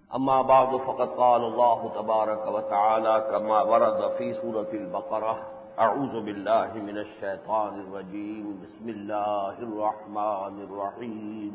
أما بعد فقد قال الله تبارك وتعالى كما ورد في سورة البقرة أعوذ بالله من الشيطان الرجيم بسم الله الرحمن الرحيم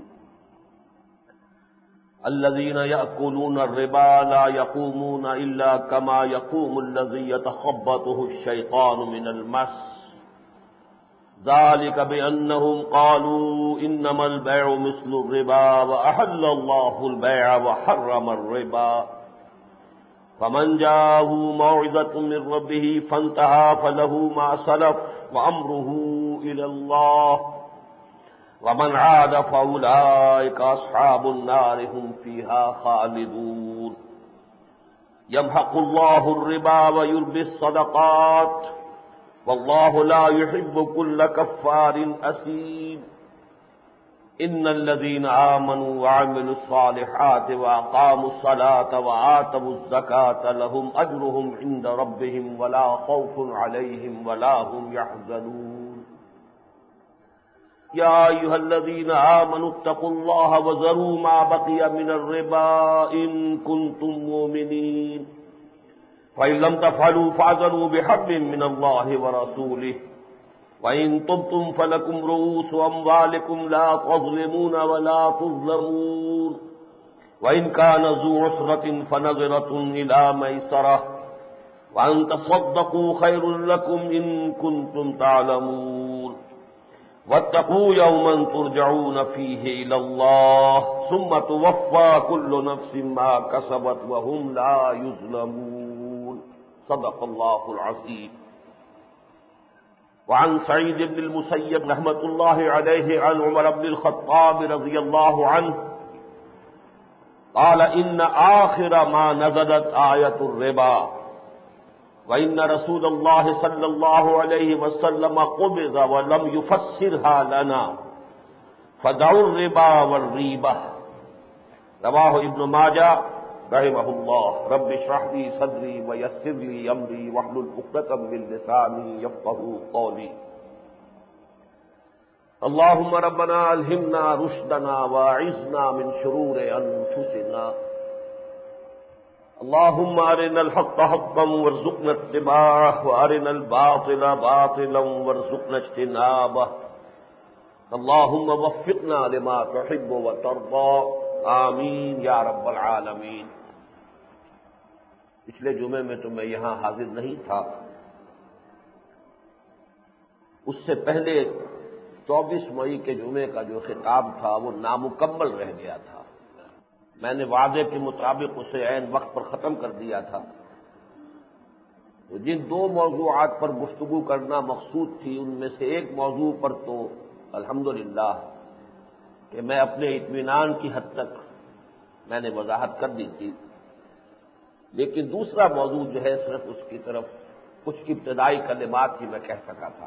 الذين يأكلون الربا لا يقومون إلا كما يقوم الذي يتخبطه الشيطان من المس ذلك بأنهم قالوا إنما البيع مثل الربا وأحل الله البيع وحرم الربا فمن جاءه موعظة من ربه فانتهى فله ما سلف وأمره إلى الله ومن عاد فأولئك أصحاب النار هم فيها خالدون يمحق الله الربا ويربي الصدقات والله لا يحب كل كفار أثيم إن الذين آمنوا وعملوا الصالحات وأقاموا الصلاة وآتوا الزكاة لهم أجرهم عند ربهم ولا خوف عليهم ولا هم يحزنون يا أيها الذين آمنوا اتقوا الله وذروا ما بقي من الربا إن كنتم مؤمنين فإن لم تفعلوا فاعذروا بحرب من الله ورسوله وإن تبتم فلكم رؤوس أموالكم لا تظلمون ولا تظلمون وإن كان ذو عسرة فنظرة إلى ميسرة وأن تصدقوا خير لكم إن كنتم تعلمون واتقوا يوما ترجعون فيه إلى الله ثم توفى كل نفس ما كسبت وهم لا يظلمون صدق الله العظيم وعن سعيد بن المسيب رحمة الله عليه عن عمر بن الخطاب رضي الله عنه قال إن آخر ما نزلت آية الربا وإن رسول الله صلى الله عليه وسلم قبض ولم يفسرها لنا فدعوا الربا والريبة رواه ابن ماجہ رحمہ اللہ رب اشرح لي صدری ويسر لي امری واحلل عقدۃ من لسانی يفقهوا قولی اللهم ربنا الہمنا رشدنا واعذنا من شرور انفسنا اللهم ارنا الحق حقا وارزقنا اتباعه وارنا الباطل باطلا وارزقنا اجتنابه اللهم وفقنا لما تحب وترضى آمین یا رب العالمین۔ پچھلے جمعے میں تو میں یہاں حاضر نہیں تھا، اس سے پہلے 24 مئی کے جمعے کا جو خطاب تھا وہ نامکمل رہ گیا تھا۔ میں نے وعدے کے مطابق اسے عین وقت پر ختم کر دیا تھا۔ تو جن دو موضوعات پر گفتگو کرنا مقصود تھی ان میں سے ایک موضوع پر تو الحمدللہ کہ میں اپنے اطمینان کی حد تک میں نے وضاحت کر دی تھی، لیکن دوسرا موضوع جو ہے صرف اس کی طرف کچھ ابتدائی کلمات ہی میں کہہ سکا تھا۔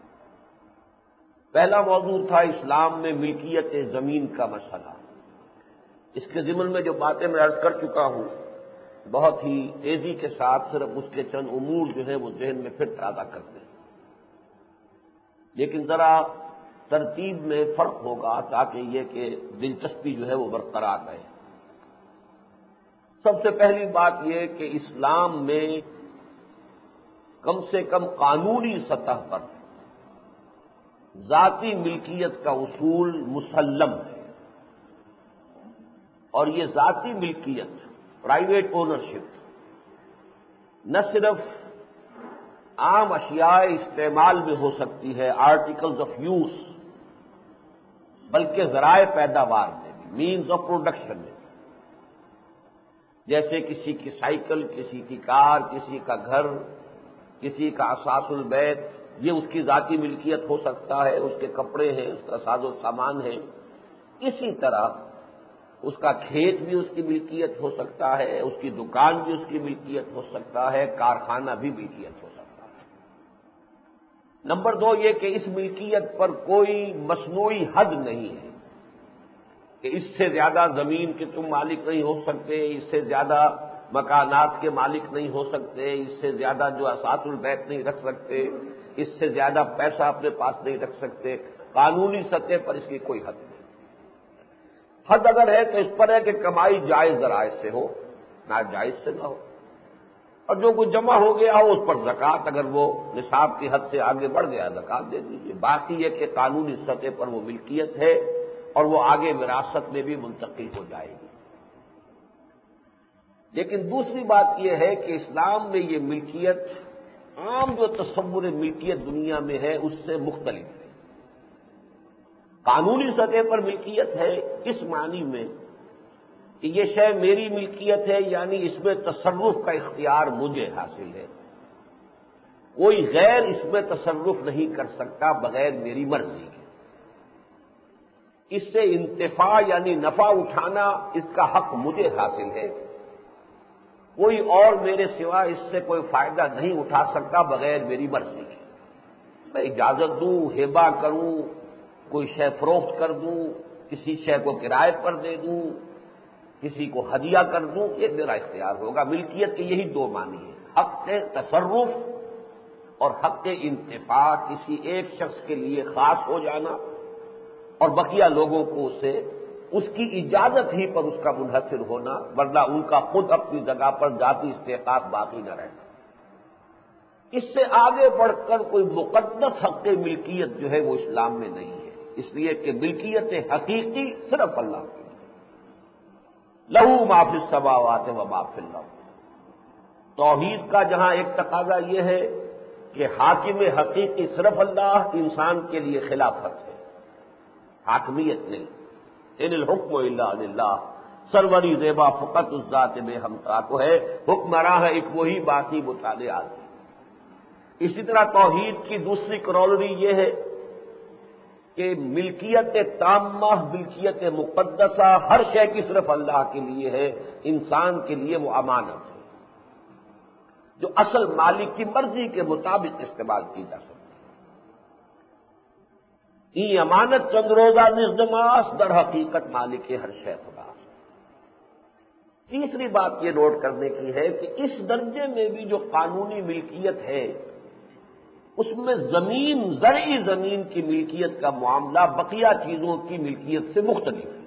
پہلا موضوع تھا اسلام میں ملکیت زمین کا مسئلہ۔ اس کے ضمن میں جو باتیں میں عرض کر چکا ہوں بہت ہی تیزی کے ساتھ صرف اس کے چند امور جو ہیں وہ ذہن میں پھر تازہ کر دیں، لیکن ذرا ترتیب میں فرق ہوگا تاکہ یہ کہ دلچسپی جو ہے وہ برقرار رہے۔ سب سے پہلی بات یہ کہ اسلام میں کم سے کم قانونی سطح پر ذاتی ملکیت کا اصول مسلم ہے، اور یہ ذاتی ملکیت پرائیویٹ اونرشپ نہ صرف عام اشیاء استعمال میں ہو سکتی ہے آرٹیکلز آف یوز، بلکہ ذرائع پیداوار میں بھی، مینز آف پروڈکشن میں، جیسے کسی کی سائیکل، کسی کی کار، کسی کا گھر، کسی کا اساس البیت، یہ اس کی ذاتی ملکیت ہو سکتا ہے، اس کے کپڑے ہیں، اس کا ساز و سامان ہے۔ اسی طرح اس کا کھیت بھی اس کی ملکیت ہو سکتا ہے، اس کی دکان بھی اس کی ملکیت ہو سکتا ہے، کارخانہ بھی ملکیت ہو سکتا ہے۔ نمبر 2 یہ کہ اس ملکیت پر کوئی مصنوعی حد نہیں ہے کہ اس سے زیادہ زمین کے تم مالک نہیں ہو سکتے، اس سے زیادہ مکانات کے مالک نہیں ہو سکتے، اس سے زیادہ جو اساس البیت نہیں رکھ سکتے، اس سے زیادہ پیسہ اپنے پاس نہیں رکھ سکتے۔ قانونی سطح پر اس کی کوئی حد نہیں۔ حد اگر ہے تو اس پر ہے کہ کمائی جائز ذرائع سے ہو، ناجائز سے نہ ہو، اور جو کچھ جمع ہو گیا ہو اس پر زکوٰۃ، اگر وہ نصاب کی حد سے آگے بڑھ گیا زکوٰۃ دے دیجیے۔ باقی یہ کہ قانونی سطح پر وہ ملکیت ہے اور وہ آگے وراثت میں بھی منتقل ہو جائے گی۔ لیکن دوسری بات یہ ہے کہ اسلام میں یہ ملکیت عام جو تصور ملکیت دنیا میں ہے اس سے مختلف ہے۔ قانونی سطح پر ملکیت ہے اس معنی میں کہ یہ شے میری ملکیت ہے، یعنی اس میں تصرف کا اختیار مجھے حاصل ہے، کوئی غیر اس میں تصرف نہیں کر سکتا بغیر میری مرضی کے۔ اس سے انتفاع یعنی نفع اٹھانا اس کا حق مجھے حاصل ہے، کوئی اور میرے سوا اس سے کوئی فائدہ نہیں اٹھا سکتا بغیر میری مرضی کے۔ میں اجازت دوں، ہبہ کروں، کوئی شے فروخت کر دوں، کسی شے کو کرائے پر دے دوں، کسی کو ہدیہ کر دوں، یہ میرا اختیار ہوگا۔ ملکیت کے یہی دو معنی ہیں، حق تصرف اور حق انتفاع، کسی ایک شخص کے لیے خاص ہو جانا اور بقیہ لوگوں کو اسے اس کی اجازت ہی پر اس کا منحصر ہونا، ورنہ ان کا خود اپنی جگہ پر ذاتی استحقاق باقی نہ رہنا۔ اس سے آگے بڑھ کر کوئی مقدس حق ملکیت جو ہے وہ اسلام میں نہیں ہے، اس لیے کہ ملکیت حقیقی صرف اللہ کی، لہو ما فی السماوات و ما فی الارض۔ توحید کا جہاں ایک تقاضا یہ ہے کہ حاکم حقیقی صرف اللہ، انسان کے لیے خلافت ہے، حاکمیت نہیں۔ ان الحکم الا للہ، سروری زیبا فقط اس ذات بے ہمتا کو ہے، حکمراں ہے ایک وہی، باقی مطالعات۔ اسی طرح توحید کی دوسری کرولری یہ ہے کہ ملکیت تامہ، ملکیت مقدسہ ہر شے کی صرف اللہ کے لیے ہے، انسان کے لیے وہ امانت ہے جو اصل مالک کی مرضی کے مطابق استعمال کی جا سکتی ہے۔ یہ امانت چند روزہ نزدماس، در حقیقت مالک ہر شے خدا۔ تیسری بات یہ نوٹ کرنے کی ہے کہ اس درجے میں بھی جو قانونی ملکیت ہے اس میں زمین، زرعی زمین کی ملکیت کا معاملہ بقیہ چیزوں کی ملکیت سے مختلف ہے۔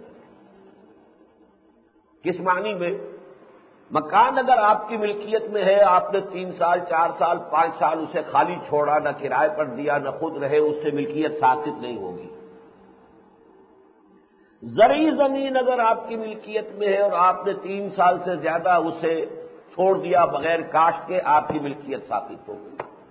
کس معنی میں؟ مکان اگر آپ کی ملکیت میں ہے، آپ نے 3 سال 4 سال 5 سال اسے خالی چھوڑا، نہ کرائے پر دیا نہ خود رہے، اس سے ملکیت ثابت نہیں ہوگی۔ زرعی زمین اگر آپ کی ملکیت میں ہے اور آپ نے 3 سال سے زیادہ اسے چھوڑ دیا بغیر کاشت کے، آپ کی ملکیت ثابت ہوگی۔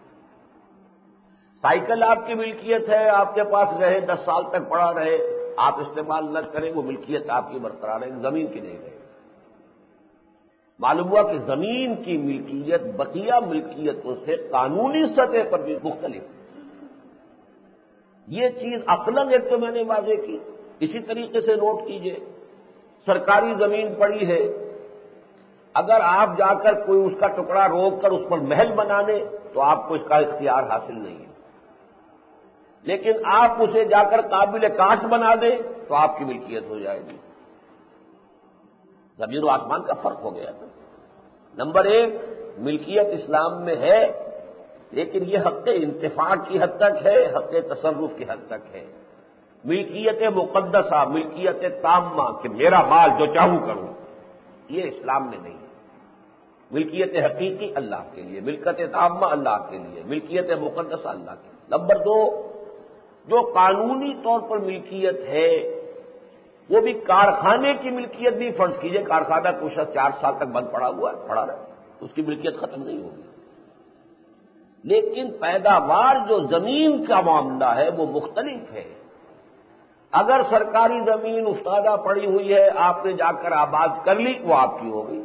سائیکل آپ کی ملکیت ہے، آپ کے پاس رہے 10 سال تک پڑا رہے، آپ استعمال نہ کریں، وہ ملکیت آپ کی برقرار ہے، زمین کی نہیں رہے۔ معلوم ہوا کہ زمین کی ملکیت بقیہ ملکیتوں سے قانونی سطح پر بھی مختلف ہے۔ یہ چیز عقلاً ایک تو میں نے واضح کی، اسی طریقے سے نوٹ کیجئے، سرکاری زمین پڑی ہے، اگر آپ جا کر کوئی اس کا ٹکڑا روک کر اس پر محل بنا دیں تو آپ کو اس کا اختیار حاصل نہیں ہے، لیکن آپ اسے جا کر قابل کاشت بنا دیں تو آپ کی ملکیت ہو جائے گی۔ زمین و آسمان کا فرق ہو گیا تھا۔ نمبر 1، ملکیت اسلام میں ہے، لیکن یہ حق انتفاع کی حد تک ہے، حق تصرف کی حد تک ہے۔ ملکیت مقدسہ، ملکیت تامہ کہ میرا مال جو چاہوں کروں، یہ اسلام میں نہیں ہے۔ ملکیت حقیقی اللہ کے لیے، ملکیت تامہ اللہ کے لیے، ملکیت مقدسہ اللہ کے لیے۔ نمبر 2، جو قانونی طور پر ملکیت ہے وہ بھی کارخانے کی ملکیت بھی، فرض کیجئے کارخانہ کچھ 4 سال تک بند پڑا ہوا ہے، پڑا رہا، اس کی ملکیت ختم نہیں ہوگی، لیکن پیداوار جو زمین کا معاملہ ہے وہ مختلف ہے۔ اگر سرکاری زمین افتادہ پڑی ہوئی ہے، آپ نے جا کر آباد کر لی، وہ آپ کی ہو گئی،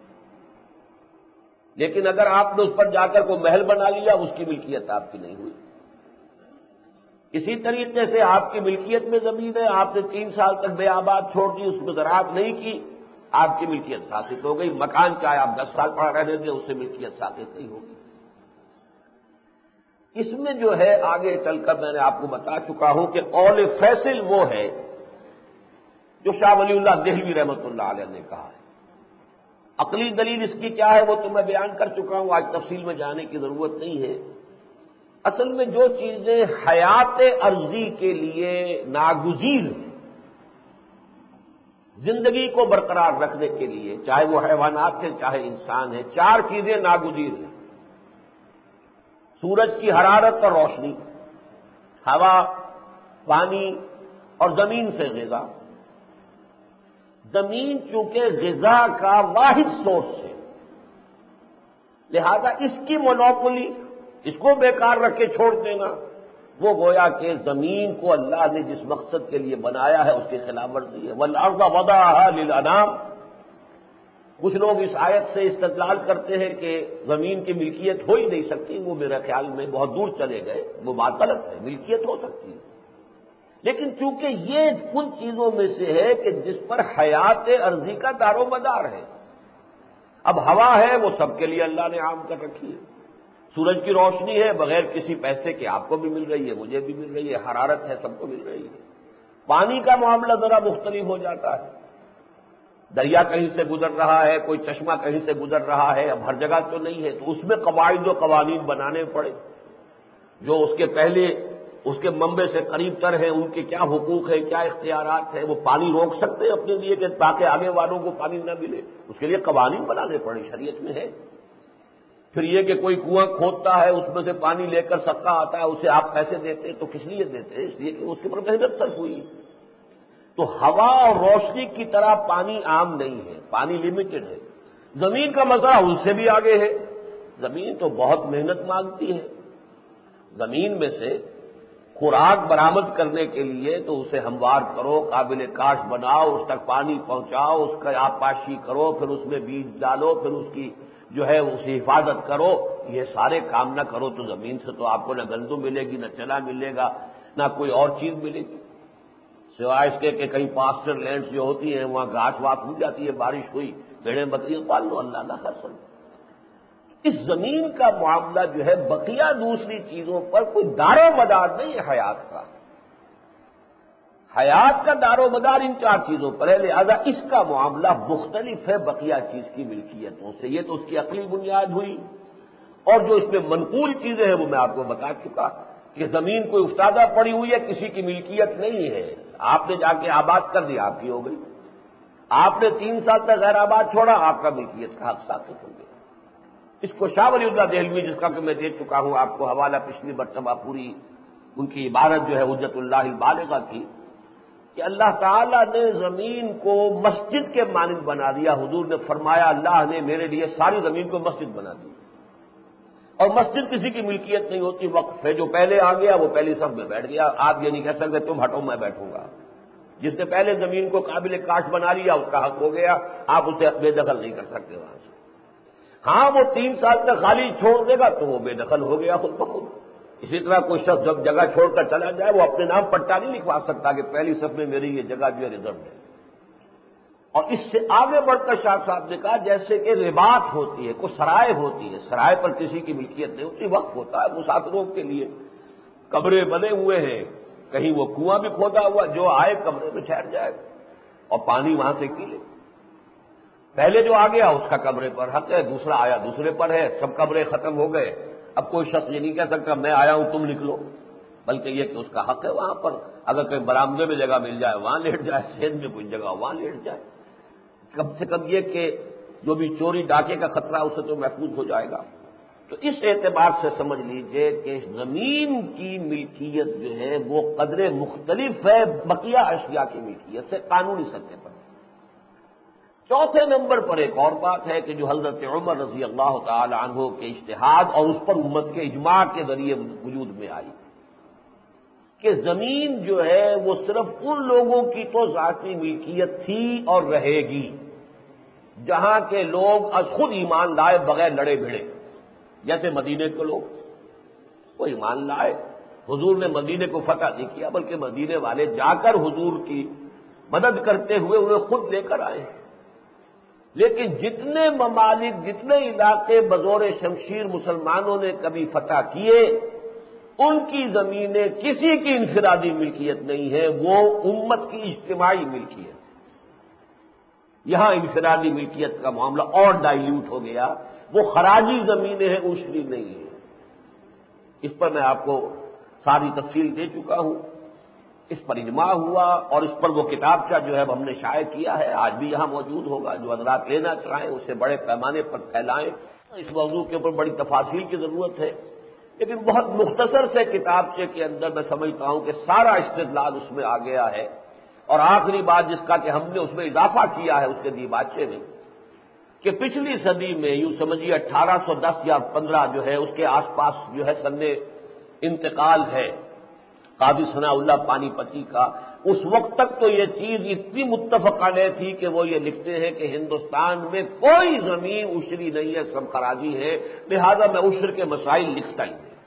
لیکن اگر آپ نے اس پر جا کر کوئی محل بنا لیا، اس کی ملکیت آپ کی نہیں ہوئی۔ اسی طریقے سے آپ کی ملکیت میں زمین ہے، آپ نے 3 سال تک بے آباد چھوڑ دی، اس میں زراعت نہیں کی، آپ کی ملکیت ثابت ہو گئی۔ مکان چاہے آپ 10 سال پڑا رہنے دیں، اس سے ملکیت ثابت نہیں ہوگی۔ اس میں جو ہے آگے چل کر میں نے آپ کو بتا چکا ہوں کہ قول فیصل وہ ہے جو شاہ ولی اللہ دہلوی رحمۃ اللہ علیہ نے کہا ہے۔ عقلی دلیل اس کی کیا ہے وہ تو میں بیان کر چکا ہوں، آج تفصیل میں جانے کی ضرورت نہیں ہے۔ اصل میں جو چیزیں حیات عرضی کے لیے ناگزیر ہیں زندگی کو برقرار رکھنے کے لیے، چاہے وہ حیوانات ہیں چاہے انسان ہیں، 4 چیزیں ناگزیر ہیں: سورج کی حرارت اور روشنی، ہوا، پانی اور زمین سے غذا۔ زمین چونکہ غذا کا واحد سورس ہے، لہذا اس کی مونوپولی، اس کو بیکار رکھ کے چھوڑ دینا، وہ گویا کہ زمین کو اللہ نے جس مقصد کے لیے بنایا ہے اس کی خلاف ورزی ہے۔ وَالْأَرْضَ وَضَعَهَا لِلْأَنَامِ۔ کچھ لوگ اس آیت سے استدلال کرتے ہیں کہ زمین کی ملکیت ہو ہی نہیں سکتی، وہ میرے خیال میں بہت دور چلے گئے، وہ بات غلط ہے، ملکیت ہو سکتی ہے، لیکن چونکہ یہ ان چیزوں میں سے ہے کہ جس پر حیات ارضی کا دار و مدار ہے۔ اب ہوا ہے وہ سب کے لیے اللہ نے عام کر رکھی ہے، سورج کی روشنی ہے بغیر کسی پیسے کے آپ کو بھی مل رہی ہے، مجھے بھی مل رہی ہے، حرارت ہے سب کو مل رہی ہے۔ پانی کا معاملہ ذرا مختلف ہو جاتا ہے، دریا کہیں سے گزر رہا ہے، کوئی چشمہ کہیں سے گزر رہا ہے، اب ہر جگہ تو نہیں ہے، تو اس میں قواعد و قوانین بنانے پڑے، جو اس کے پہلے اس کے منبع سے قریب تر ہیں ان کے کیا حقوق ہیں، کیا اختیارات ہیں، وہ پانی روک سکتے ہیں اپنے لیے کہ تاکہ آگے والوں کو پانی نہ ملے، اس کے لیے قوانین بنانے پڑے، شریعت میں ہے۔ پھر یہ کہ کوئی کنواں کھودتا ہے، اس میں سے پانی لے کر صدقہ آتا ہے، اسے آپ پیسے دیتے تو کس لیے دیتے ہیں؟ اس لیے کہ اس کے اوپر محنت صرف ہوئی۔ تو ہوا اور روشنی کی طرح پانی عام نہیں ہے، پانی لمیٹڈ ہے۔ زمین کا مسئلہ ان سے بھی آگے ہے، زمین تو بہت محنت مانگتی ہے، زمین میں سے خوراک برآمد کرنے کے لیے تو اسے ہموار کرو، قابل کاشت بناؤ، اس تک پانی پہنچاؤ، اس کا آپ پاشی کرو، پھر اس میں بیج ڈالو، پھر اس کی جو ہے اس کی حفاظت کرو، یہ سارے کام نہ کرو تو زمین سے تو آپ کو نہ گندم ملے گی، نہ چنا ملے گا، نہ کوئی اور چیز ملے گی، سوائے اس کے کہ کئی پاسچر لینڈز جو ہوتی ہیں وہاں گھاس واس ہو جاتی ہے، بارش ہوئی، بھیڑیں بکریاں پال لو، اللہ نہ خرچ۔ اس زمین کا معاملہ جو ہے بقیہ دوسری چیزوں پر کوئی دار و مدار نہیں ہے حیات کا، حیات کا دار و مدار ان 4 چیزوں پر ہے، لہذا اس کا معاملہ مختلف ہے بقیہ چیز کی ملکیتوں سے۔ یہ تو اس کی عقلی بنیاد ہوئی، اور جو اس میں منقول چیزیں ہیں وہ میں آپ کو بتا چکا کہ زمین کوئی افتادہ پڑی ہوئی ہے، کسی کی ملکیت نہیں ہے، آپ نے جا کے آباد کر دیا، آپ کی ہو گئی، آپ نے 3 سال تک غیر آباد چھوڑا، آپ کا ملکیت کا حق ثابت ہو گیا۔ اس کو شاہ ولی اللہ دہلوی، جس کا کہ میں دے چکا ہوں آپ کو حوالہ پچھلی مرتبہ، پوری ان کی عبارت جو ہے حجت اللہ البالغہ کی، کہ اللہ تعالیٰ نے زمین کو مسجد کے مانند بنا دیا۔ حضور نے فرمایا اللہ نے میرے لیے ساری زمین کو مسجد بنا دی، اور مسجد کسی کی ملکیت نہیں ہوتی، وقف ہے، جو پہلے آ گیا وہ پہلی صف میں بیٹھ گیا، آپ یہ نہیں کہہ سکتے تم ہٹو میں بیٹھوں گا۔ جس نے پہلے زمین کو قابل کاشت بنا لیا اس کا حق ہو گیا، آپ اسے بے دخل نہیں کر سکتے وہاں سے۔ ہاں وہ 3 سال تک خالی چھوڑ دے گا تو وہ بے دخل ہو گیا خود بخود۔ اسی طرح کوئی شخص جب جگہ چھوڑ کر چلا جائے وہ اپنے نام پٹا نہیں لکھوا سکتا کہ پہلی صف میں میری یہ جگہ جو ہے ریزرو ہے۔ اور اس سے آگے بڑھ کر شاہ صاحب نے کہا جیسے کہ رباط ہوتی ہے، کوئی سرائے ہوتی ہے، سرائے پر کسی کی ملکیت نہیں ہوتی، وقف ہوتا ہے مسافروں کے لیے، کمرے بنے ہوئے ہیں، کہیں وہ کنواں بھی کھودا ہوا، جو آئے کمرے میں ٹھہر جائے اور پانی وہاں سے پی لے۔ پہلے جو آ گیا اس کا کمرے پر حق ہے، دوسرا آیا دوسرے پر ہے، سب کمرے ختم ہو گئے، اب کوئی شخص یہ نہیں کہہ سکتا میں آیا ہوں تم نکلو، بلکہ یہ کہ اس کا حق ہے وہاں پر، اگر کہیں برآمدے میں جگہ مل جائے وہاں لیٹ جائے، صحن میں کوئی جگہ وہاں لیٹ جائے، کم سے کم یہ کہ جو بھی چوری ڈاکے کا خطرہ اسے تو محفوظ ہو جائے گا۔ تو اس اعتبار سے سمجھ لیجئے کہ زمین کی ملکیت جو ہے وہ قدرے مختلف ہے بقیہ اشیاء کی ملکیت سے قانونی سطح پر۔ چوتھے نمبر پر ایک اور بات ہے کہ جو حضرت عمر رضی اللہ تعالی عنہ کے اجتہاد اور اس پر امت کے اجماع کے ذریعے وجود میں آئی کہ زمین جو ہے وہ صرف ان لوگوں کی تو ذاتی ملکیت تھی اور رہے گی جہاں کے لوگ از خود ایمان لائے بغیر لڑے بھیڑے، جیسے مدینے کے لوگ، وہ ایمان لائے، حضور نے مدینے کو فتح نہیں کیا بلکہ مدینے والے جا کر حضور کی مدد کرتے ہوئے انہیں خود لے کر آئے۔ لیکن جتنے ممالک، جتنے علاقے بزور شمشیر مسلمانوں نے کبھی فتح کیے، ان کی زمینیں کسی کی انفرادی ملکیت نہیں ہے، وہ امت کی اجتماعی ملکیت۔ یہاں انفرادی ملکیت کا معاملہ اور ڈائیلیوٹ ہو گیا، وہ خراجی زمینیں ہیں، اشری نہیں ہے۔ اس پر میں آپ کو ساری تفصیل دے چکا ہوں اس پر اجماع ہوا اور اس پر وہ کتابچہ جو ہے ہم نے شائع کیا ہے، آج بھی یہاں موجود ہوگا، جو حضرات لینا چاہیں اسے بڑے پیمانے پر پھیلائیں۔ اس موضوع کے اوپر بڑی تفاصیل کی ضرورت ہے، لیکن بہت مختصر سے کتابچے کے اندر میں سمجھتا ہوں کہ سارا استدلال اس میں آ گیا ہے، اور آخری بات جس کا کہ ہم نے اس میں اضافہ کیا ہے اس کے دیباچے میں، کہ پچھلی صدی میں یوں سمجھیے 1810 یا 15 جو ہے اس کے آس پاس جو ہے سن انتقال ہے قاضی ثناء اللہ پانی پتی کا، اس وقت تک تو یہ چیز اتنی متفق علیہ تھی کہ وہ یہ لکھتے ہیں کہ ہندوستان میں کوئی زمین عشری نہیں ہے، سب خراجی ہے، لہذا میں عشر کے مسائل لکھتا ہی نہیں۔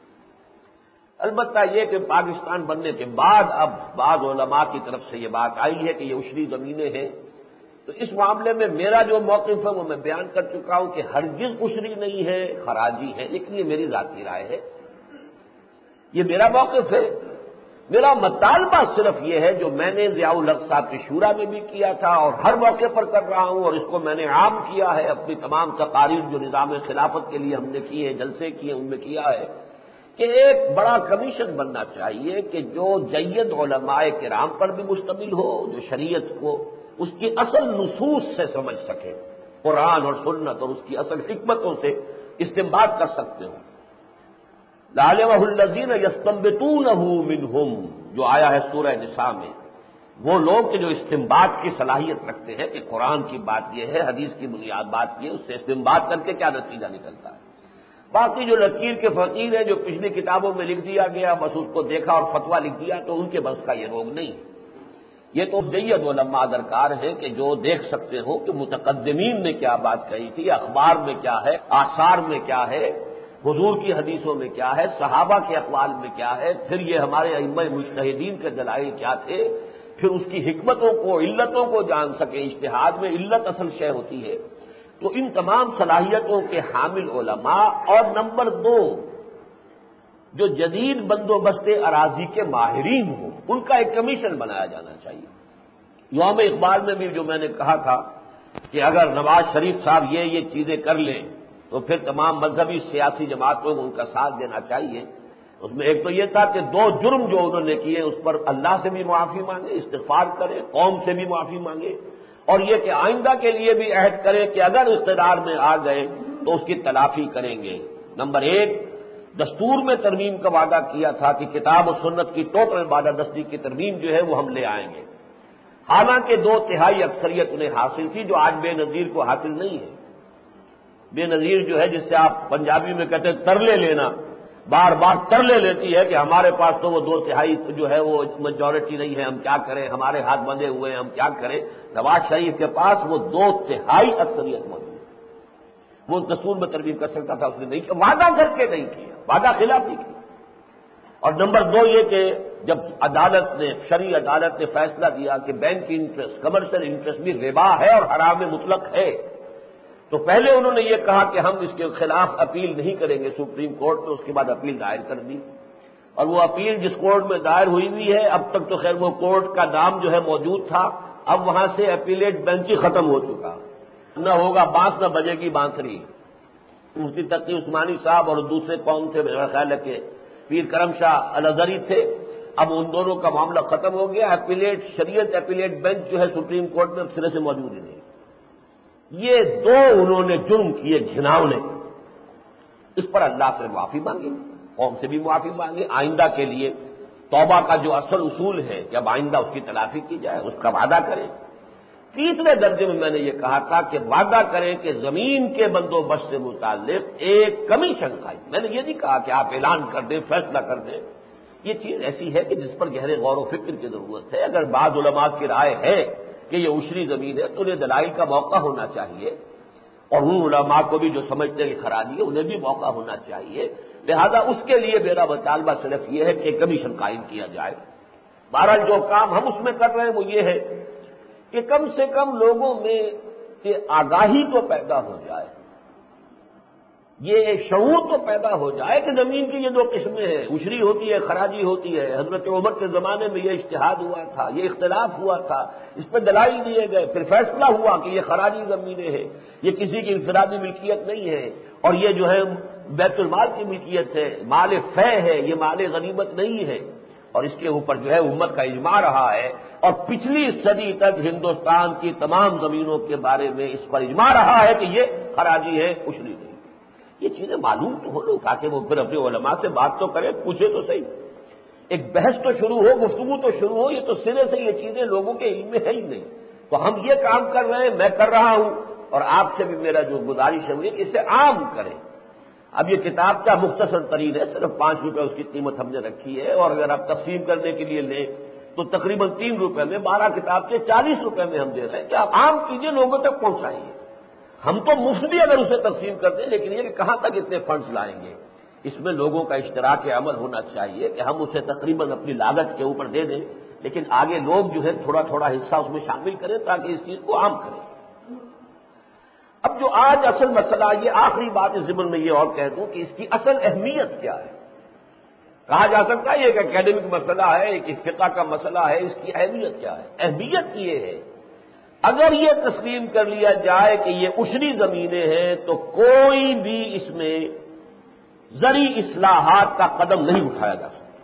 البتہ یہ کہ پاکستان بننے کے بعد اب بعض علماء کی طرف سے یہ بات آئی ہے کہ یہ عشری زمینیں ہیں، تو اس معاملے میں میرا جو موقف ہے وہ میں بیان کر چکا ہوں کہ ہرگز عشری نہیں ہے، خراجی ہے، لیکن یہ میری ذاتی رائے ہے، یہ میرا موقف ہے۔ میرا مطالبہ صرف یہ ہے جو میں نے ضیاء الحق صاحب کی شورا میں بھی کیا تھا اور ہر موقع پر کر رہا ہوں، اور اس کو میں نے عام کیا ہے اپنی تمام تقاریر جو نظام خلافت کے لیے ہم نے کیے ہیں، جلسے کیے ان میں کیا ہے، کہ ایک بڑا کمیشن بننا چاہیے کہ جو جید علماء کرام پر بھی مشتمل ہو، جو شریعت کو اس کی اصل نصوص سے سمجھ سکے، قرآن اور سنت اور اس کی اصل حکمتوں سے استنباط کر سکتے ہوں۔ لَعَلِمَهُ الَّذِينَ يَسْتَنبِطُونَهُ مِنْهُمْ جو آیا ہے سورہ نساء میں، وہ لوگ کہ جو استنباط کی صلاحیت رکھتے ہیں کہ قرآن کی بات یہ ہے، حدیث کی بنیاد بات یہ، اس سے استنباط کر کے کیا نتیجہ نکلتا ہے۔ باقی جو لکیر کے فقیر ہیں جو پچھلی کتابوں میں لکھ دیا گیا، بس اس کو دیکھا اور فتویٰ لکھ دیا، تو ان کے بس کا یہ روگ نہیں ہے۔ یہ تو جید علماء درکار ہیں کہ جو دیکھ سکتے ہو کہ متقدمین نے کیا بات کہی تھی، اخبار میں کیا ہے، آثار میں کیا ہے، حضور کی حدیثوں میں کیا ہے، صحابہ کے اقوال میں کیا ہے، پھر یہ ہمارے ائمہ مجتہدین کے دلائل کیا تھے، پھر اس کی حکمتوں کو، علتوں کو جان سکے۔ اجتہاد میں علت اصل شے ہوتی ہے، تو ان تمام صلاحیتوں کے حامل علماء، اور نمبر 2 جو جدید بندوبست اراضی کے ماہرین ہوں، ان کا ایک کمیشن بنایا جانا چاہیے۔ یوم اقبال میں بھی جو میں نے کہا تھا کہ اگر نواز شریف صاحب یہ چیزیں کر لیں تو پھر تمام مذہبی سیاسی جماعتوں کو ان کا ساتھ دینا چاہیے۔ اس میں ایک تو یہ تھا کہ 2 جرم جو انہوں نے کیے اس پر اللہ سے بھی معافی مانگے، استغفار کرے، قوم سے بھی معافی مانگے، اور یہ کہ آئندہ کے لیے بھی عہد کرے کہ اگر اقتدار میں آ گئے تو اس کی تلافی کریں گے۔ نمبر 1 دستور میں ترمیم کا وعدہ کیا تھا کہ کتاب و سنت کی ٹوٹل بالادستی کی ترمیم جو ہے وہ ہم لے آئیں گے، حالانکہ 2/3 اکثریت انہیں حاصل تھی جو آج بے نظیر کو حاصل نہیں ہے۔ بے نظیر جو ہے جس سے آپ پنجابی میں کہتے ہیں ترلے لینا، بار بار ترلے لیتی ہے کہ ہمارے پاس تو وہ 2/3 جو ہے وہ میجورٹی نہیں ہے، ہم کیا کریں، ہمارے ہاتھ بندھے ہوئے ہیں، ہم کیا کریں۔ نواز شریف کے پاس وہ 2/3 اکثریت موجود ہے، وہ دستور میں ترمیم کر سکتا تھا، اس نے نہیں کیا، وعدہ کر کے نہیں کیا، وعدہ خلافی کی۔ اور نمبر 2 یہ کہ جب عدالت نے، شرعی عدالت نے فیصلہ دیا کہ بینک کی انٹرسٹ، کمرشل انٹرسٹ بھی ربا ہے اور حرام مطلق ہے، تو پہلے انہوں نے یہ کہا کہ ہم اس کے خلاف اپیل نہیں کریں گے سپریم کورٹ میں، اس کے بعد اپیل دائر کر دی، اور وہ اپیل جس کورٹ میں دائر ہوئی ہوئی ہے، اب تک تو خیر وہ کورٹ کا نام جو ہے موجود تھا، اب وہاں سے اپیلیٹ بینچ ہی ختم ہو چکا، نہ ہوگا بانس نہ بجے گی بانسری۔ مفتی تقی عثمانی صاحب اور دوسرے قوم تھے، میرا خیال ہے کہ پیر کرم شاہ الازہری تھے، اب ان دونوں کا معاملہ ختم ہو گیا، اپیلیٹ شریعت اپیلیٹ بینچ جو ہے سپریم کورٹ میں سرے سے موجود ہی نہیں۔ یہ 2 انہوں نے جرم کیے گھناؤنے، اس پر اللہ سے معافی مانگی، قوم سے بھی معافی مانگی، آئندہ کے لیے توبہ کا جو اصل اصول ہے کہ اب آئندہ اس کی تلافی کی جائے، اس کا وعدہ کریں۔ تیسرے درجے میں نے یہ کہا تھا کہ وعدہ کریں کہ زمین کے بندوبست سے متعلق ایک کمیشن قائم، میں نے یہ نہیں کہا کہ آپ اعلان کر دیں، فیصلہ کر دیں، یہ چیز ایسی ہے کہ جس پر گہرے غور و فکر کی ضرورت ہے۔ اگر بعض علماء کی رائے ہے کہ یہ عشری زمین ہے تو انہیں دلائل کا موقع ہونا چاہیے، اور ان علماء کو بھی جو سمجھتے ہیں کہ خراجی ہے انہیں بھی موقع ہونا چاہیے، لہذا اس کے لیے میرا مطالبہ صرف یہ ہے کہ کمیشن قائم کیا جائے۔ بہرحال جو کام ہم اس میں کر رہے ہیں وہ یہ ہے کہ کم سے کم لوگوں میں یہ آگاہی تو پیدا ہو جائے، یہ شعور تو پیدا ہو جائے کہ زمین کی یہ 2 قسمیں ہیں، عشری ہوتی ہے، خراجی ہوتی ہے۔ حضرت عمر کے زمانے میں یہ اجتہاد ہوا تھا، یہ اختلاف ہوا تھا، اس پہ دلائل دیے گئے، پھر فیصلہ ہوا کہ یہ خراجی زمینیں ہیں، یہ کسی کی انفرادی ملکیت نہیں ہے، اور یہ جو ہے بیت المال کی ملکیت ہے، مال فے ہے، یہ مال غنیمت نہیں ہے۔ اور اس کے اوپر جو ہے امت کا اجماع رہا ہے، اور پچھلی صدی تک ہندوستان کی تمام زمینوں کے بارے میں اس پر اجماع رہا ہے کہ یہ خراجی ہے، عشری نہیں۔ یہ چیزیں معلوم تو ہو لو تاکہ وہ پھر اپنے علماء سے بات تو کرے، پوچھے تو صحیح، ایک بحث تو شروع ہو، گفتگو تو شروع ہو۔ یہ تو سرے سے یہ چیزیں لوگوں کے علم میں ہے ہی نہیں، تو ہم یہ کام کر رہے ہیں، میں کر رہا ہوں، اور آپ سے بھی میرا جو گزارش ہے وہ کہ اسے عام کریں۔ اب یہ کتاب کا مختصر ترین ہے، صرف 5 روپے اس کی قیمت ہم نے رکھی ہے، اور اگر آپ تقسیم کرنے کے لیے لیں تو تقریباً 3 روپے میں 12 کتاب کے 40 روپے میں ہم دے رہے ہیں کہ آپ عام چیزیں لوگوں تک پہنچائیے۔ ہم تو مفت بھی اگر اسے تقسیم کرتے ہیں، لیکن یہ کہ کہاں تک اتنے فنڈز لائیں گے، اس میں لوگوں کا اشتراک عمل ہونا چاہیے کہ ہم اسے تقریباً اپنی لاگت کے اوپر دے دیں، لیکن آگے لوگ جو ہے تھوڑا تھوڑا حصہ اس میں شامل کریں تاکہ اس چیز کو عام کریں۔ اب جو آج اصل مسئلہ، یہ آخری بات اس ضمن میں یہ اور کہہ دوں کہ اس کی اصل اہمیت کیا ہے۔ کہا جا سکتا ہے یہ ایک اکیڈمک مسئلہ ہے، ایک فقہ کا مسئلہ ہے، اس کی اہمیت کیا ہے؟ اہمیت یہ ہے، اگر یہ تسلیم کر لیا جائے کہ یہ عشری زمینیں ہیں تو کوئی بھی اس میں زرعی اصلاحات کا قدم نہیں اٹھایا جا سکتا۔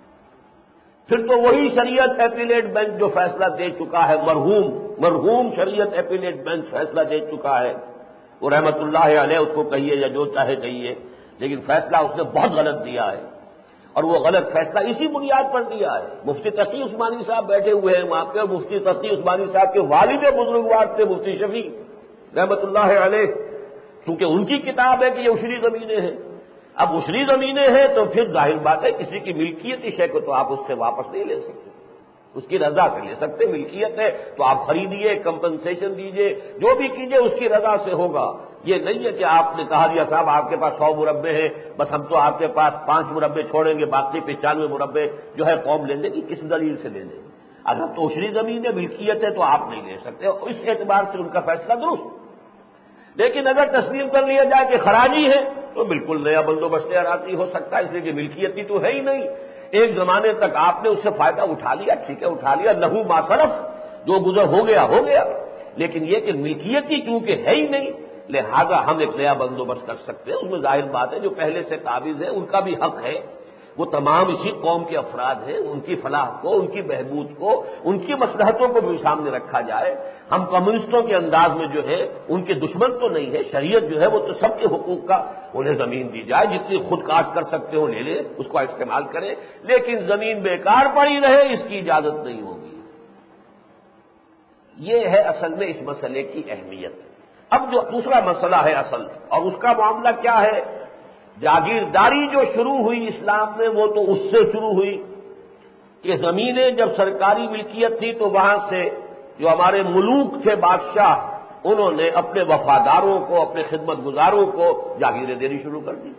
پھر تو وہی شریعت ایپیلیٹ بینچ جو فیصلہ دے چکا ہے، مرحوم شریعت ایپیلیٹ بینچ فیصلہ دے چکا ہے، وہ رحمت اللہ علیہ، اس کو کہیے یا جو چاہے کہیے، لیکن فیصلہ اس نے بہت غلط دیا ہے، اور وہ غلط فیصلہ اسی بنیاد پر دیا ہے۔ مفتی تقی عثمانی صاحب بیٹھے ہوئے ہیں وہاں پہ، اور مفتی تقی عثمانی صاحب کے والد بزرگوار تھے مفتی شفیع رحمت اللہ علیہ، چونکہ ان کی کتاب ہے کہ یہ عشری زمینیں ہیں۔ اب عشری زمینیں ہیں تو پھر ظاہر بات ہے کسی کی ملکیتی شے کو تو آپ اس سے واپس نہیں لے سکتے، اس کی رضا سے لے سکتے، ملکیت ہے تو آپ خریدیے، کمپنسیشن دیجیے، جو بھی کیجیے اس کی رضا سے ہوگا۔ یہ نہیں ہے کہ آپ نے کہا دیا صاحب آپ کے پاس 100 مربع ہیں، بس ہم تو آپ کے پاس 5 مربع چھوڑیں گے، باقی 95 مربع جو ہے قوم لے لے گی، کس دلیل سے لے لے گی؟ اگر تو عشری زمین ہے، ملکیت ہے تو آپ نہیں لے سکتے، اس اعتبار سے ان کا فیصلہ درست۔ لیکن اگر تسلیم کر لیا جائے کہ خراجی ہے تو بالکل نیا بندوبست اراضی ہو سکتا ہے، اس لیے کہ ملکیتی تو ہے ہی نہیں۔ ایک زمانے تک آپ نے اس سے فائدہ اٹھا لیا، ٹھیک ہے اٹھا لیا، لہو ما صرف، جو گزر ہو گیا ہو گیا، لیکن یہ کہ ملکیتی کیونکہ ہے ہی نہیں، لہذا ہم ایک نیا بندوبست کر سکتے ہیں۔ اس میں ظاہر بات ہے جو پہلے سے قابض ہے ان کا بھی حق ہے، وہ تمام اسی قوم کے افراد ہیں، ان کی فلاح کو، ان کی بہبود کو، ان کی مصلحتوں کو بھی سامنے رکھا جائے۔ ہم کمیونسٹوں کے انداز میں جو ہے ان کے دشمن تو نہیں ہے، شریعت جو ہے وہ تو سب کے حقوق کا، انہیں زمین دی جائے، جتنی خود کاشت کر سکتے ہو لے لیں، اس کو استعمال کریں، لیکن زمین بیکار پڑی رہے اس کی اجازت نہیں ہوگی۔ یہ ہے اصل میں اس مسئلے کی اہمیت۔ اب جو دوسرا مسئلہ ہے اصل، اور اس کا معاملہ کیا ہے؟ جاگیرداری جو شروع ہوئی اسلام میں وہ تو اس سے شروع ہوئی کہ زمینیں جب سرکاری ملکیت تھی تو وہاں سے جو ہمارے ملوک تھے، بادشاہ، انہوں نے اپنے وفاداروں کو، اپنے خدمت گزاروں کو جاگیریں دینی شروع کر دی۔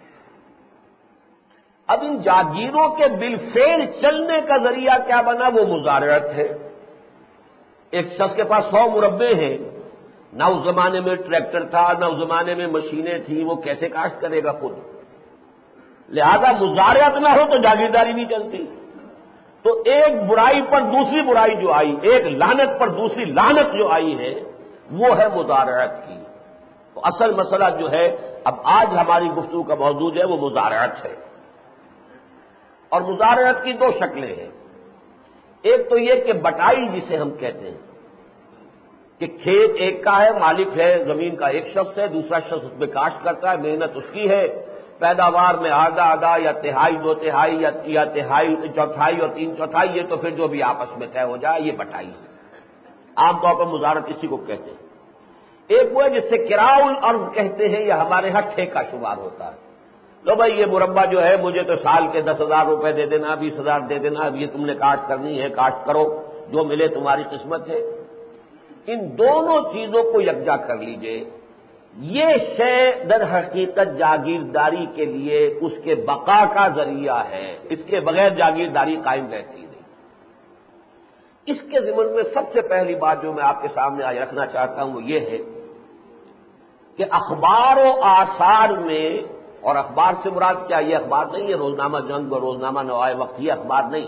اب ان جاگیروں کے بالفعل چلنے کا ذریعہ کیا بنا؟ وہ مزارعت ہے۔ ایک شخص کے پاس 100 مربع ہیں، نہ اس زمانے میں ٹریکٹر تھا، نہ اس زمانے میں مشینیں تھیں، وہ کیسے کاشت کرے گا خود؟ لہذا مزارعت نہ ہو تو جاگیرداری نہیں چلتی۔ تو ایک برائی پر دوسری برائی جو آئی، ایک لعنت پر دوسری لعنت جو آئی ہے، وہ ہے مزارعت کی۔ تو اصل مسئلہ جو ہے اب آج ہماری گفتگو کا موضوع ہے وہ مزارعت ہے، اور مزارعت کی 2 شکلیں ہیں۔ ایک تو یہ کہ بٹائی جسے ہم کہتے ہیں کہ کھیت ایک کا ہے، مالک ہے، زمین کا ایک شخص ہے، دوسرا شخص اس میں کاشت کرتا ہے، محنت اس کی ہے، پیداوار میں آدھا یا تہائی 2 تہائی یا تہائی چوتھائی اور 3 چوتھائی، یہ تو پھر جو بھی آپس میں طے ہو جائے، یہ بٹائی ہے۔ عام طور پر مزارعت اسی کو کہتے ہیں۔ ایک وہ ہے جس سے کراء الارض کہتے ہیں، یا ہمارے ہاں ٹھیکہ شمار ہوتا ہے۔ لو بھائی یہ مربع جو ہے مجھے تو سال کے 10,000 روپے دے دینا، 20,000 دے دینا، اب یہ تم نے کاشت کرنی ہے، کاشت کرو، جو ملے تمہاری قسمت ہے۔ ان دونوں چیزوں کو یکجا کر لیجئے، یہ شے در حقیقت جاگیرداری کے لیے اس کے بقا کا ذریعہ ہے، اس کے بغیر جاگیرداری قائم رہتی نہیں۔ اس کے ضمن میں سب سے پہلی بات جو میں آپ کے سامنے آج رکھنا چاہتا ہوں وہ یہ ہے کہ اخبار و آثار میں، اور اخبار سے مراد کیا؟ یہ اخبار نہیں ہے روزنامہ جنگ اور روزنامہ نوائے وقت، یہ اخبار نہیں۔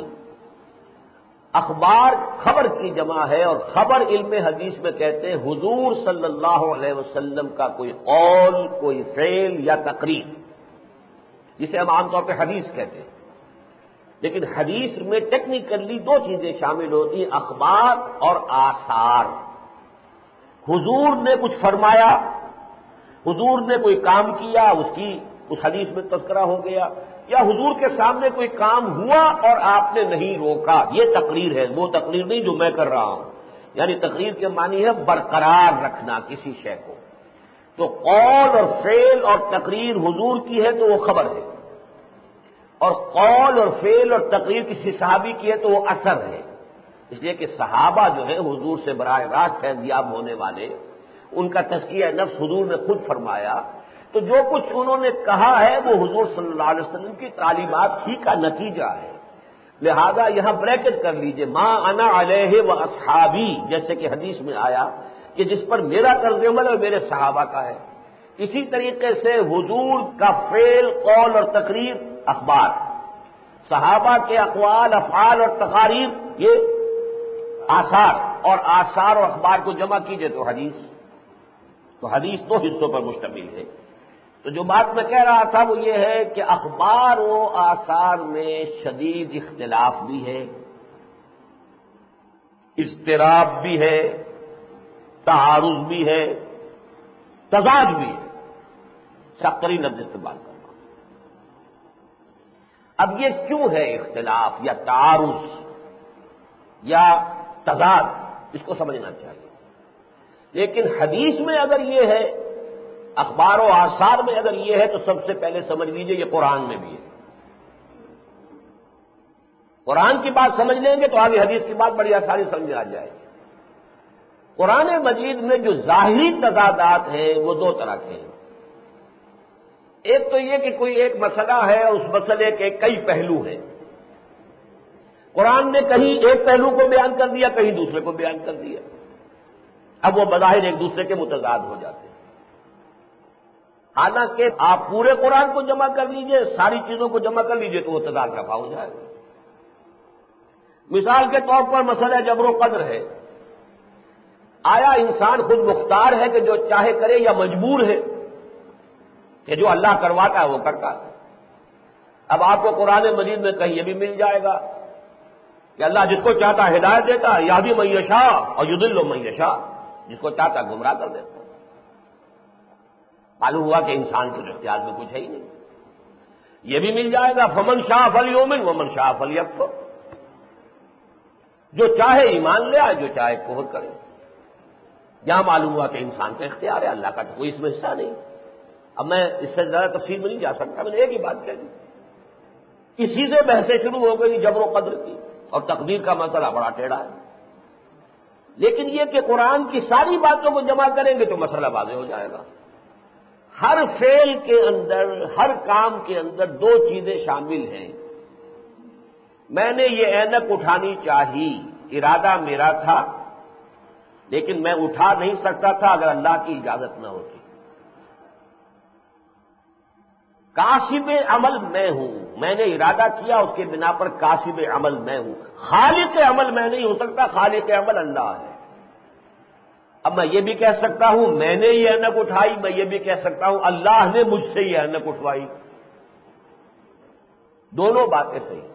اخبار خبر کی جمع ہے، اور خبر علم حدیث میں کہتے ہیں حضور صلی اللہ علیہ وسلم کا کوئی قول، کوئی فعل یا تقریر، جسے ہم عام طور پہ حدیث کہتے ہیں۔ لیکن حدیث میں ٹیکنیکلی دو چیزیں شامل ہوتی ہیں، اخبار اور آثار۔ حضور نے کچھ فرمایا، حضور نے کوئی کام کیا، اس حدیث میں تذکرہ ہو گیا، یا حضور کے سامنے کوئی کام ہوا اور آپ نے نہیں روکا، یہ تقریر ہے، وہ تقریر نہیں جو میں کر رہا ہوں۔ یعنی تقریر کے معنی ہے برقرار رکھنا کسی شے کو۔ تو قول اور فعل اور تقریر حضور کی ہے تو وہ خبر ہے، اور قول اور فعل اور تقریر کسی صحابی کی ہے تو وہ اثر ہے۔ اس لیے کہ صحابہ جو ہے حضور سے براہ راست فیضیاب ہونے والے، ان کا تزکیہ نفس حضور نے خود فرمایا، تو جو کچھ انہوں نے کہا ہے وہ حضور صلی اللہ علیہ وسلم کی تعلیمات ہی کا نتیجہ ہے۔ لہذا یہاں بریکٹ کر لیجئے، ما انا علیہ و اصحابی، جیسے کہ حدیث میں آیا کہ جس پر میرا طرز عمل اور میرے صحابہ کا ہے، اسی طریقے سے حضور کا فعل، قول اور تقریر اخبار، صحابہ کے اقوال، افعال اور تقاریر یہ آثار، اور آثار اور اخبار کو جمع کیجئے تو حدیث دو حصوں پر مشتمل ہے۔ تو جو بات میں کہہ رہا تھا وہ یہ ہے کہ اخبار و آثار میں شدید اختلاف بھی ہے، اضطراب بھی ہے، تعارض بھی ہے، تضاد بھی ہے، سقری لفظ استعمال کرنا۔ اب یہ کیوں ہے اختلاف یا تعارض یا تضاد، اس کو سمجھنا چاہیے۔ لیکن حدیث میں اگر یہ ہے، اخبار و آثار میں اگر یہ ہے، تو سب سے پہلے سمجھ لیجئے یہ قرآن میں بھی ہے۔ قرآن کی بات سمجھ لیں گے تو آگے حدیث کی بات بڑی آسانی سمجھ آ جائے گی۔ قرآن مجید میں جو ظاہری تضادات ہیں وہ دو طرح کے ہیں۔ ایک تو یہ کہ کوئی ایک مسئلہ ہے، اس مسئلے کے کئی پہلو ہیں، قرآن نے کہیں ایک پہلو کو بیان کر دیا، کہیں دوسرے کو بیان کر دیا، اب وہ بظاہر ایک دوسرے کے متضاد ہو جاتے ہیں۔ حالانکہ آپ پورے قرآن کو جمع کر لیجئے، ساری چیزوں کو جمع کر لیجئے تو وہ تضاد رفع ہو جائے گا۔ مثال کے طور پر مسئلہ جبر و قدر ہے، آیا انسان خود مختار ہے کہ جو چاہے کرے، یا مجبور ہے کہ جو اللہ کرواتا ہے وہ کرتا ہے؟ اب آپ کو قرآن مجید میں کہیں یہ بھی مل جائے گا کہ اللہ جس کو چاہتا ہے ہدایت دیتا ہے، یہدی من یشاء اور یضل من یشاء، جس کو چاہتا ہے گمراہ کر دیتا ہے۔ معلوم ہوا کہ انسان کے اختیار میں کچھ ہے ہی نہیں۔ یہ بھی مل جائے گا فمن شاء فلیؤمن ومن شاء فلیکفر، جو چاہے ایمان لے آئے، جو چاہے کفر کرے۔ یہاں معلوم ہوا کہ انسان کا اختیار ہے، اللہ کا تو کوئی اس میں حصہ نہیں۔ اب میں اس سے زیادہ تفصیل میں نہیں جا سکتا، میں نے ایک ہی بات کہہ دی۔ اسی سے بحثیں شروع ہو گئی جبر و قدر کی، اور تقدیر کا مسئلہ بڑا ٹیڑھا ہے۔ لیکن یہ کہ قرآن کی ساری باتوں کو جمع کریں گے تو مسئلہ واضح ہو جائے گا۔ ہر فعل کے اندر، ہر کام کے اندر دو چیزیں شامل ہیں۔ میں نے یہ اینک اٹھانی چاہی، ارادہ میرا تھا، لیکن میں اٹھا نہیں سکتا تھا اگر اللہ کی اجازت نہ ہوتی۔ کاسب عمل میں ہوں، میں نے ارادہ کیا، اس کے بنا پر کاسب عمل میں ہوں۔ خالق عمل میں نہیں ہو سکتا، خالق عمل اللہ ہے۔ اب میں یہ بھی کہہ سکتا ہوں میں نے یہ اینک اٹھائی، میں یہ بھی کہہ سکتا ہوں اللہ نے مجھ سے یہ اینک اٹھوائی، دونوں باتیں صحیح۔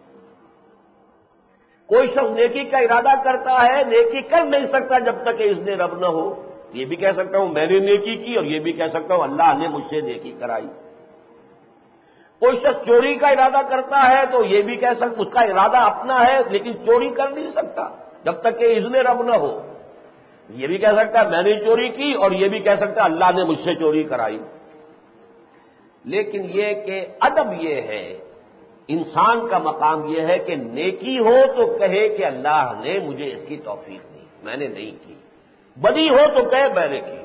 کوئی شخص نیکی کا ارادہ کرتا ہے، نیکی کر نہیں سکتا جب تک کہ اذن رب نہ ہو، یہ بھی کہہ سکتا ہوں میں نے نیکی کی، اور یہ بھی کہہ سکتا ہوں اللہ نے مجھ سے نیکی کرائی۔ کوئی شخص چوری کا ارادہ کرتا ہے تو یہ بھی کہہ سکتا، اس کا ارادہ اپنا ہے لیکن چوری کر نہیں سکتا جب تک کہ اذن رب نہ ہو، یہ بھی کہہ سکتا میں نے چوری کی، اور یہ بھی کہہ سکتا اللہ نے مجھ سے چوری کرائی۔ لیکن یہ کہ ادب یہ ہے، انسان کا مقام یہ ہے کہ نیکی ہو تو کہے کہ اللہ نے مجھے اس کی توفیق دی، میں نے نہیں کی، بدی ہو تو کہے میں نے کی۔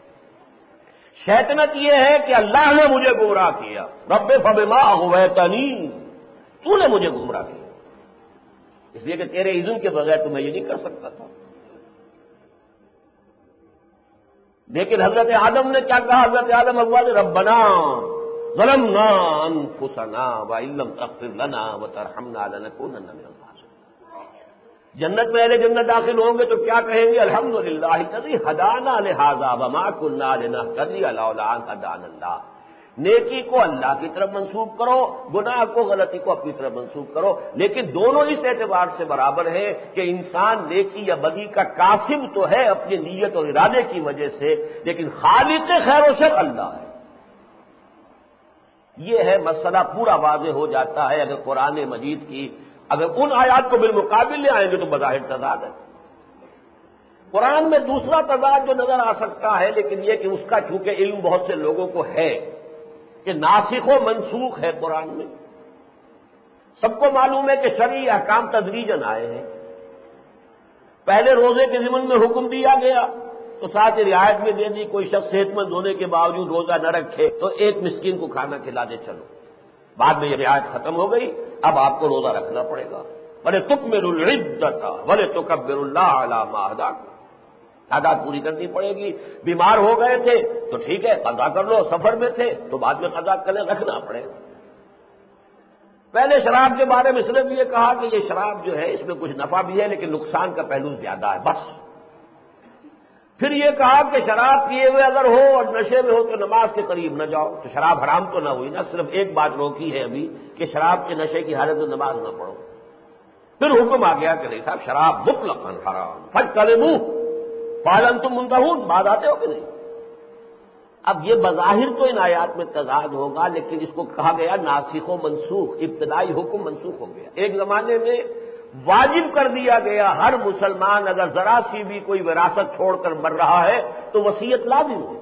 شیطنت یہ ہے کہ اللہ نے مجھے گمراہ کیا، رب فبما اغویتنی، تو نے مجھے گمراہ کیا، اس لیے کہ تیرے اذن کے بغیر تو میں یہ نہیں کر سکتا تھا۔ لیکن حضرت آدم نے کیا کہا؟ حضرت آدم اول ربنا ظلمنا انفسنا وان لم تغفر لنا وترحمنا لنکونن من الخاسرین۔ جنت میں اہل جنت داخل ہوں گے تو کیا کہیں گے؟ الحمدللہ الذی ہدانا لہذا وما كنا لنہتدی لولا ان ہدانا اللہ۔ نیکی کو اللہ کی طرف منسوب کرو، گناہ کو، غلطی کو اپنی طرف منسوب کرو، لیکن دونوں اس اعتبار سے برابر ہیں کہ انسان نیکی یا بدی کا قاسم تو ہے اپنی نیت اور ارادے کی وجہ سے، لیکن خالق خیر و شر اللہ ہے۔ یہ ہے مسئلہ، پورا واضح ہو جاتا ہے اگر قرآن مجید کی اگر ان آیات کو بالمقابل لے آئیں گے تو بظاہر تضاد ہے۔ قرآن میں دوسرا تضاد جو نظر آ سکتا ہے، لیکن یہ کہ اس کا چونکہ علم بہت سے لوگوں کو ہے کہ ناسخ و منسوخ ہے قرآن میں۔ سب کو معلوم ہے کہ شرعی احکام تدریجاً آئے ہیں۔ پہلے روزے کے ضمن میں حکم دیا گیا تو ساتھ رعایت میں دے دی، کوئی شخص صحت مند ہونے کے باوجود روزہ نہ رکھے تو ایک مسکین کو کھانا کھلا دے چلو۔ بعد میں یہ رعایت ختم ہو گئی، اب آپ کو روزہ رکھنا پڑے گا۔ وَلِتُكْمِلُوا الْعِدَّةَ وَلِتُكَبِّرُوا اللَّهَ عَلَىٰ مَا هَدَاكُمْ، تعداد پوری کرنی پڑے گی۔ بیمار ہو گئے تھے تو ٹھیک ہے قضا کر لو، سفر میں تھے تو بعد میں قضا کریں، رکھنا پڑے گا۔ پہلے شراب کے بارے میں صرف یہ کہا کہ یہ شراب جو ہے اس میں کچھ نفع بھی ہے لیکن نقصان کا پہلو زیادہ ہے، بس۔ پھر یہ کہا کہ شراب پیے ہوئے اگر ہو اور نشے میں ہو تو نماز کے قریب نہ جاؤ، تو شراب حرام تو نہ ہوئی نا، صرف ایک بات روکی ہے ابھی کہ شراب کے نشے کی حالت میں نماز نہ پڑھو۔ پھر حکم آ گیا کہ نہیں صاحب شراب مطلقاً حرام، فاجتنبوہ فہل انتم منتہون، بعد آتے ہو کہ نہیں؟ اب یہ بظاہر تو ان آیات میں تضاد ہوگا، لیکن اس کو کہا گیا ناسخ و منسوخ، ابتدائی حکم منسوخ ہو گیا۔ ایک زمانے میں واجب کر دیا گیا ہر مسلمان اگر ذرا سی بھی کوئی وراثت چھوڑ کر مر رہا ہے تو وصیت لازم ہے۔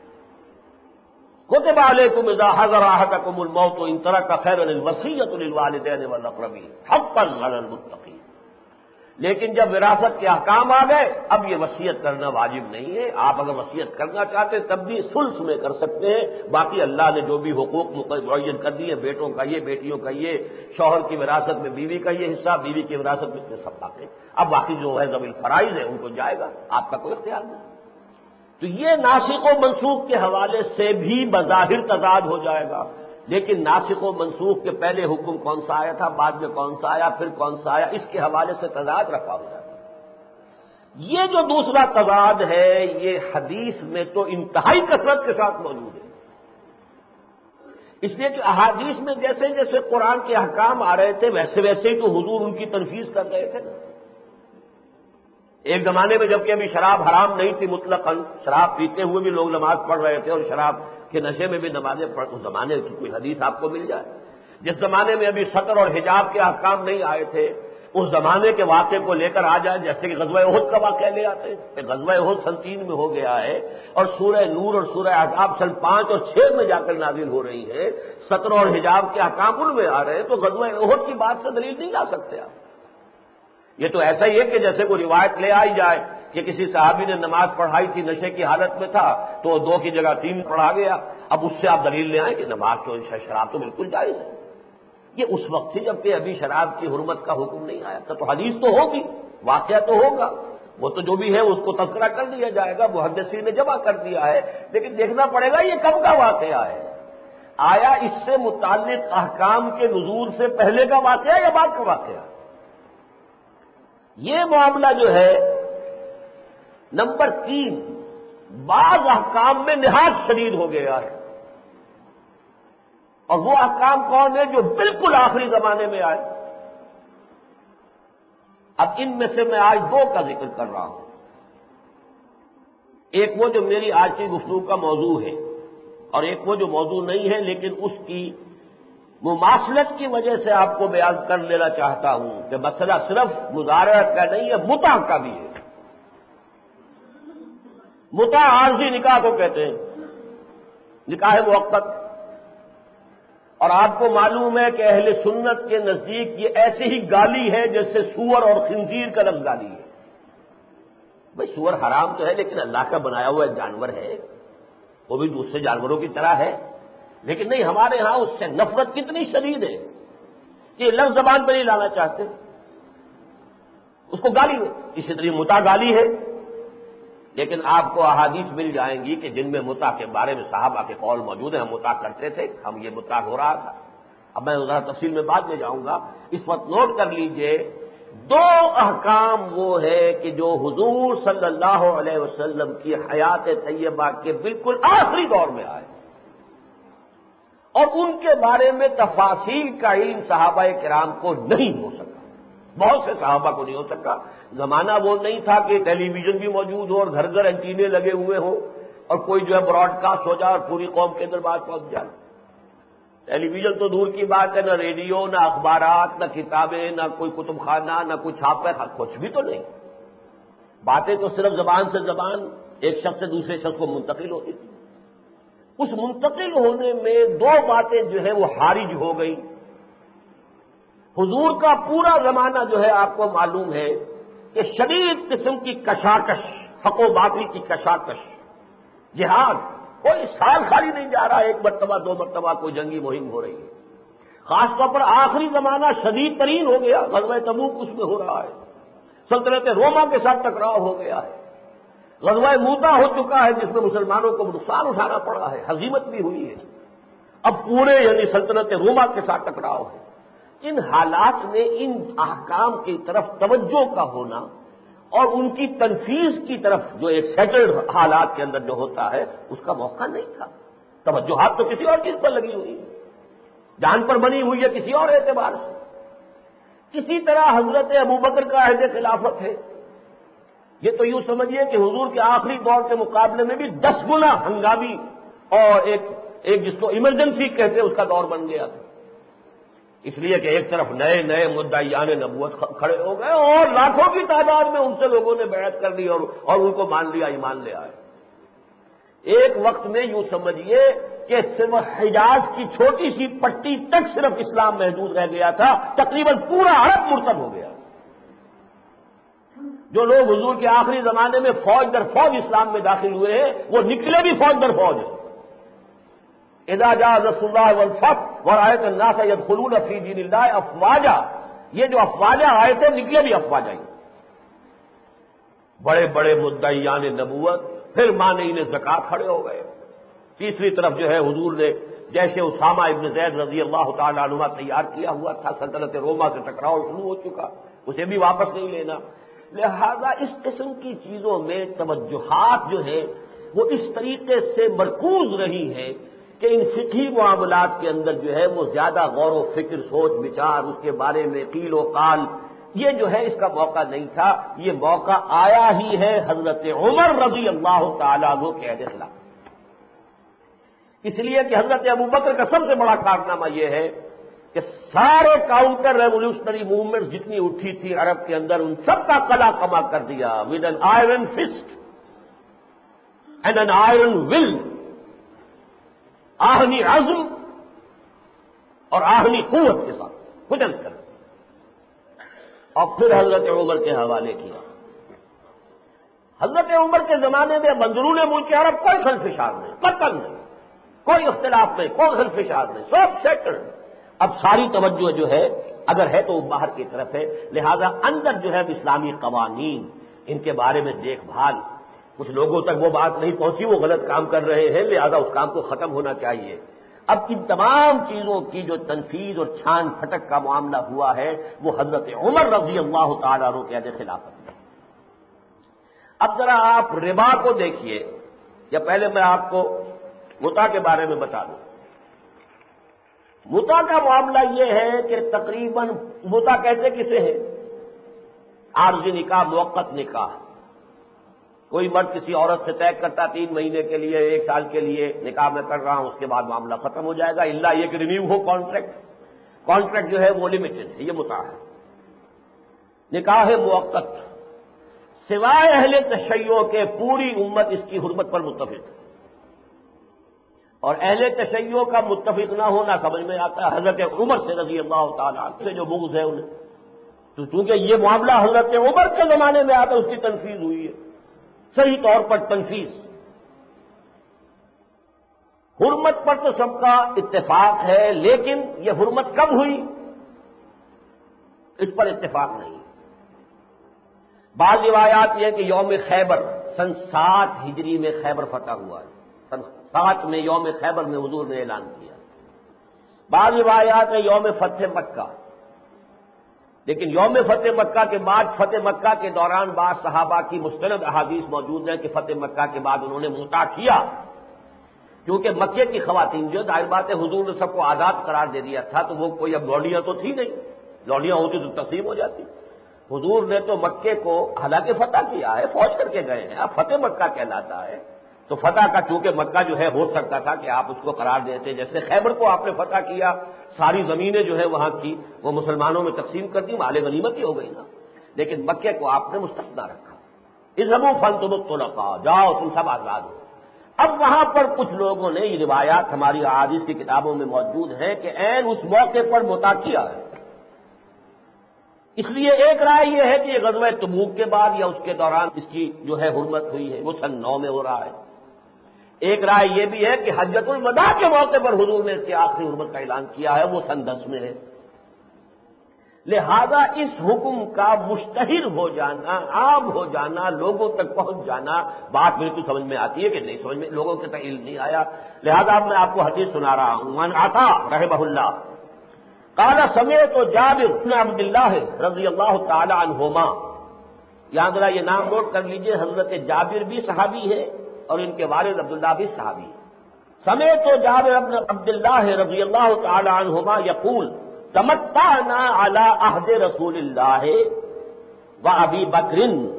کتب علیکم اذا حضر احدکم الموت ان ترک خیرا الوصیۃ للوالدین والاقربین حقا علی المتقین۔ لیکن جب وراثت کے احکام آ گئے اب یہ وصیت کرنا واجب نہیں ہے۔ آپ اگر وصیت کرنا چاہتے تب بھی ثلث میں کر سکتے ہیں، باقی اللہ نے جو بھی حقوق معین کر دیے، بیٹوں کا یہ، بیٹیوں کا یہ، شوہر کی وراثت میں بیوی کا یہ حصہ، بیوی کی وراثت میں یہ سب باقی، اب باقی جو ہے ذوی الفرائض ہے ان کو جائے گا، آپ کا کوئی اختیار نہیں۔ تو یہ ناسخ و منسوخ کے حوالے سے بھی بظاہر تضاد ہو جائے گا، لیکن ناسخ و منسوخ کے پہلے حکم کون سا آیا تھا، بعد میں کون سا آیا، پھر کون سا آیا، اس کے حوالے سے تضاد رفع ہو جاتا ہے۔ یہ جو دوسرا تضاد ہے یہ حدیث میں تو انتہائی کثرت کے ساتھ موجود ہے، اس لیے کہ احادیث میں جیسے جیسے قرآن کے احکام آ رہے تھے ویسے ویسے ہی تو حضور ان کی تنفیذ کر رہے تھے نا۔ ایک زمانے میں جبکہ ابھی شراب حرام نہیں تھی مطلقاً، شراب پیتے ہوئے بھی لوگ نماز پڑھ رہے تھے اور شراب کے نشے میں بھی نمازیں پڑھ، اس زمانے کی کوئی حدیث آپ کو مل جائے؟ جس زمانے میں ابھی سطر اور حجاب کے احکام نہیں آئے تھے اس زمانے کے واقعے کو لے کر آ جائے، جیسے کہ غزوہ احد کا واقعہ لے آتے ہیں کہ غزوہ احد سن 3 میں ہو گیا ہے اور سورہ نور اور سورہ احزاب سن 5 اور 6 میں جا کر نازل ہو رہی ہے، سطر اور حجاب کے احکام ان میں آ رہے ہیں، تو غزوہ احد کی بات سے دلیل نہیں لا سکتے آپ۔ یہ تو ایسا ہی ہے کہ جیسے کوئی روایت لے آئی جائے کہ کسی صحابی نے نماز پڑھائی تھی، نشے کی حالت میں تھا تو 2 کی جگہ 3 پڑھا گیا، اب اس سے آپ دلیل لے آئیں کہ نماز تو شراب تو بالکل جائز ہے۔ یہ اس وقت تھی جبکہ ابھی شراب کی حرمت کا حکم نہیں آیا تھا، تو حدیث تو ہوگی، واقعہ تو ہوگا، وہ تو جو بھی ہے اس کو تذکرہ کر دیا جائے گا، محدثین نے جمع کر دیا ہے، لیکن دیکھنا پڑے گا یہ کب کا واقعہ ہے، آیا اس سے متعلق احکام کے نزول سے پہلے کا واقعہ یا بعد کا واقعہ؟ یہ معاملہ جو ہے نمبر 3 بعض احکام میں نہایت شدید ہو گیا ہے، اور وہ احکام کون ہے جو بالکل آخری زمانے میں آئے۔ اب ان میں سے میں آج 2 کا ذکر کر رہا ہوں، ایک وہ جو میری آج کی گفتگو کا موضوع ہے اور ایک وہ جو موضوع نہیں ہے لیکن اس کی مماثلت کی وجہ سے آپ کو بیان کر لینا چاہتا ہوں کہ مسئلہ صرف مزارعت کا نہیں ہے، متع کا بھی ہے۔ متع عارضی نکاح کو کہتے ہیں، نکاح موقت، اور آپ کو معلوم ہے کہ اہل سنت کے نزدیک یہ ایسی ہی گالی ہے جیسے سور اور خنزیر کا لفظ گالی ہے۔ بھئی سور حرام تو ہے لیکن اللہ کا بنایا ہوا ایک جانور ہے، وہ بھی دوسرے جانوروں کی طرح ہے، لیکن نہیں، ہمارے ہاں اس سے نفرت کتنی شدید ہے کہ لفظ زبان پہ نہیں لانا چاہتے، اس کو گالی ہے۔ اسی طرح متع گالی ہے، لیکن آپ کو احادیث مل جائیں گی کہ جن میں متع کے بارے میں صحابہ کے قول موجود ہیں، ہم متع کرتے تھے، ہم یہ متع ہو رہا تھا۔ اب میں ذرا تفصیل میں بعد میں جاؤں گا، اس وقت نوٹ کر لیجئے 2 احکام وہ ہے کہ جو حضور صلی اللہ علیہ وسلم کی حیات طیبہ کے بالکل آخری دور میں آئے، اور ان کے بارے میں تفاصیل کا علم صحابہ کرام کو نہیں ہو سکا، بہت سے صحابہ کو نہیں ہو سکا۔ زمانہ وہ نہیں تھا کہ ٹیلی ویژن بھی موجود ہو اور گھر گھر اینٹینے لگے ہوئے ہوں اور کوئی جو ہے براڈ کاسٹ ہو جائے اور پوری قوم کے اندر بات پہنچ جائے۔ ٹیلی ویژن تو دور کی بات ہے، نہ ریڈیو، نہ اخبارات، نہ کتابیں، نہ کوئی کتب خانہ، نہ کوئی چھاپے، کچھ بھی تو نہیں۔ باتیں تو صرف زبان سے زبان ایک شخص سے دوسرے شخص کو منتقل ہوتی تھی۔ اس منتقل ہونے میں دو باتیں جو ہے وہ خارج ہو گئی۔ حضور کا پورا زمانہ جو ہے آپ کو معلوم ہے کہ شدید قسم کی کشاکش، حق و باطل کی کشاکش، جہاد، کوئی سال خالی نہیں جا رہا، ایک مرتبہ دو مرتبہ کوئی جنگی مہم ہو رہی ہے۔ خاص طور پر آخری زمانہ شدید ترین ہو گیا، غزوہ تبوک اس میں ہو رہا ہے، سلطنت روما کے ساتھ ٹکراؤ ہو گیا ہے، غزوہ موتا ہو چکا ہے جس میں مسلمانوں کو نقصان اٹھانا پڑا ہے، ہزیمت بھی ہوئی ہے، اب پورے یعنی سلطنت روما کے ساتھ ٹکراؤ ہے۔ ان حالات میں ان احکام کی طرف توجہ کا ہونا اور ان کی تنفیذ کی طرف جو ایک سیٹلڈ حالات کے اندر جو ہوتا ہے اس کا موقع نہیں تھا۔ توجہات تو کسی اور چیز پر لگی ہوئی ہے، جان پر بنی ہوئی ہے کسی اور اعتبار سے۔ اسی طرح حضرت ابوبکر کا عہد خلافت ہے، یہ تو یوں سمجھیے کہ حضور کے آخری دور کے مقابلے میں بھی 10 گنا ہنگامی اور ایک جس کو ایمرجنسی کہتے ہیں اس کا دور بن گیا تھا، اس لیے کہ ایک طرف نئے نئے مدعیان نبوت کھڑے ہو گئے اور لاکھوں کی تعداد میں ان سے لوگوں نے بیعت کر لی اور ان کو مان لیا، ایمان لے آئے۔ ایک وقت میں یوں سمجھیے کہ صرف حجاز کی چھوٹی سی پٹی تک صرف اسلام محدود رہ گیا تھا، تقریباً پورا عرب مرتد ہو گیا۔ جو لوگ حضور کے آخری زمانے میں فوج در فوج اسلام میں داخل ہوئے ہیں وہ نکلے بھی فوج در فوج ہیں۔ اذا جاء رسول اللہ والفتح ورأيت الناس يدخلون في دين الله افواجا، یہ جو افواجا آئے تھے نکلے بھی افواجا ہی، بڑے بڑے مدعیان نبوت، پھر مانعین زکات کھڑے ہو گئے۔ تیسری طرف جو ہے حضور نے جیسے اسامہ ابن زید رضی اللہ تعالی عنہ تیار کیا ہوا تھا، سلطنت روما سے ٹکراؤ شروع ہو چکا، اسے بھی واپس نہیں لینا۔ لہذا اس قسم کی چیزوں میں توجہات جو ہے وہ اس طریقے سے مرکوز رہی ہیں کہ ان فقہی معاملات کے اندر جو ہے وہ زیادہ غور و فکر، سوچ بچار، اس کے بارے میں قیل و قال، یہ جو ہے اس کا موقع نہیں تھا۔ یہ موقع آیا ہی ہے حضرت عمر رضی اللہ تعالیٰ عنہ کے عہد خلافت، اس لیے کہ حضرت ابوبکر کا سب سے بڑا کارنامہ یہ ہے کہ سارے کاؤنٹر ریولیوشنری موومنٹ جتنی اٹھی تھی عرب کے اندر ان سب کا قلع کما کر دیا، with an iron fist and an iron will, آہنی عزم اور آہنی قوت کے ساتھ کچل کر، اور پھر حضرت عمر کے حوالے کیا۔ حضرت عمر کے زمانے میں اندرون ملک عرب کوئی خلفشار نہیں، قتل نہیں، کوئی اختلاف نہیں، کوئی خلفشار نہیں، سب سیٹلڈ۔ اب ساری توجہ جو ہے اگر ہے تو باہر کی طرف ہے، لہذا اندر جو ہے اسلامی قوانین، ان کے بارے میں دیکھ بھال، کچھ لوگوں تک وہ بات نہیں پہنچی، وہ غلط کام کر رہے ہیں، لہذا اس کام کو ختم ہونا چاہیے۔ اب ان تمام چیزوں کی جو تنفیذ اور چھان پھٹک کا معاملہ ہوا ہے وہ حضرت عمر رضی اللہ تعالیٰ عنہ کے عہد خلافت میں۔ اب ذرا آپ ربا کو دیکھیے، یا پہلے میں آپ کو متع کے بارے میں بتا دوں۔ متع کا معاملہ یہ ہے کہ تقریباً متع کہتے کسے ہیں؟ عارضی نکاح، موقت نکاح۔ کوئی مرد کسی عورت سے طے کرتا 3 مہینے کے لیے، 1 سال کے لیے نکاح میں کر رہا ہوں، اس کے بعد معاملہ ختم ہو جائے گا، الا یہ کہ رینیو ہو کانٹریکٹ جو ہے وہ لمیٹڈ ہے، یہ متع ہے۔ نکاح موقت سوائے اہل تشیع کے پوری امت اس کی حرمت پر متفق ہے، اور اہل تشیع کا متفق نہ ہونا سمجھ میں آتا ہے حضرت عمر سے رضی اللہ تعالیٰ عنہ سے جو بغض ہے انہیں، تو چونکہ یہ معاملہ حضرت عمر کے زمانے میں آتا اس کی تنفیذ ہوئی ہے، صحیح طور پر تنفیذ۔ حرمت پر تو سب کا اتفاق ہے، لیکن یہ حرمت کب ہوئی اس پر اتفاق نہیں۔ بعض روایات یہ کہ یوم خیبر سن 7 ہجری میں خیبر فتح ہوا ہے، سن 7 میں یوم خیبر میں حضور نے اعلان کیا۔ بعض روایات ہے یوم فتح مکہ، لیکن یوم فتح مکہ کے بعد فتح مکہ کے دوران بعض صحابہ کی مستند احادیث موجود ہیں کہ فتح مکہ کے بعد انہوں نے متع کیا، کیونکہ مکے کی خواتین جو ظاہر بات ہے حضور نے سب کو آزاد قرار دے دیا تھا، تو وہ کوئی اب لوڈیاں تو تھی نہیں، لوڈیاں ہوتی تو تقسیم ہو جاتی۔ حضور نے تو مکے کو حالانکہ فتح کیا ہے، فوج کر کے گئے ہیں، اب فتح مکہ کہلاتا ہے، تو فتح کا چونکہ مکہ جو ہے ہو سکتا تھا کہ آپ اس کو قرار دیتے، جیسے خیبر کو آپ نے فتح کیا، ساری زمینیں جو ہے وہاں کی وہ مسلمانوں میں تقسیم کر دی، مال غنیمت ہی ہو گئی نا، لیکن مکے کو آپ نے مستثنا رکھا۔ اذهبوا فانتم الطلقاء، جاؤ تم سب آزاد ہو۔ اب وہاں پر کچھ لوگوں نے یہ روایات ہماری احادیث کی کتابوں میں موجود ہیں کہ عین اس موقع پر مطاع کیا ہے۔ اس لیے ایک رائے یہ ہے کہ یہ غزوہ تبوک کے بعد یا اس کے دوران اس کی جو ہے حرمت ہوئی ہے، وہ سن 9 میں ہو رہا ہے۔ ایک رائے یہ بھی ہے کہ حجۃ الوداع کے موقع پر حضور نے اس کی آخری حرمت کا اعلان کیا ہے، وہ سن 10 میں ہے۔ لہذا اس حکم کا مشتہر ہو جانا، عام ہو جانا، لوگوں تک پہنچ جانا، بات بالکل سمجھ میں آتی ہے کہ نہیں سمجھ میں، لوگوں کے تک علم نہیں آیا۔ لہذا اب میں آپ کو حدیث سنا رہا ہوں۔ عن عطا رحمہ اللہ قال سمعت جابر بن عبد اللہ رضی اللہ تعالی عنہما، یہاں ذرا یہ نام نوٹ کر لیجئے، حضرت جابر بھی صحابی ہے اور ان کے والد عبداللہ بھی صحابی ہے۔ سمعت جابر بن عبد اللہ رضی اللہ تعالی عنہما یقول تمتعنا على عهد رسول الله وابي بکر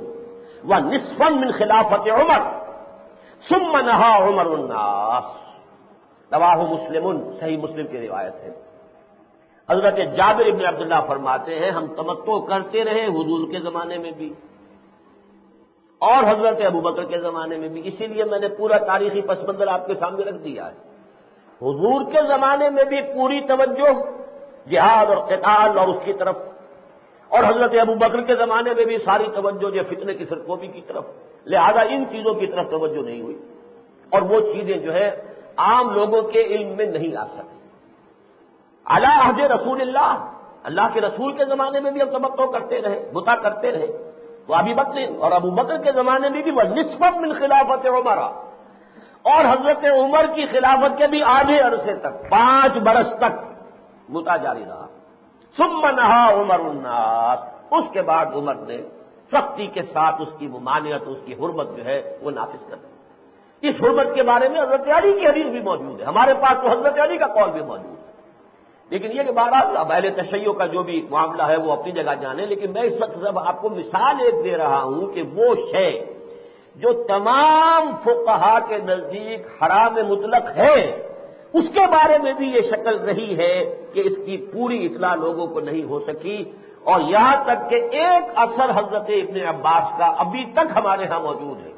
ونصفا من خلافت عمر ثم نهى عمر الناس، رواه مسلم، صحیح مسلم کی روایت ہے۔ حضرت جابر بن عبداللہ فرماتے ہیں ہم تمتع کرتے رہے حضور کے زمانے میں بھی اور حضرت ابوبکر کے زمانے میں بھی، اسی لیے میں نے پورا تاریخی پس منظر آپ کے سامنے رکھ دیا ہے۔ حضور کے زمانے میں بھی پوری توجہ جہاد اور قتال اور اس کی طرف، اور حضرت ابوبکر کے زمانے میں بھی ساری توجہ جو فتنے کی سرکوبی کی طرف، لہذا ان چیزوں کی طرف توجہ نہیں ہوئی اور وہ چیزیں جو ہے عام لوگوں کے علم میں نہیں آ سکی۔ علی عہد رسول اللہ، اللہ کے رسول کے زمانے میں بھی ہم تمتع کرتے رہے، متع کرتے رہے، وہ ابی بکر اور ابو بکر کے زمانے میں بھی وہ نصفا من خلافت عمر، اور حضرت عمر کی خلافت کے بھی آدھے عرصے تک 5 برس تک متع جاری رہا۔ ثم نہا عمر الناس، اس کے بعد عمر نے سختی کے ساتھ اس کی ممانعت، اس کی حرمت جو ہے وہ نافذ کر دی۔ اس حرمت کے بارے میں حضرت علی کی حدیث بھی موجود ہے، ہمارے پاس تو حضرت علی کا قول بھی موجود ہے، لیکن یہ کہ بہرحال اہل تشیع کا جو بھی معاملہ ہے وہ اپنی جگہ جانے، لیکن میں اس وقت صرف آپ کو مثال ایک دے رہا ہوں کہ وہ شے جو تمام فقہا کے نزدیک حرام مطلق ہے، اس کے بارے میں بھی یہ شکل رہی ہے کہ اس کی پوری اطلاع لوگوں کو نہیں ہو سکی، اور یہاں تک کہ ایک اثر حضرت ابن عباس کا ابھی تک ہمارے ہاں موجود ہے۔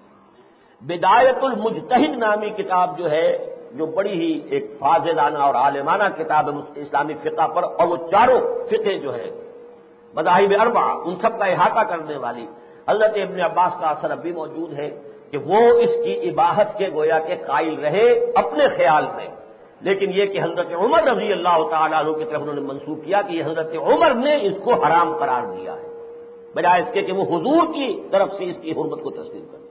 بدایت المجتہد نامی کتاب جو ہے، جو بڑی ہی ایک فاضلانہ اور عالمانہ کتاب ہے اسلامی فقہ پر، اور وہ چاروں فقہ جو ہے مذاہب اربعہ ان سب کا احاطہ کرنے والی، حضرت ابن عباس کا اثر اب بھی موجود ہے کہ وہ اس کی اباحت کے گویا کے قائل رہے اپنے خیال میں، لیکن یہ کہ حضرت عمر رضی اللہ تعالیٰ عنہ کی طرف انہوں نے منسوب کیا کہ یہ حضرت عمر نے اس کو حرام قرار دیا ہے، بجائے اس کے کہ وہ حضور کی طرف سے اس کی حرمت کو تسلیم کر۔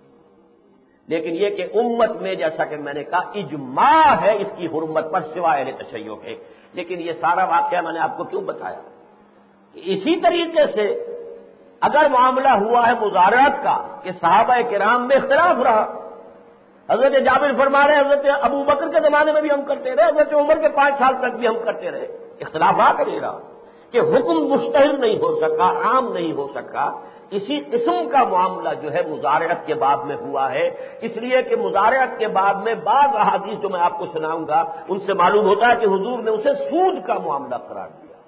لیکن یہ کہ امت میں جیسا کہ میں نے کہا اجماع ہے اس کی حرمت پر سوائے اہل تشیع کے، لیکن یہ سارا واقعہ میں نے آپ کو کیوں بتایا کہ اسی طریقے سے اگر معاملہ ہوا ہے مزارعت کا کہ صحابہ کرام میں اختلاف رہا، حضرت جابر فرما رہے حضرت ابو بکر کے زمانے میں بھی ہم کرتے رہے، حضرت عمر کے 5 سال تک بھی ہم کرتے رہے، اختلاف آ کر ہی رہا کہ حکم مشتہر نہیں ہو سکا، عام نہیں ہو سکا۔ اسی قسم کا معاملہ جو ہے مزارعت کے باب میں ہوا ہے، اس لیے کہ مزارعت کے باب میں بعض احادیث جو میں آپ کو سناؤں گا ان سے معلوم ہوتا ہے کہ حضور نے اسے سود کا معاملہ قرار دیا۔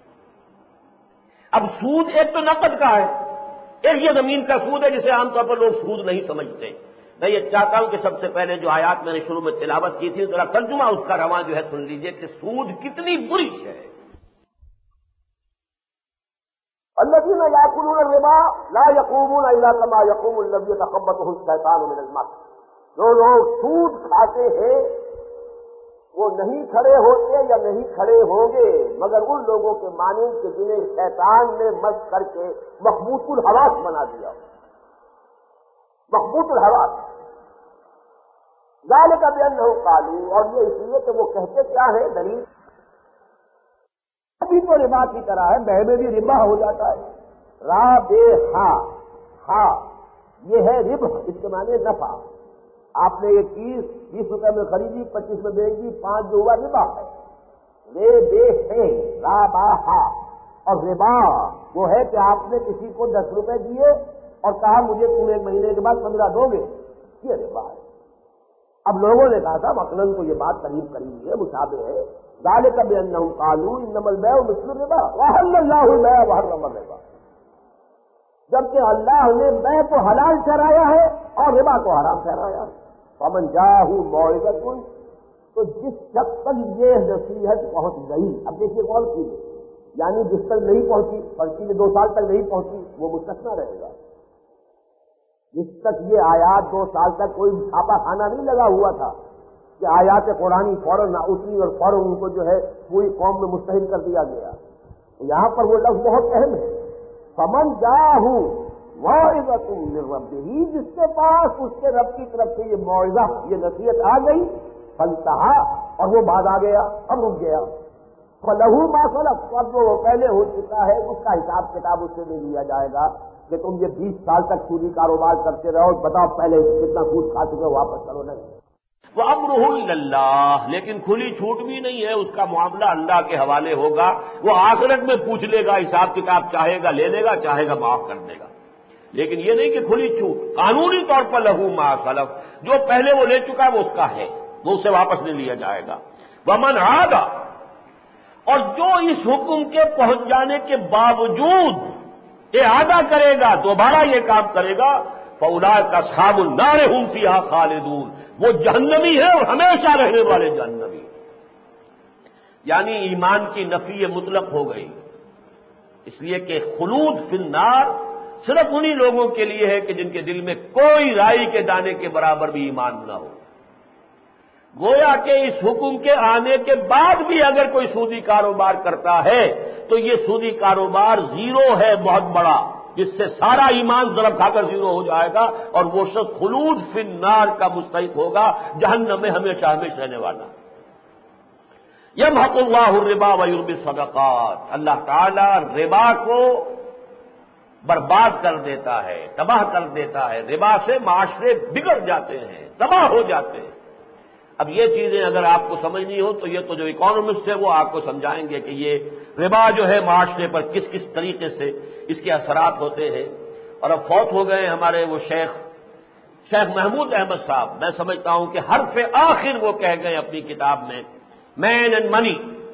اب سود ایک تو نقد کا ہے، ایک یہ زمین کا سود ہے جسے عام طور پر لوگ سود نہیں سمجھتے۔ میں یہ چاہتا ہوں کہ سب سے پہلے جو آیات میں نے شروع میں تلاوت کی تھی ذرا ترجمہ اس کا رواں جو ہے سن لیجئے کہ سود کتنی بری شے ہے۔ الذين يأكلون الربا لا يقومون إلا كما يقوم الذي يتخبطه الشيطان من المس، جو لوگ سود کھاتے ہیں وہ نہیں کھڑے ہوتے یا نہیں کھڑے ہوں گے مگر ان لوگوں کے مانند کہ جنہیں شیطان نے مس کر کے مخبوط الحواس بنا دیا، مخبوط الحواس۔ ذلك بأنه قالوا، اور یہ اس لیے کہ وہ کہتے کیا ہے، دلیل ابھی تو ربا کی طرح ہے، بہ میں بھی ربا ہو جاتا ہے، را بے ہا، ہا یہ ہے ربح، اس کے معنی نفع، آپ نے یہ 20 روپے میں خریدی، 25 میں بیچ دی، 5 جو ہوا ربا ہے. رے بے ہے راباہا. اور ربا وہ ہے کہ آپ نے کسی کو 10 روپے دیے اور کہا مجھے تم 1 مہینے کے بعد 15 دو گے، یہ ربا ہے. اب لوگوں نے کہا تھا مثلاً کو یہ بات قریب ہے، مشابہ ہے. ذالک بانہم قالوا انما البیع مثل الربا وحل اللہ البیع وحرم الربا. جبکہ اللہ نے بیع کو حلال ٹھہرایا ہے اور ربا کو حرام ٹھہرایا ہے. فمن جاءہ موعظۃ، تو جس شخص تک یہ نصیحت پہنچ گئی، اب دیکھیے غور کیجیے، یعنی جس تک نہیں پہنچی، فرض کیجیے 2 سال تک نہیں پہنچی، وہ مستثنیٰ رہے گا. جس تک یہ آیات 2 سال تک کوئی چھاپا خانہ نہیں لگا ہوا تھا کہ آیات قرآنی فوراً اتری اور فوراً ان کو جو ہے پوری قوم میں مستحل کر دیا گیا. یہاں پر وہ لفظ بہت اہم ہے. فمن جاءہ موعظۃ من ربہ، جس کے پاس اس کے رب کی طرف سے یہ موعظہ، یہ نصیحت آ گئی، فانتہا، اور وہ بعد آ گیا، اب رک گیا، فلہ ما سلف، اب جو وہ پہلے ہو چکا ہے اس کا حساب کتاب اس سے نہیں لیا جائے گا کہ تم یہ 20 سال تک سودی کاروبار کرتے رہو، بتاؤ پہلے کتنا سود کھا چکے واپس کرو. نہیں، وَأَمْرُهُ إِلَى اللَّهِ، لیکن کھلی چھوٹ بھی نہیں ہے، اس کا معاملہ اللہ کے حوالے ہوگا. وہ آخرت میں پوچھ لے گا، حساب کتاب چاہے گا لے لے گا، چاہے گا معاف کر دے گا. لیکن یہ نہیں کہ کھلی چھوٹ، قانونی طور پر لہو ما سلف، جو پہلے وہ لے چکا ہے وہ اس کا ہے، وہ اسے واپس نہیں لیا جائے گا. وَمَنْ عَادَ، اور جو اس حکم کے پہنچ جانے کے باوجود اعادہ کرے گا، دوبارہ یہ کام کرے گا، فَأُولَٰئِکَ أَصْحَابُ النَّارِ هُمْ فِيهَا خَالِدُونَ، وہ جہنمی ہے اور ہمیشہ رہنے والے جہنمی. یعنی ایمان کی نفی مطلق ہو گئی، اس لیے کہ خلود فی النار صرف انہی لوگوں کے لیے ہے کہ جن کے دل میں کوئی رائی کے دانے کے برابر بھی ایمان نہ ہو. گویا کہ اس حکم کے آنے کے بعد بھی اگر کوئی سودی کاروبار کرتا ہے تو یہ سودی کاروبار زیرو ہے بہت بڑا، جس سے سارا ایمان ضرب کھا کر زیرو ہو جائے گا اور وہ شخص خلود فی النار کا مستحق ہوگا، جہنم میں ہمیشہ ہمیشہ رہنے والا. یمحق اللہ الربا ویربی الصدقات، اللہ تعالی ربا کو برباد کر دیتا ہے، تباہ کر دیتا ہے. ربا سے معاشرے بگڑ جاتے ہیں، تباہ ہو جاتے ہیں. اب یہ چیزیں اگر آپ کو سمجھنی ہو تو یہ تو جو اکانومسٹ ہے وہ آپ کو سمجھائیں گے کہ یہ ربا جو ہے معاشرے پر کس کس طریقے سے اس کے اثرات ہوتے ہیں. اور اب فوت ہو گئے ہمارے وہ شیخ محمود احمد صاحب، میں سمجھتا ہوں کہ حرف آخر وہ کہہ گئے اپنی کتاب میں مین اینڈ منی.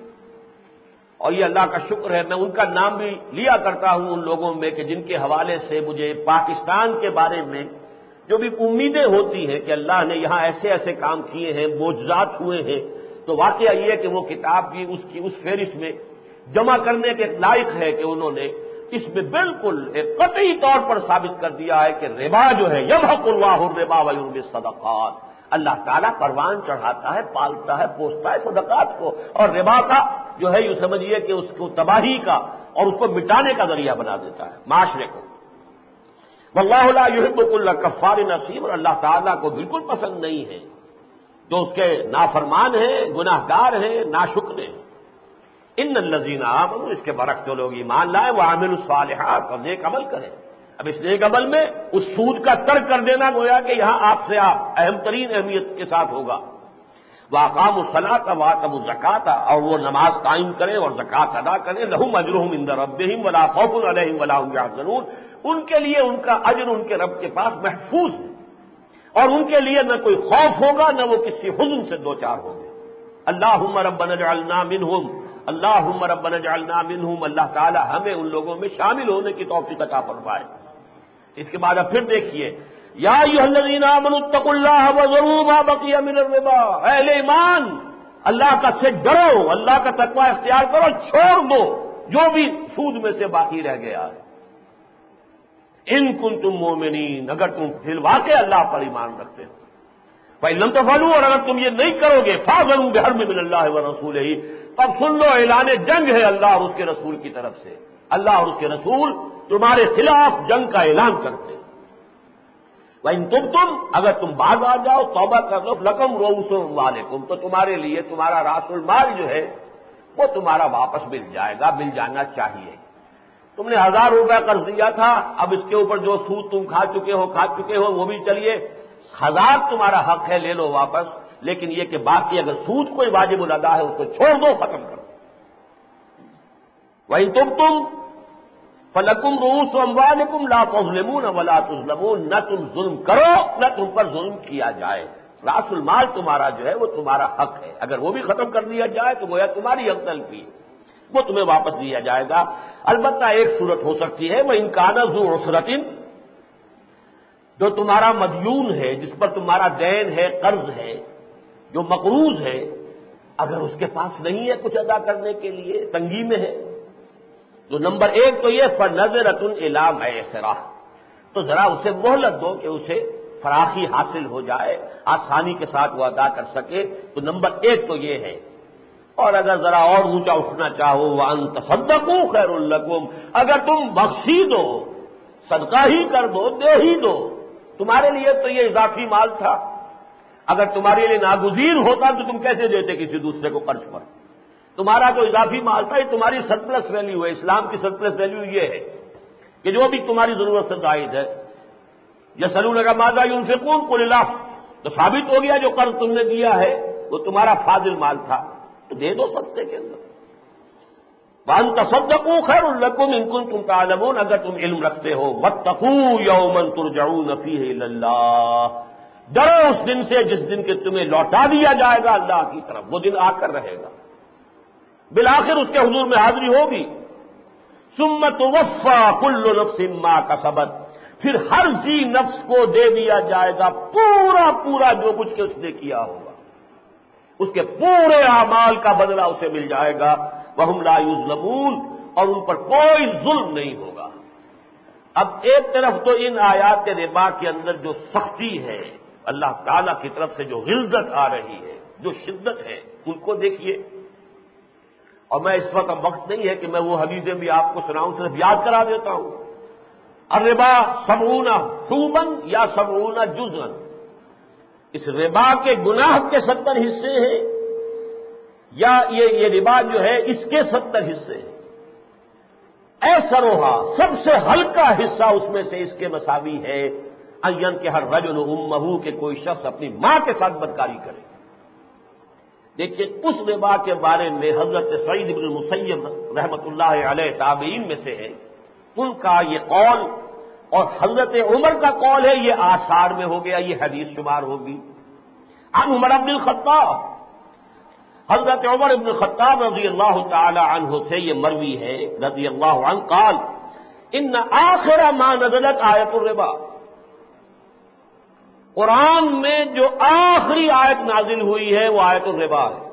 اور یہ اللہ کا شکر ہے، میں ان کا نام بھی لیا کرتا ہوں ان لوگوں میں کہ جن کے حوالے سے مجھے پاکستان کے بارے میں جو بھی امیدیں ہوتی ہیں کہ اللہ نے یہاں ایسے ایسے کام کیے ہیں، معجزات ہوئے ہیں، تو واقعہ یہ کہ وہ کتاب بھی اس فہرست میں جمع کرنے کے لائق ہے کہ انہوں نے اس میں بالکل ایک قطعی طور پر ثابت کر دیا ہے کہ ربا جو ہے یمحق اللہ الربا ویربی الصدقات، اللہ تعالیٰ پروان چڑھاتا ہے، پالتا ہے، پوستا ہے صدقات کو، اور ربا کا جو ہے یوں سمجھیے کہ اس کو تباہی کا اور اس کو مٹانے کا ذریعہ بنا دیتا ہے معاشرے کو. واللہ لا يحب كل كفار نثیم، اور اللہ تعالیٰ کو بالکل پسند نہیں ہے جو اس کے نافرمان ہیں، گناہ گار ہیں، ناشکر ہیں. ان الذین آمنوا، اس کے برعکس جو لوگ ایمان لائے، وعملوا الصالحات، اور نیک عمل کریں. اب اس نیک عمل میں اس سود کا ترک کر دینا گویا کہ یہاں آپ سے آپ اہم ترین اہمیت کے ساتھ ہوگا. وَأَقَامُوا الصَّلَاةَ وَآتَوُا الزَّكَاةَ، اور وہ نماز قائم کریں اور زکوٰۃ ادا کریں. لَهُمْ أَجْرُهُمْ عِندَ رَبِّهِمْ وَلَا خَوْفٌ عَلَيْهِمْ وَلَا هُمْ يَحْزَنُونَ، ان کے لیے ان کا اجر ان کے رب کے پاس محفوظ ہے اور ان کے لیے نہ کوئی خوف ہوگا نہ وہ کسی حزن سے دوچار ہوں گے. اللہم ربنا اجعلنا منہم، اللہم ربنا اجعلنا منہم، اللہ تعالی ہمیں ان لوگوں میں شامل ہونے کی توفیق عطا فرمائے. اس کے بعد اب پھر دیکھیے، یا ایھا الذین آمنوا اتقوا اللہ وذروا ما بقی من الربا، اہل ایمان اللہ کا سے ڈرو، اللہ کا تقوی اختیار کرو، چھوڑ دو جو بھی سود میں سے باقی رہ گیا ہے. ان کنتم مومنین، اگر تم فی الواقع اللہ پر ایمان رکھتے ہو. فإن لم تفعلوا، اور اگر تم یہ نہیں کرو گے، فاذنوا بحرب من اللہ ورسولہ، تب سن لو اعلان جنگ ہے اللہ اور اس کے رسول کی طرف سے. اللہ اور اس کے رسول تمہارے خلاف جنگ کا اعلان کرتے ہیں. وَإِن تُبْتُمْ، اگر تم باز آ جاؤ، توبہ کر لو، لَكُمْ رُءُوسُ أَمْوَالِكُمْ، تو تمہارے لیے تمہارا راس المال جو ہے وہ تمہارا واپس مل جائے گا، مل جانا چاہیے. تم نے 1000 روپے قرض دیا تھا، اب اس کے اوپر جو سود تم کھا چکے ہو وہ بھی چلیے 1000 تمہارا حق ہے، لے لو واپس، لیکن یہ کہ باقی اگر سود کوئی واجب الادا ہے اس کو چھوڑ دو، ختم کرو۔ وَإِن تُبْتُمْ فَلَكُمْ رُءُوسُ أَمْوَالِكُمْ لَا تَظْلِمُونَ وَلَا تُظْلَمُونَ، نہ تم ظلم کرو نہ تم پر ظلم کیا جائے۔ راس المال تمہارا جو ہے وہ تمہارا حق ہے، اگر وہ بھی ختم کر دیا جائے تو گویا تمہاری حق تلفی ہے، وہ تمہیں واپس دیا جائے گا۔ البتہ ایک صورت ہو سکتی ہے، وَإِن كَانَ ذُو عُسْرَةٍ، جو تمہارا مدیون ہے، جس پر تمہارا دین ہے، قرض ہے، جو مقروض ہے، اگر اس کے پاس نہیں ہے کچھ ادا کرنے کے لیے، تنگی میں ہے، تو نمبر 1 تو یہ فَنَظِرَةٌ إِلَىٰ مَيْسَرَةٍ، تو ذرا اسے مہلت دو کہ اسے فراخی حاصل ہو جائے، آسانی کے ساتھ وہ ادا کر سکے، تو نمبر 1 تو یہ ہے۔ اور اگر ذرا اور اونچا اٹھنا چاہو وَأَن تَصَدَّقُوا خَيْرٌ لَّكُمْ، اگر تم بخشی دو، صدقہ ہی کر دو، دے ہی دو، تمہارے لیے تو یہ اضافی مال تھا، اگر تمہارے لیے ناگزیر ہوتا تو تم کیسے دیتے کسی دوسرے کو قرض پر؟ تمہارا تو اضافی مال تھا، یہ تمہاری سرپلس ویلیو ہے۔ اسلام کی سرپلس ویلیو یہ ہے کہ جو بھی تمہاری ضرورت سے زائد ہے، یسألونک ماذا ينفقون قل العفو، تو ثابت ہو گیا جو قرض تم نے دیا ہے وہ تمہارا فاضل مال تھا، تو دے دو صدقے کے اندر۔ وَأَن تَصَدَّقُوا خَيْرٌ لَّكُمْ إِن كُنتُمْ تَعْلَمُونَ، اگر تم علم رکھتے ہو۔ وَاتَّقُوا يَوْمًا تُرْجَعُونَ فِيهِ إِلَى اللَّهِ، ڈرو اس دن سے جس دن کے تمہیں لوٹا دیا جائے گا اللہ کی طرف، وہ دن آ کر رہے گا، بالآخر اس کے حضور میں حاضری ہوگی۔ ثُمَّ تُوَفَّىٰ كُلُّ نَفْسٍ مَّا كَسَبَتْ، پھر ہر ذی نفس کو دے دیا جائے گا پورا پورا جو کچھ کہ اس نے کیا ہوگا، اس کے پورے اعمال کا بدلہ اسے مل جائے گا۔ وَهُمْ لَا يُظْلَمُونَ، اور ان پر کوئی ظلم نہیں ہوگا۔ اب ایک طرف تو ان آیات ربا کے اندر جو سختی ہے، اللہ تعالیٰ کی طرف سے جو غلظت آ رہی ہے، جو شدت ہے، ان کو دیکھیے۔ اور میں اس وقت اب وقت نہیں ہے کہ میں وہ حدیثیں بھی آپ کو سناؤں، صرف یاد کرا دیتا ہوں۔ الربا 70 حوبا یا 70 جزءا، اس ربا کے گناہ کے 70 حصے ہیں، یا یہ ربا جو ہے اس کے 70 حصے ہیں۔ ایسروہا، سب سے ہلکا حصہ اس میں سے اس کے مساوی ہے، ان کے ہر رجل امہ، کہ کوئی شخص اپنی ماں کے ساتھ بدکاری کرے۔ دیکھیے اس ربا کے بارے میں حضرت سعید بن المسیب رحمۃ اللہ علیہ تابعین میں سے ہے، ان کا یہ قول، اور حضرت عمر کا قول ہے، یہ آثار میں ہو گیا، یہ حدیث شمار ہوگی۔ عن عمر بن الخطاب، حضرت عمر بن الخطاب رضی اللہ تعالی عنہ سے یہ مروی ہے رضی اللہ عنہ، قال ان آخر ما نزلت آیت الربا، قرآن میں جو آخری آیت نازل ہوئی ہے وہ آیت الربا ہے۔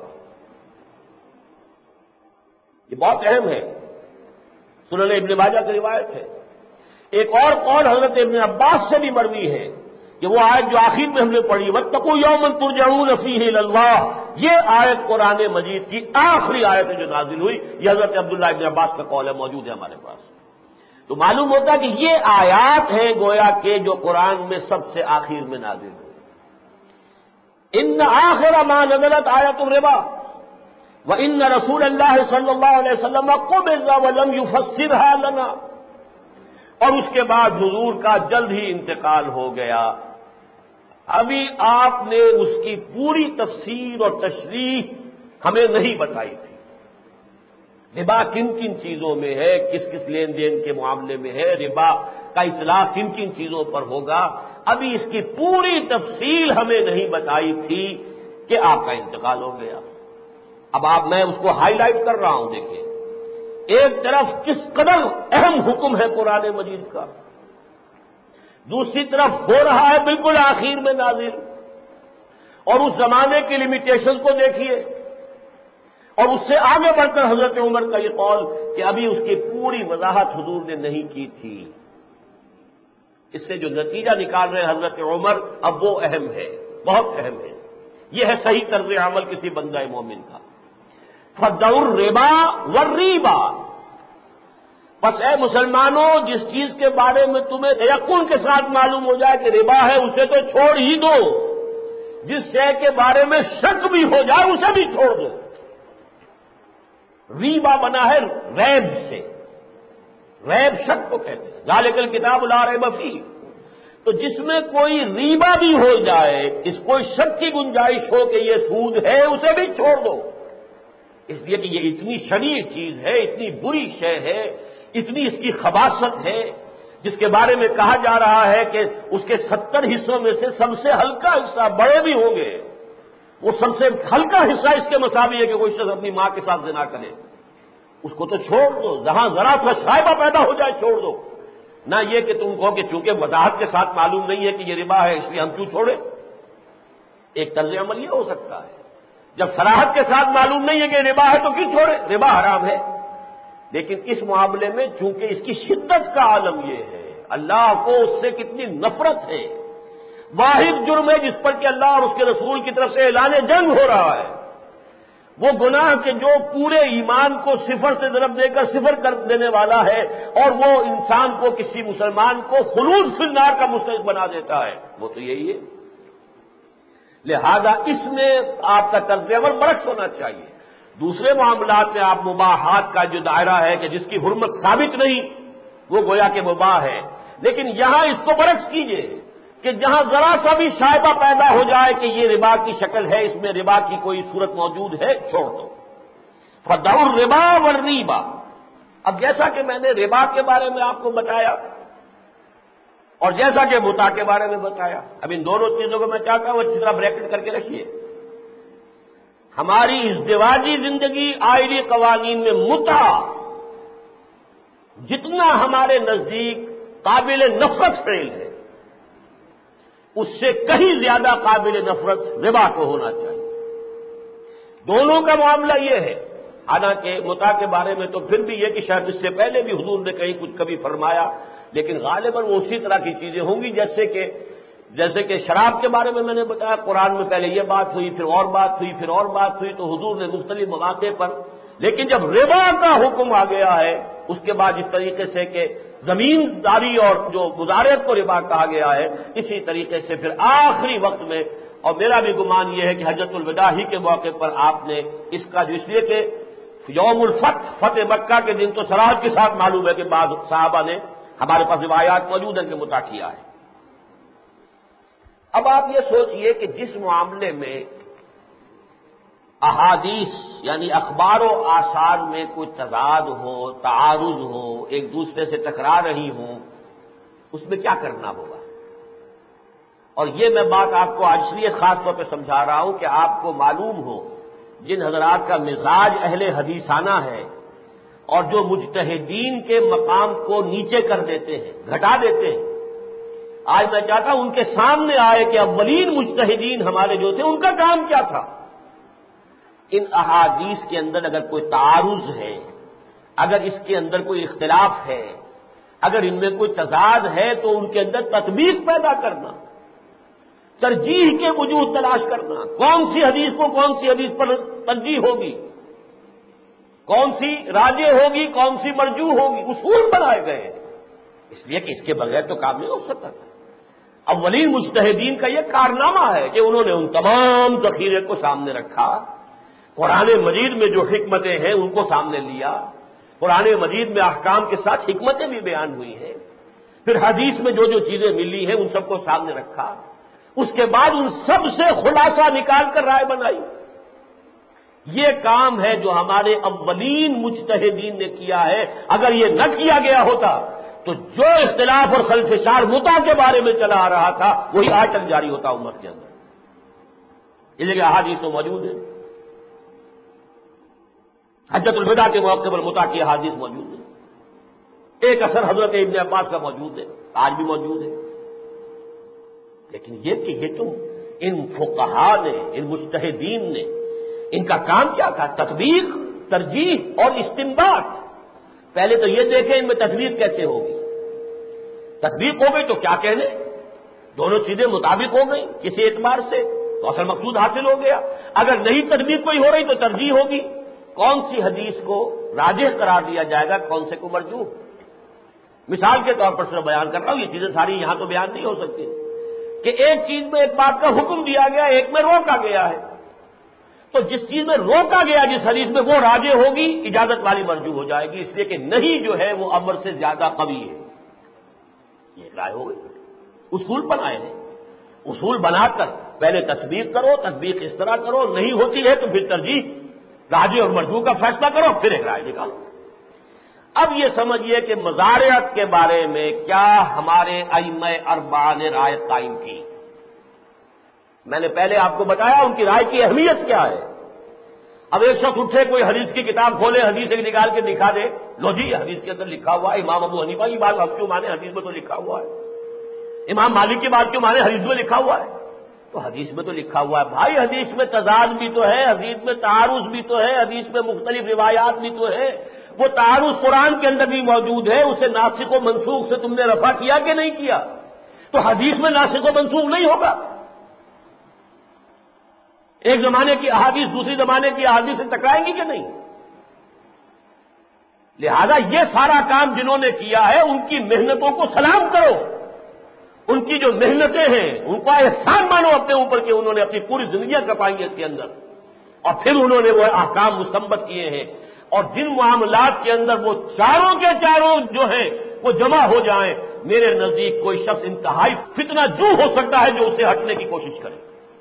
یہ بہت اہم ہے، سنن ابن ماجہ کی روایت ہے۔ ایک اور قول حضرت ابن عباس سے بھی مروی ہے کہ وہ آیت جو آخر میں ہم نے پڑھی، وَاتَّقُوا يَوْمًا تُرْجَعُونَ فِيهِ إِلَى اللَّهِ، یہ آیت قرآن مجید کی آخری آیت جو نازل ہوئی، یہ حضرت عبداللہ ابن عباس کا قول ہے، موجود ہے ہمارے پاس۔ تو معلوم ہوتا ہے کہ یہ آیات ہیں گویا کہ جو قرآن میں سب سے آخر میں نازل ہوئی۔ ان آخر ما نزلت آیت الربا وان رسول اللہ صلی اللہ علیہ وسلم قبض ولم يفسرها لنا، اور اس کے بعد حضور کا جلد ہی انتقال ہو گیا، ابھی آپ نے اس کی پوری تفسیر اور تشریح ہمیں نہیں بتائی تھی۔ ربا کن کن چیزوں میں ہے، کس کس لین دین کے معاملے میں ہے، ربا کا اطلاق کن کن چیزوں پر ہوگا، ابھی اس کی پوری تفصیل ہمیں نہیں بتائی تھی کہ آپ کا انتقال ہو گیا۔ اب میں اس کو ہائی لائٹ کر رہا ہوں، دیکھیں ایک طرف کس قدر اہم حکم ہے قرآن مجید کا، دوسری طرف ہو رہا ہے بالکل آخر میں نازل، اور اس زمانے کی لمیٹیشن کو دیکھیے، اور اس سے آگے بڑھ کر حضرت عمر کا یہ قول کہ ابھی اس کی پوری وضاحت حضور نے نہیں کی تھی۔ اس سے جو نتیجہ نکال رہے ہیں حضرت عمر، اب وہ اہم ہے، بہت اہم ہے، یہ ہے صحیح طرز عمل کسی بندہ مومن کا۔ فَدَعُوا الرِّبَا وَالرِّبَا، بس اے مسلمانوں جس چیز کے بارے میں تمہیں تیقن کے ساتھ معلوم ہو جائے کہ ربا ہے اسے تو چھوڑ ہی دو، جس شے کے بارے میں شک بھی ہو جائے اسے بھی چھوڑ دو۔ ریبا بنا ہے ریب سے، ریب شک کو کہتے ہیں، ذالک الکتاب لا ریب فیہ، تو جس میں کوئی ریبا بھی ہو جائے، اس کوئی شک کی گنجائش ہو کہ یہ سود ہے، اسے بھی چھوڑ دو، اس لیے کہ یہ اتنی شنیع چیز ہے، اتنی بری شے ہے، اتنی اس کی خباثت ہے، جس کے بارے میں کہا جا رہا ہے کہ اس کے 70 حصوں میں سے سب سے ہلکا حصہ، بڑے بھی ہوں گے، وہ سب سے ہلکا حصہ اس کے مساوی ہے کہ کوئی شخص اپنی ماں کے ساتھ زنا کرے، اس کو تو چھوڑ دو، جہاں ذرا سا شائبہ پیدا ہو جائے چھوڑ دو، نہ یہ کہ تم کہو کہ چونکہ وضاحت کے ساتھ معلوم نہیں ہے کہ یہ ربا ہے اس لیے ہم کیوں چھوڑیں۔ ایک طرز عمل یہ ہو سکتا ہے، جب صراحت کے ساتھ معلوم نہیں ہے کہ ربا ہے تو کیوں چھوڑے، ربا حرام ہے، لیکن اس معاملے میں چونکہ اس کی شدت کا عالم یہ ہے، اللہ کو اس سے کتنی نفرت ہے، واحد جرم ہے جس پر کہ اللہ اور اس کے رسول کی طرف سے اعلان جنگ ہو رہا ہے، وہ گناہ کہ جو پورے ایمان کو صفر سے ضرب دے کر صفر کر دینے والا ہے، اور وہ انسان کو، کسی مسلمان کو خلود فی النار کا مستحق بنا دیتا ہے، وہ تو یہی ہے۔ لہذا اس میں آپ کا طرز عمل برعکس ہونا چاہیے۔ دوسرے معاملات میں آپ مباحات کا جو دائرہ ہے کہ جس کی حرمت ثابت نہیں، وہ گویا کہ مباح ہے، لیکن یہاں اس کو برعکس کیجئے کہ جہاں ذرا سا بھی شائبہ پیدا ہو جائے کہ یہ ربا کی شکل ہے، اس میں ربا کی کوئی صورت موجود ہے، چھوڑ دو۔ فَدَعُوا الرِّبَا وَالرِّبَا۔ اب جیسا کہ میں نے ربا کے بارے میں آپ کو بتایا اور جیسا کہ متع کے بارے میں بتایا، اب ان دونوں چیزوں کو میں چاہتا ہوں اچھی طرح بریکٹ کر کے رکھیے۔ ہماری ازدواجی زندگی، آئلی قوانین میں متع جتنا ہمارے نزدیک قابل نفرت فعل ہے، اس سے کہیں زیادہ قابل نفرت ربا کو ہونا چاہیے۔ دونوں کا معاملہ یہ ہے، حالانکہ متع کے بارے میں تو پھر بھی یہ کہ شاید اس سے پہلے بھی حضور نے کہیں کچھ کبھی فرمایا، لیکن غالباً وہ اسی طرح کی چیزیں ہوں گی جیسے کہ شراب کے بارے میں نے بتایا، قرآن میں پہلے یہ بات ہوئی، پھر اور بات ہوئی، پھر اور بات ہوئی، تو حضور نے مختلف مواقع پر، لیکن جب ربا کا حکم آ گیا ہے، اس کے بعد اس طریقے سے کہ زمین داری اور جو مزارعت کو ربا کہا گیا ہے، اسی طریقے سے پھر آخری وقت میں، اور میرا بھی گمان یہ ہے کہ حجۃ الوداع ہی کے موقع پر آپ نے اس کا جو، اس لیے کہ یوم الفتح، فتح مکہ کے دن تو صراحت کے ساتھ معلوم ہے کہ بعض صحابہ نے، ہمارے پاس روایات موجود ہیں کہ متع کیا ہے۔ اب آپ یہ سوچئے کہ جس معاملے میں احادیث یعنی اخبار و آثار میں کوئی تضاد ہو، تعارض ہو، ایک دوسرے سے ٹکرا رہی ہوں، اس میں کیا کرنا ہوگا؟ اور یہ میں بات آپ کو آج اس لیے خاص طور پہ سمجھا رہا ہوں کہ آپ کو معلوم ہو، جن حضرات کا مزاج اہل حدیثانہ ہے اور جو مجتہدین کے مقام کو نیچے کر دیتے ہیں، گھٹا دیتے ہیں، آج میں چاہتا ہوں ان کے سامنے آئے کہ اولین مجتہدین ہمارے جو تھے ان کا کام کیا تھا۔ ان احادیث کے اندر اگر کوئی تعارض ہے، اگر اس کے اندر کوئی اختلاف ہے، اگر ان میں کوئی تضاد ہے، تو ان کے اندر تطبیق پیدا کرنا، ترجیح کے وجود تلاش کرنا، کون سی حدیث کو کون سی حدیث پر ترجیح ہوگی، کون سی راجح ہوگی، کون سی مرجوح ہوگی، اصول بنائے گئے، اس لیے کہ اس کے بغیر تو کام نہیں ہو سکتا تھا۔ اولین مجتہدین کا یہ کارنامہ ہے کہ انہوں نے ان تمام ذخیرے کو سامنے رکھا، قرآن مجید میں جو حکمتیں ہیں ان کو سامنے لیا، قرآن مجید میں احکام کے ساتھ حکمتیں بھی بیان ہوئی ہیں، پھر حدیث میں جو جو چیزیں ملی ہیں ان سب کو سامنے رکھا، اس کے بعد ان سب سے خلاصہ نکال کر رائے بنائی۔ یہ کام ہے جو ہمارے اولین مجتہدین نے کیا ہے۔ اگر یہ نہ کیا گیا ہوتا تو جو اختلاف اور خلفشار متع کے بارے میں چلا آ رہا تھا وہی آج تک جاری ہوتا امت کے اندر، اس لیے کہ احادیث تو موجود ہے، حجۃ الوداع کے موقع پر متع کی احادیث موجود ہے، ایک اثر حضرت ابن عباس کا موجود ہے، آج بھی موجود ہے، لیکن یہ کہ یہ تو ان فقہاء نے، ان مجتہدین نے، ان کا کام کیا تھا؟ تطبیق، ترجیح اور استنباط۔ پہلے تو یہ دیکھیں ان میں تطبیق کیسے ہوگی، تطبیق ہو گئی تو کیا کہنے، دونوں چیزیں مطابق ہو گئی کسی اعتبار سے تو اصل مقصود حاصل ہو گیا۔ اگر نہیں تطبیق کوئی ہو رہی تو ترجیح ہوگی، کون سی حدیث کو راجح قرار دیا جائے گا، کون سے کو مرجوح۔ مثال کے طور پر صرف بیان کر رہا ہوں، یہ چیزیں ساری یہاں تو بیان نہیں ہو سکتی کہ ایک چیز میں ایک بات کا حکم دیا گیا، ایک میں روکا گیا ہے، تو جس چیز میں روکا گیا جس حدیث میں وہ راجح ہوگی، اجازت والی مرجوح ہو جائے گی، اس لیے کہ نہیں جو ہے وہ امر سے زیادہ قوی ہے، یہ رائے ہو گئی۔ اصول بنائے ہیں، اصول بنا کر پہلے تطبیق کرو، تطبیق اس طرح کرو، نہیں ہوتی ہے تو پھر ترجیح راجی اور مرجوح کا فیصلہ کرو، پھر ایک رائے نکالو۔ اب یہ سمجھیے کہ مزارعت کے بارے میں کیا ہمارے ائمہ اربعہ نے رائے قائم کی۔ میں نے پہلے آپ کو بتایا ان کی رائے کی اہمیت کیا ہے۔ اب ایک شخص اٹھے، کوئی حدیث کی کتاب کھولے، حدیث ایک نکال کے دکھا دے، لو جی حدیث کے اندر لکھا ہوا ہے، امام ابو حنیفہ کی بات ہم کیوں مانے، حدیث میں تو لکھا ہوا ہے۔ امام مالک کی بات کیوں مانے، حدیث میں لکھا ہوا ہے۔ تو حدیث میں تو لکھا ہوا ہے بھائی، حدیث میں تضاد بھی تو ہے، حدیث میں تعارض بھی تو ہے، حدیث میں مختلف روایات بھی تو ہے۔ وہ تعارض قرآن کے اندر بھی موجود ہے، اسے ناسخ و منسوخ سے تم نے رفع کیا کہ نہیں کیا؟ تو حدیث میں ناسخ و منسوخ نہیں ہوگا۔ ایک زمانے کی احادیث دوسری زمانے کی احادیث سے ٹکرائیں گی کہ نہیں؟ لہذا یہ سارا کام جنہوں نے کیا ہے ان کی محنتوں کو سلام کرو، ان کی جو محنتیں ہیں ان کا احسان مانو اپنے اوپر کہ انہوں نے اپنی پوری زندگیاں کپائی ہیں اس کے اندر، اور پھر انہوں نے وہ احکام مستنبط کیے ہیں، اور جن معاملات کے اندر وہ چاروں کے چاروں جو ہیں وہ جمع ہو جائیں، میرے نزدیک کوئی شخص انتہائی فتنہ جو ہو سکتا ہے جو اسے ہٹنے کی کوشش کرے۔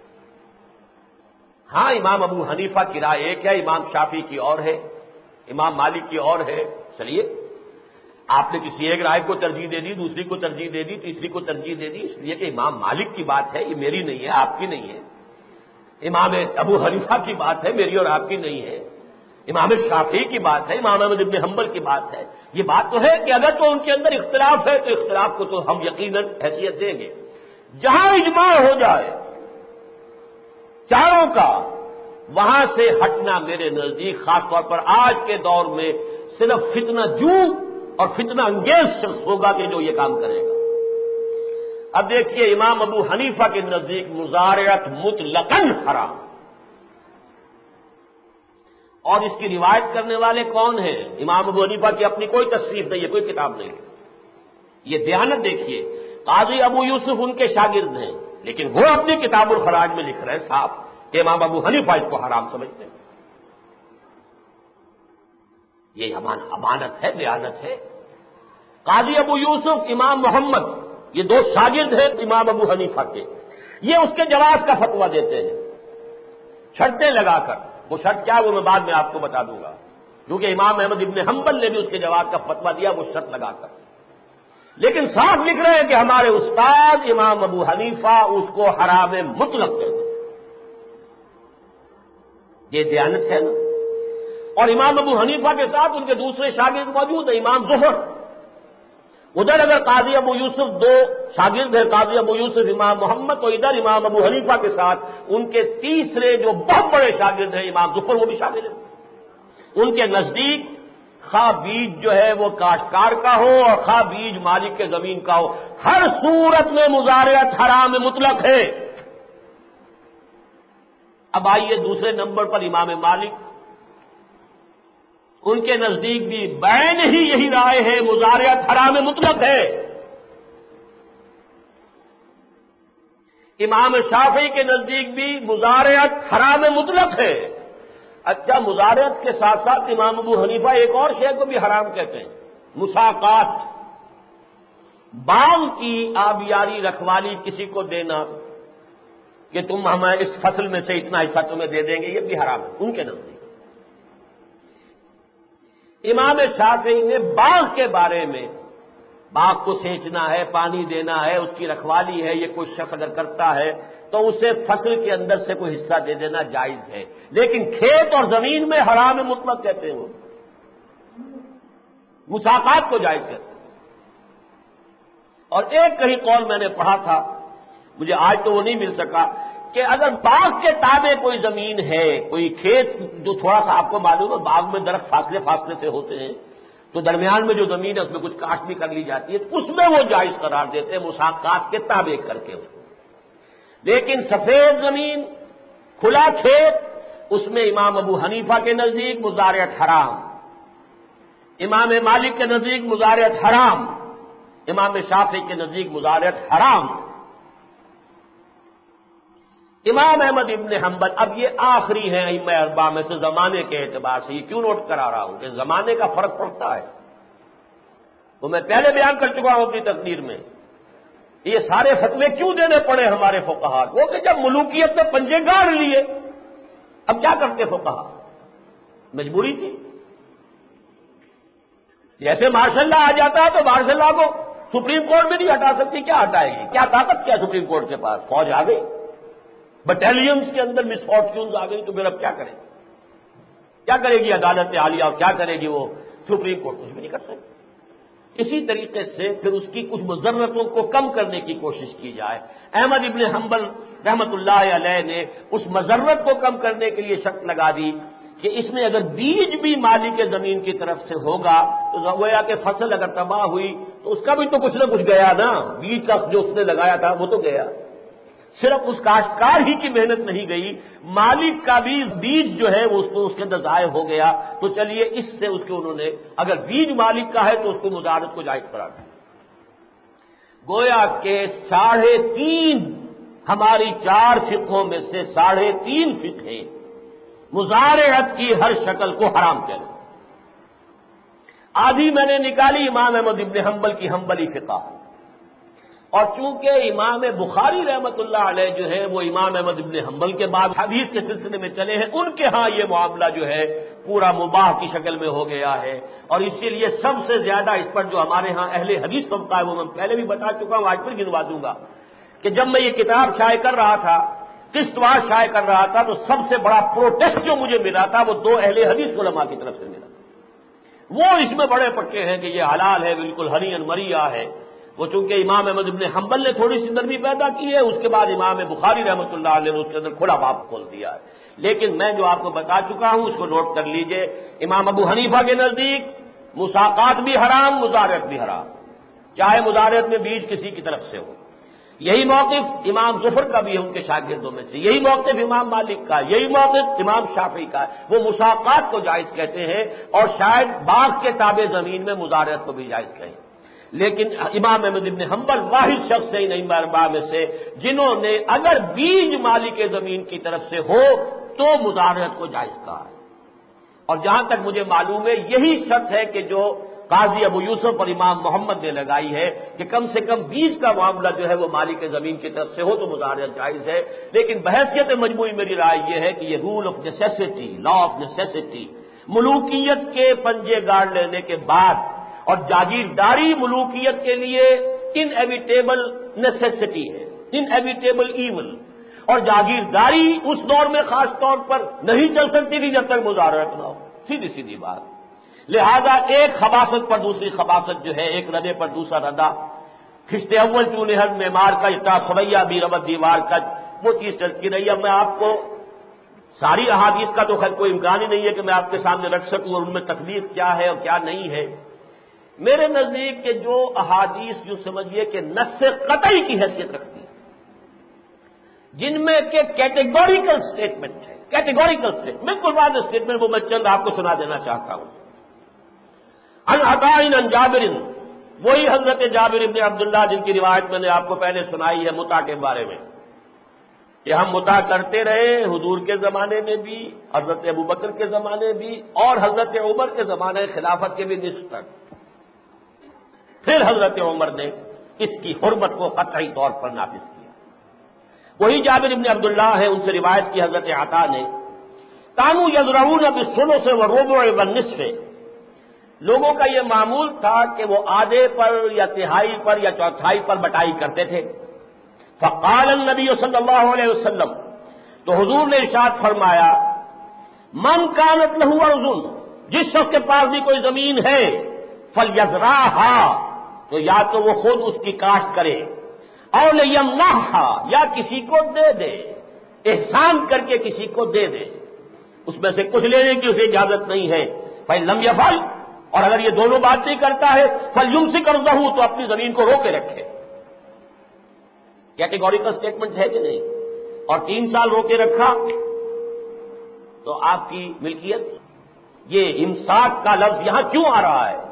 ہاں امام ابو حنیفہ کی رائے ایک ہے، امام شافعی کی اور ہے، امام مالک کی اور ہے۔ چلیے آپ نے کسی ایک رائے کو ترجیح دے دی، دوسری کو ترجیح دے دی، تیسری کو ترجیح دے دی، اس لیے کہ امام مالک کی بات ہے، یہ میری نہیں ہے، آپ کی نہیں ہے۔ امام ابو حنیفہ کی بات ہے، میری اور آپ کی نہیں ہے۔ امام شافعی کی بات ہے، امام احمد بن حنبل کی بات ہے۔ یہ بات تو ہے کہ اگر تو ان کے اندر اختلاف ہے تو اختلاف کو تو ہم یقیناً حیثیت دیں گے۔ جہاں اجماع ہو جائے چاروں کا، وہاں سے ہٹنا میرے نزدیک خاص طور پر آج کے دور میں صرف فتنہ جو اور فتنہ انگیز شخص ہوگا کہ جو یہ کام کرے گا۔ اب دیکھیے امام ابو حنیفہ کے نزدیک مزارعت مطلقاً حرام، اور اس کی روایت کرنے والے کون ہیں؟ امام ابو حنیفہ کی اپنی کوئی تصنیف نہیں ہے، کوئی کتاب نہیں ہے۔ یہ دیانت دیکھیے، قاضی ابو یوسف ان کے شاگرد ہیں، لیکن وہ اپنی کتاب الخراج میں لکھ رہے ہیں صاف کہ امام ابو حنیفہ اس کو حرام سمجھتے ہیں۔ یہ امانت ہے، دیانت ہے۔ قاضی ابو یوسف، امام محمد، یہ دو شاگرد ہیں امام ابو حنیفہ کے، یہ اس کے جواز کا فتویٰ دیتے ہیں شرطیں لگا کر۔ وہ شرط کیا وہ میں بعد میں آپ کو بتا دوں گا، کیونکہ امام احمد ابن حنبل نے بھی اس کے جواز کا فتویٰ دیا وہ شرط لگا کر، لیکن صاف لکھ رہے ہیں کہ ہمارے استاد امام ابو حنیفہ اس کو حرام مطلق کہتے ہیں۔ یہ دیانت ہے نا۔ اور امام ابو حنیفہ کے ساتھ ان کے دوسرے شاگرد موجود ہیں، امام ظفر۔ ادھر اگر قاضی ابو یوسف دو شاگرد ہیں، قاضی ابو یوسف امام محمد، تو ادھر امام ابو حنیفہ کے ساتھ ان کے تیسرے جو بہت بڑے شاگرد ہیں امام ظفر، وہ بھی شامل ہیں۔ ان کے نزدیک خواہ بیج جو ہے وہ کاشتکار کا ہو اور خواہ بیج مالک کے زمین کا ہو، ہر صورت میں مزارعت حرام مطلق ہے۔ اب آئیے دوسرے نمبر پر امام مالک، ان کے نزدیک بھی بین ہی یہی رائے ہے، مزارعت حرام مطلق ہے۔ امام شافعی کے نزدیک بھی مزارعت حرام مطلق ہے۔ اچھا، مزارعت کے ساتھ ساتھ امام ابو حنیفہ ایک اور شے کو بھی حرام کہتے ہیں، مساقات، باغ کی آبیاری رکھوالی کسی کو دینا کہ تم ہمیں اس فصل میں سے اتنا حصہ تمہیں دے دیں گے، یہ بھی حرام ہے ان کے نزدیک۔ امام شافعی نے باغ کے بارے میں، باغ کو سینچنا ہے، پانی دینا ہے، اس کی رکھوالی ہے، یہ کوئی شخص اگر کرتا ہے تو اسے فصل کے اندر سے کوئی حصہ دے دینا جائز ہے، لیکن کھیت اور زمین میں حرام مطلق کہتے ہیں وہ، مساقات کو جائز کہتے ہیں۔ اور ایک کہیں قول میں نے پڑھا تھا، مجھے آج تو وہ نہیں مل سکا، کہ اگر باغ کے تابع کوئی زمین ہے، کوئی کھیت جو تھوڑا سا آپ کو معلوم ہے باغ میں درخت فاصلے فاصلے سے ہوتے ہیں، تو درمیان میں جو زمین ہے اس میں کچھ کاشت بھی کر لی جاتی ہے، اس میں وہ جائز قرار دیتے ہیں مساقات کے تابع کر کے اس کو۔ لیکن سفید زمین، کھلا کھیت، اس میں امام ابو حنیفہ کے نزدیک مزارعت حرام، امام مالک کے نزدیک مزارعت حرام، امام شافعی کے نزدیک مزارعت حرام، امام احمد ابن حنبل۔ اب یہ آخری ہیں ائمہ اربعہ میں سے زمانے کے اعتبار سے، یہ کیوں نوٹ کرا رہا ہوں کہ زمانے کا فرق پڑتا ہے، وہ میں پہلے بیان کر چکا ہوں اپنی تقریر میں۔ یہ سارے فتوے کیوں دینے پڑے ہمارے فقہا کو کہ جب ملوکیت میں پنجے گاڑ لیے، اب کیا کرتے فقہا؟ مجبوری تھی۔ جیسے مارشل لا آ جاتا ہے تو مارشل لا کو سپریم کورٹ میں نہیں ہٹا سکتی، کیا ہٹائے گی؟ کیا طاقت کیا سپریم کورٹ کے پاس؟ فوج آ گئی، بٹالینز کے اندر مس فارچونز آ گئی، تو پھر اب کیا کریں؟ کیا کرے گی عدالت عالیہ اور کیا کرے گی وہ سپریم کورٹ؟ کچھ بھی نہیں کر سکتی۔ اسی طریقے سے پھر اس کی کچھ مضرتوں کو کم کرنے کی کوشش کی جائے۔ احمد ابن حنبل رحمت اللہ علیہ نے اس مضرت کو کم کرنے کے لیے شرط لگا دی کہ اس میں اگر بیج بھی مالک زمین کی طرف سے ہوگا تو گویا کہ فصل اگر تباہ ہوئی تو اس کا بھی تو کچھ نہ کچھ گیا نا، بیج کا جو اس نے لگایا تھا وہ تو گیا۔ صرف اس کاشتکار ہی کی محنت نہیں گئی، مالک کا بھی بیج جو ہے وہ اس کے اندر ضائع ہو گیا۔ تو چلیے اس سے اس کے انہوں نے اگر بیج مالک کا ہے تو اس کو مزارعت کو جائز قرار دیا۔ گویا کہ 3.5 ہماری 4 فقہوں میں سے 3.5 فقہیں مزارعت کی ہر شکل کو حرام کہہ رہے ہیں۔ آدھی میں نے نکالی امام احمد ابن حنبل کی حنبلی فقہ، اور چونکہ امام بخاری رحمت اللہ علیہ جو ہے وہ امام احمد ابن حنبل کے بعد حدیث کے سلسلے میں چلے ہیں، ان کے ہاں یہ معاملہ جو ہے پورا مباح کی شکل میں ہو گیا ہے، اور اسی لیے سب سے زیادہ اس پر جو ہمارے ہاں اہل حدیث طبقہ ہے وہ میں پہلے بھی بتا چکا ہوں، آج پھر گنوا دوں گا کہ جب میں یہ کتاب شائع کر رہا تھا، قسط وار شائع کر رہا تھا، تو سب سے بڑا پروٹیسٹ جو مجھے ملا تھا وہ 2 اہل حدیث علماء کی طرف سے ملا۔ وہ اس میں بڑے پکے ہیں کہ یہ حلال ہے، بالکل ہنی مریا ہے۔ وہ چونکہ امام احمد ابن حنبل نے تھوڑی سی نرمی پیدا کی ہے، اس کے بعد امام بخاری رحمۃ اللہ علیہ نے اس کے اندر کھلا باب کھول دیا ہے۔ لیکن میں جو آپ کو بتا چکا ہوں اس کو نوٹ کر لیجئے، امام ابو حنیفہ کے نزدیک مساقات بھی حرام، مزارعت بھی حرام، چاہے مزارعت میں بیج کسی کی طرف سے ہو۔ یہی موقف امام ظفر کا بھی ہے ان کے شاگردوں میں سے، یہی موقف امام مالک کا، یہی موقف امام شافعی کا ہے۔ وہ مساقات کو جائز کہتے ہیں اور شاید باغ کے تابع زمین میں مزارعت کو بھی جائز کہیں، لیکن امام احمد ابن حنبل واحد شخص ہیں ان اربعہ میں سے جنہوں نے اگر بیج مالک زمین کی طرف سے ہو تو مزارعت کو جائز کہا ہے۔ اور جہاں تک مجھے معلوم ہے یہی شرط ہے کہ جو قاضی ابو یوسف اور امام محمد نے لگائی ہے کہ کم سے کم بیج کا معاملہ جو ہے وہ مالک زمین کی طرف سے ہو تو مزارعت جائز ہے۔ لیکن بحیثیت مجموعی میری رائے یہ ہے کہ یہ rule of necessity, law of necessity, ملوکیت کے پنجے گاڑ لینے کے بعد، اور جاگیرداری ملوکیت کے لیے انایویٹیبل نیسیسٹی ہے، انایویٹیبل ایول، اور جاگیرداری اس دور میں خاص طور پر نہیں چل سکتی تھی جب تک مزارعت نہ ہو، سیدھی سیدھی بات۔ لہذا ایک خباثت پر دوسری خباثت جو ہے، ایک ردے پر دوسرا ردا، خشتے اول چونہر معمار کا اتا سریا بھی ربت دیوار کا، وہ چیز چلتی رہی۔ اب میں آپ کو ساری احادیث کا تو خیر کوئی امکان ہی نہیں ہے کہ میں آپ کے سامنے رکھ سکوں اور ان میں تکلیف کیا ہے اور کیا نہیں ہے۔ میرے نزدیک کہ جو احادیث جو سمجھیے کہ نص قطعی کی حیثیت رکھتی ہے، جن میں کہ کیٹیگوریکل سٹیٹمنٹ ہے، کیٹیگوریکل سٹیٹمنٹ، بالکل واضح سٹیٹمنٹ، وہ میں چند آپ کو سنا دینا چاہتا ہوں۔ عن عطاء عن جابر، وہی حضرت جابر بن عبداللہ جن کی روایت میں نے آپ کو پہلے سنائی ہے متع کے بارے میں، کہ ہم متع کرتے رہے حضور کے زمانے میں بھی، حضرت ابوبکر کے زمانے بھی، اور حضرت عمر کے زمانے خلافت کے بھی نصف تک۔ پھر حضرت عمر نے اس کی حرمت کو قطعی طور پر نافذ کیا۔ وہی جابر بن عبداللہ ہے، ان سے روایت کی حضرت عطا نے، کانوا یزرعون بالثلث والربع والنصف، لوگوں کا یہ معمول تھا کہ وہ آدھے پر یا تہائی پر یا چوتھائی پر بٹائی کرتے تھے۔ فقال النبی صلی اللہ علیہ وسلم، تو حضور نے ارشاد فرمایا، من کانت لہ ارض، جس شخص کے پاس بھی کوئی زمین ہے، فلیزرعھا، تو یا تو وہ خود اس کی کاشت کرے، اور لیمنعھا، یا کسی کو دے دے، احسان کر کے کسی کو دے دے، اس میں سے کچھ لینے کی اسے اجازت نہیں ہے۔ فإن لم یفعل، اور اگر یہ دونوں بات نہیں کرتا ہے، فلیمسک ارضہ، تو اپنی زمین کو روکے رکھے۔ کیٹیگوریکل سٹیٹمنٹ ہے کہ نہیں؟ اور 3 سال روکے رکھا تو آپ کی ملکیت۔ یہ امساک کا لفظ یہاں کیوں آ رہا ہے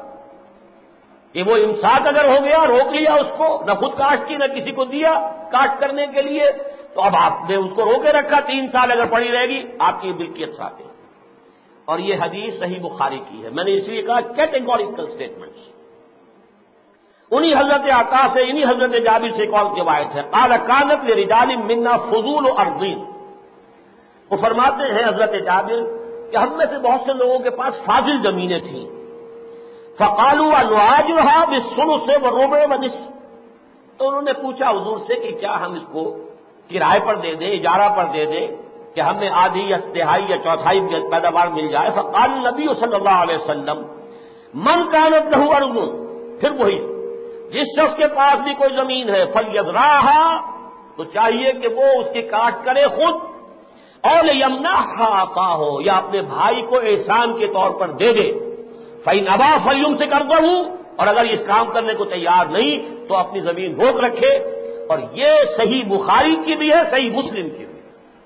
کہ وہ امساک اگر ہو گیا، روک لیا اس کو، نہ خود کاشت کی نہ کسی کو دیا کاشت کرنے کے لیے، تو اب آپ نے اس کو روکے رکھا، 3 سال اگر پڑی رہے گی آپ کی ملکیت ساتھ ہے۔ اور یہ حدیث صحیح بخاری کی ہے، میں نے اس لیے کہا کیٹیگوریکل سٹیٹمنٹس۔ انہی حضرت عطا سے انہی حضرت جابر سے ایک اور روایت ہے، قال کانت لرجال منا فضول ارضین، وہ فرماتے ہیں حضرت جابر کہ ہم میں سے بہت سے لوگوں کے پاس فاضل زمینیں تھیں، فقالوا انواجرها بالثلث والربع والنصف، تو انہوں نے پوچھا حضور سے کہ کیا ہم اس کو کرائے پر دے دیں، اجارہ پر دے دیں کہ ہمیں آدھی یا تہائی یا چوتھائی پیداوار مل جائے؟ فقال النبی صلی اللہ علیہ وسلم من كانت له ارض، پھر وہی جس شخص کے پاس بھی کوئی زمین ہے فلیزرعها، تو چاہیے کہ وہ اس کی کاشت کرے خود، اور لیمنعها اخاه، یا اپنے بھائی کو احسان کے طور پر دے دے، فإن أبى فليمسك أرضه، اور اگر اس کام کرنے کو تیار نہیں تو اپنی زمین روک رکھے۔ اور یہ صحیح بخاری کی بھی ہے، صحیح مسلم کی بھی،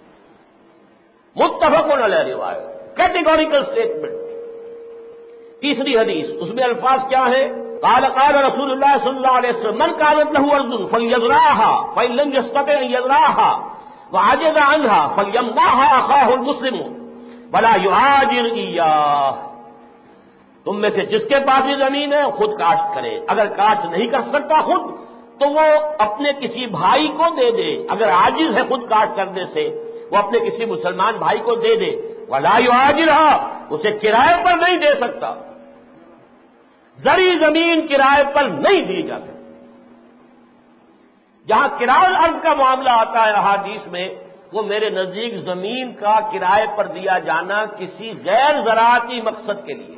متفق علیہ روایت، کیٹیگوریکل اسٹیٹمنٹ۔ تیسری حدیث، اس میں الفاظ کیا ہیں؟ قال قال رسول اللہ صلی اللہ علیہ وسلم من كانت له ارض فليزرعها فإن لم يستطع ان يزرعها وعجز عنها فليمنعها اخاه المسلم ولا يهاجر اياه، تم میں سے جس کے پاس بھی زمین ہے خود کاشت کرے، اگر کاشت نہیں کر سکتا خود تو وہ اپنے کسی بھائی کو دے دے، اگر عاجز ہے خود کاشت کرنے سے وہ اپنے کسی مسلمان بھائی کو دے دے، ولا يهاجرها، اسے کرائے پر نہیں دے سکتا، زرعی زمین کرائے پر نہیں دی جا سکتی۔ جہاں کرائے الارض کا معاملہ آتا ہے احادیث میں، وہ میرے نزدیک زمین کا کرائے پر دیا جانا کسی غیر زراعتی مقصد کے لیے،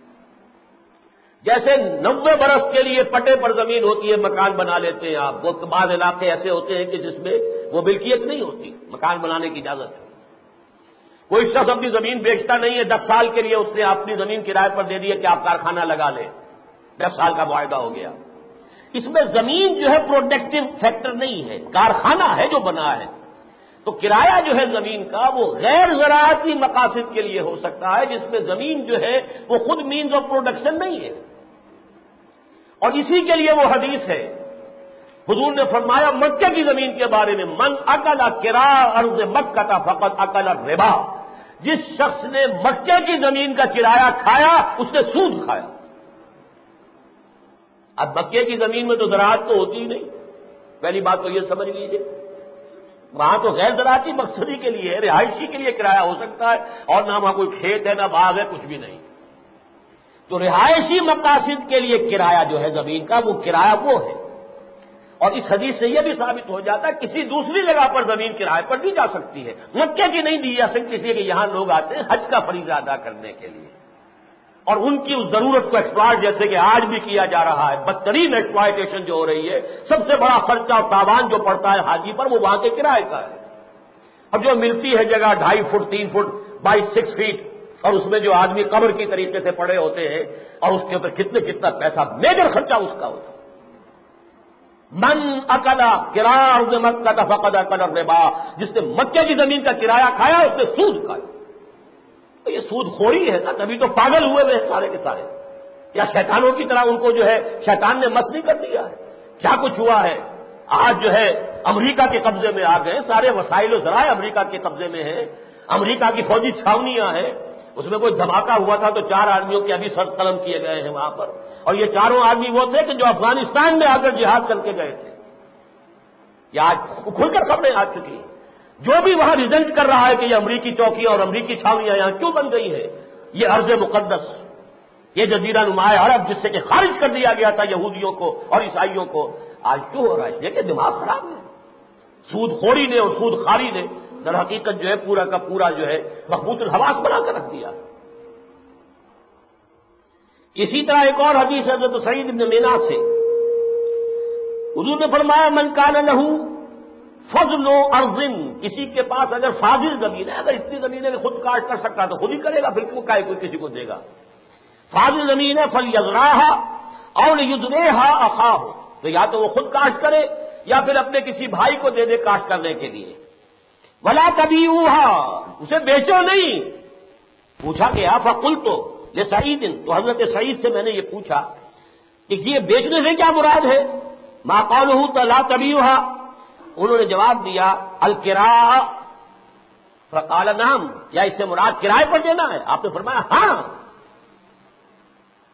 جیسے 90 برس کے لیے پٹے پر زمین ہوتی ہے، مکان بنا لیتے ہیں آپ، وہ بعض علاقے ایسے ہوتے ہیں کہ جس میں وہ ملکیت نہیں ہوتی، مکان بنانے کی اجازت ہے، کوئی شخص اپنی زمین بیچتا نہیں ہے، 10 سال کے لیے اس نے اپنی زمین کرائے پر دے دی ہے کہ آپ کارخانہ لگا لیں، 10 سال کا معاہدہ ہو گیا۔ اس میں زمین جو ہے پروڈکٹیو فیکٹر نہیں ہے، کارخانہ ہے جو بنا ہے، تو کرایہ جو ہے زمین کا وہ غیر زراعتی مقاصد کے لیے ہو سکتا ہے، جس میں زمین جو ہے وہ خود مینز آف پروڈکشن نہیں ہے۔ اور اسی کے لیے وہ حدیث ہے، حضور نے فرمایا مکہ کی زمین کے بارے میں، من اکل کرا ارض مکہ فقط اکل الربا، جس شخص نے مکے کی زمین کا کرایہ کھایا اس نے سود کھایا۔ اب مکے کی زمین میں تو زراعت تو ہوتی ہی نہیں، پہلی بات تو یہ سمجھ لیجیے، وہاں تو غیر زراعتی مقصدی کے لیے رہائشی کے لیے کرایہ ہو سکتا ہے، اور نہ وہاں کوئی کھیت ہے نہ باغ ہے، کچھ بھی نہیں، تو رہائشی مقاصد کے لیے کرایہ جو ہے زمین کا وہ کرایہ وہ ہے۔ اور اس حدیث سے یہ بھی ثابت ہو جاتا ہے کسی دوسری جگہ پر زمین کرائے پر دی جا سکتی ہے، مکے کی نہیں دی جا سکتی، اس لیے کہ یہاں لوگ آتے ہیں حج کا فریضہ ادا کرنے کے لیے، اور ان کی اس ضرورت کو ایکسپلائٹ جیسے کہ آج بھی کیا جا رہا ہے، بدترین ایکسپلائٹیشن جو ہو رہی ہے، سب سے بڑا خرچہ اور تاوان جو پڑتا ہے حاجی پر وہ وہاں کے کرائے کا ہے۔ اب جو ملتی ہے جگہ 2.5 فٹ 3 فٹ بائی 6 فیٹ، اور اس میں جو آدمی قبر کی طریقے سے پڑے ہوتے ہیں، اور اس کے اوپر کتنا پیسہ، میجر خرچہ اس کا ہوتا ہے۔ من اکلا کرا ارض مکہ فقد اکل الربا، جس نے مکے کی زمین کا کرایہ کھایا اس نے سود کھایا۔ تو یہ سود خوری ہے نا، تبھی تو پاگل ہوئے ہوئے سارے کے سارے، یا شیطانوں کی طرح ان کو جو ہے شیطان نے مس نہیں کر دیا ہے۔ کیا کچھ ہوا ہے، آج جو ہے امریکہ کے قبضے میں آ گئے، سارے وسائل و ذرائع امریکہ کے قبضے میں ہیں، امریکہ کی فوجی چھاونیاں ہیں، اس میں کوئی دھماکہ ہوا تھا تو 4 آدمیوں کے ابھی سر قلم کیے گئے ہیں وہاں پر، اور یہ 4 آدمی وہ تھے کہ جو افغانستان میں آ کر جہاد کر کے گئے تھے۔ یہ آج کھل کر خبریں آ چکی ہیں، جو بھی وہاں ریزلٹ کر رہا ہے کہ یہ امریکی چوکیاں اور امریکی چھاونیاں یہاں کیوں بن گئی ہیں، یہ ارض مقدس، یہ جزیرہ نما عرب جس سے کہ خارج کر دیا گیا تھا یہودیوں کو اور عیسائیوں کو، آج کیوں ہو رہا ہے؟ یہ کہ دماغ خراب ہے، سود خوری نے اور سود خاری نے در حقیقت جو ہے پورا کا پورا جو ہے مخبوط الحواس بنا کر رکھ دیا۔ اسی طرح ایک اور حدیث ہے حضرت سعید بن مینا سے، حضور نے فرمایا من کان لہ فضل ارض، کسی کے پاس اگر فاضل زمین ہے، اگر اتنی زمین ہے کہ خود کاشت کر سکتا تو خود ہی کرے گا، پھر کیوں کائے کوئی کسی کو دے گا، فاضل زمین ہے فلیزرعها او لیذرعها اخاه، تو یا تو وہ خود کاشت کرے یا پھر اپنے کسی بھائی کو دے دے کاشت کرنے کے لیے، ولا تبیعوها، اسے بیچو نہیں۔ پوچھا گیا فقلت لسعید، تو حضرت سعید سے میں نے یہ پوچھا کہ یہ بیچنے سے کیا مراد ہے، ما قوله لا تبیعوها، انہوں نے جواب دیا الکراء، فقال نعم، کیا اس سے مراد کرائے پر دینا ہے؟ آپ نے فرمایا ہاں،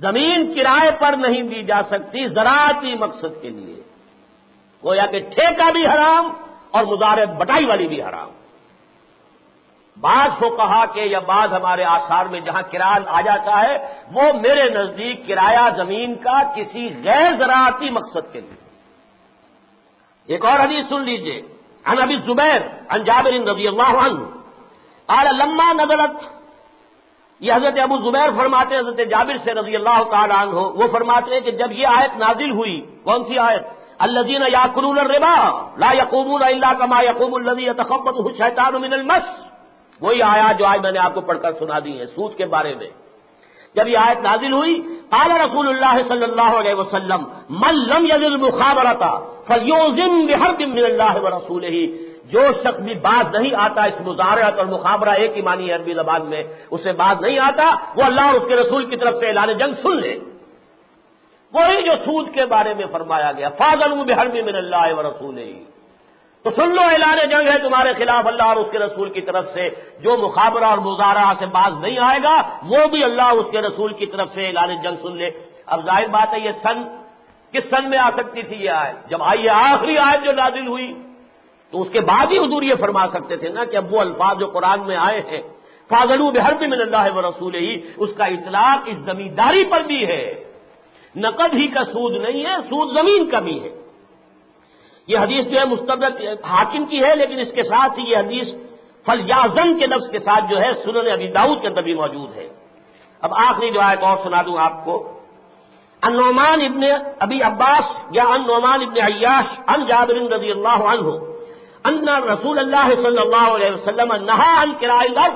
زمین کرائے پر نہیں دی جا سکتی زراعتی مقصد کے لیے، گویا کہ ٹھیکہ بھی حرام اور مزارعت بٹائی والی بھی حرام۔ بعض فقہا کے یا بعض ہمارے آثار میں جہاں کرایہ آ جاتا ہے وہ میرے نزدیک کرایہ زمین کا کسی غیر زراعتی مقصد کے لیے۔ ایک اور حدیث سن لیجئے، عن ابی الزبیر عن جابر رضی اللہ عنہ قال لما نزلت، یہ حضرت ابو زبیر فرماتے ہیں حضرت جابر سے رضی اللہ تعالی عنہ، وہ فرماتے ہیں کہ جب یہ آیت نازل ہوئی، کون سی آیت؟ الذین یاکلون الربا لا یقومون الا کما یقوم الذی یتخبطہ الشیطان من المس، وہی آیات جو آج میں نے آپ کو پڑھ کر سنا دی ہیں سود کے بارے میں۔ جب یہ آیت نازل ہوئی، قال رسول اللہ صلی اللہ علیہ وسلم من لم یجد المخابرۃ فلیوزن بحرب من اللہ ورسولہ، جو شخص بھی باز نہیں آتا، اس مزارعت اور مخابرہ ایک ہی معنی ہے عربی زبان میں، اسے باز نہیں آتا، وہ اللہ اور اس کے رسول کی طرف سے اعلان جنگ سن لے، وہی جو سود کے بارے میں فرمایا گیا فاذنوا بحرب من اللہ ورسولہ، تو سن لو اعلان جنگ ہے تمہارے خلاف اللہ اور اس کے رسول کی طرف سے۔ جو مخابرہ اور مزارعہ سے باز نہیں آئے گا وہ بھی اللہ اور اس کے رسول کی طرف سے اعلان جنگ سن لے۔ اب ظاہر بات ہے یہ سن کس سن میں آ سکتی تھی؟ یہ آیت جب آئی، آخری آیت جو نازل ہوئی، تو اس کے بعد ہی حضور یہ فرما سکتے تھے نا کہ اب وہ الفاظ جو قرآن میں آئے ہیں فاذنوا بحرب من اللہ ورسولہ، اس کا اطلاق اس زمینداری پر بھی ہے، نقد ہی کا سود نہیں ہے، سود زمین کا بھی ہے۔ یہ حدیث جو ہے مستدرک حاکم کی ہے، لیکن اس کے ساتھ ہی یہ حدیث فلیعزم کے لفظ کے ساتھ جو ہے سنن ابی داؤد کے اندر بھی موجود ہے۔ اب آخری جو آیت اور سنا دوں آپ کو، عن نعمان ابن ابی عباس یا عن نعمان ابن عیاش عن جابر رضی اللہ عنہ ان رسول اللہ صلی اللہ علیہ وسلم نہا عن کرائے الارض،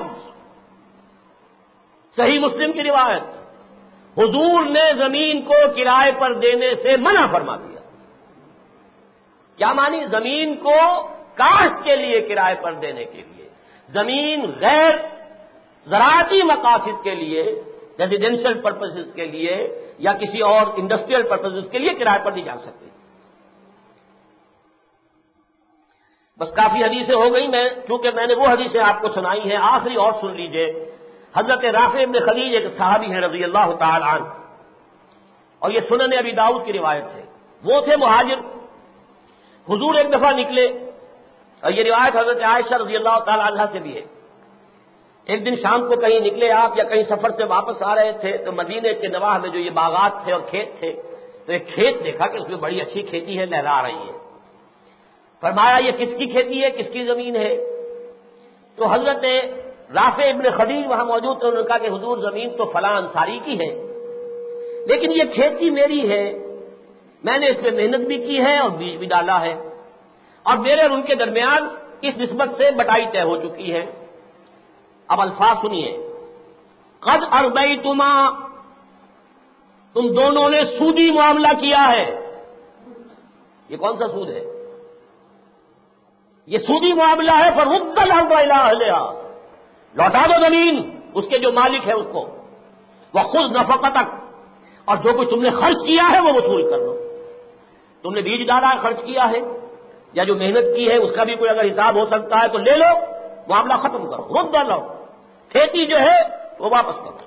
صحیح مسلم کی روایت، حضور نے زمین کو کرائے پر دینے سے منع فرما دیا۔ کیا مانی؟ زمین کو کاشت کے لیے کرائے پر دینے کے لیے، زمین غیر زراعتی مقاصد کے لیے، ریزیڈینشل پرپسز کے لیے یا کسی اور انڈسٹریل پرپسز کے لیے کرائے پر دی جا سکتی۔ بس کافی حدیثیں ہو گئی، کیونکہ میں نے وہ حدیثیں آپ کو سنائی ہیں، آخری اور سن لیجئے۔ حضرت رافع بن خدیج ایک صحابی ہیں رضی اللہ تعالی عنہ، اور یہ سنن ابی داؤد کی روایت ہے، وہ تھے مہاجر۔ حضور ایک دفعہ نکلے، اور یہ روایت حضرت عائشہ رضی اللہ تعالی عنہ سے بھی ہے، ایک دن شام کو کہیں نکلے آپ یا کہیں سفر سے واپس آ رہے تھے، تو مدینے کے نواح میں جو یہ باغات تھے اور کھیت تھے، تو ایک کھیت دیکھا کہ اس میں بڑی اچھی کھیتی ہے، لہرا رہی ہے۔ فرمایا یہ کس کی کھیتی ہے، کس کی زمین ہے؟ تو حضرت رافع ابن خدیج وہاں موجود تھے، انہوں نے کہا کہ حضور زمین تو فلاں انصاری کی ہے، لیکن یہ کھیتی میری ہے، میں نے اس میں محنت بھی کی ہے اور بیج بھی ڈالا ہے، اور میرے اور ان کے درمیان اس نسبت سے بٹائی طے ہو چکی ہے۔ اب الفاظ سنیے، قد اربیتما، تم دونوں نے سودی معاملہ کیا ہے۔ یہ کون سا سود ہے؟ یہ سودی معاملہ ہے۔ فرد الارض الی اہلہا، لوٹا دو زمین اس کے جو مالک ہے اس کو، وخذ نفقتک، اور جو کچھ تم نے خرچ کیا ہے وہ وصول کر لو۔ تم نے بیج ڈالا ہے، خرچ کیا ہے، یا جو محنت کی ہے اس کا بھی کوئی اگر حساب ہو سکتا ہے تو لے لو، معاملہ ختم کرو، رد لو، کھیتی جو ہے وہ واپس کرو۔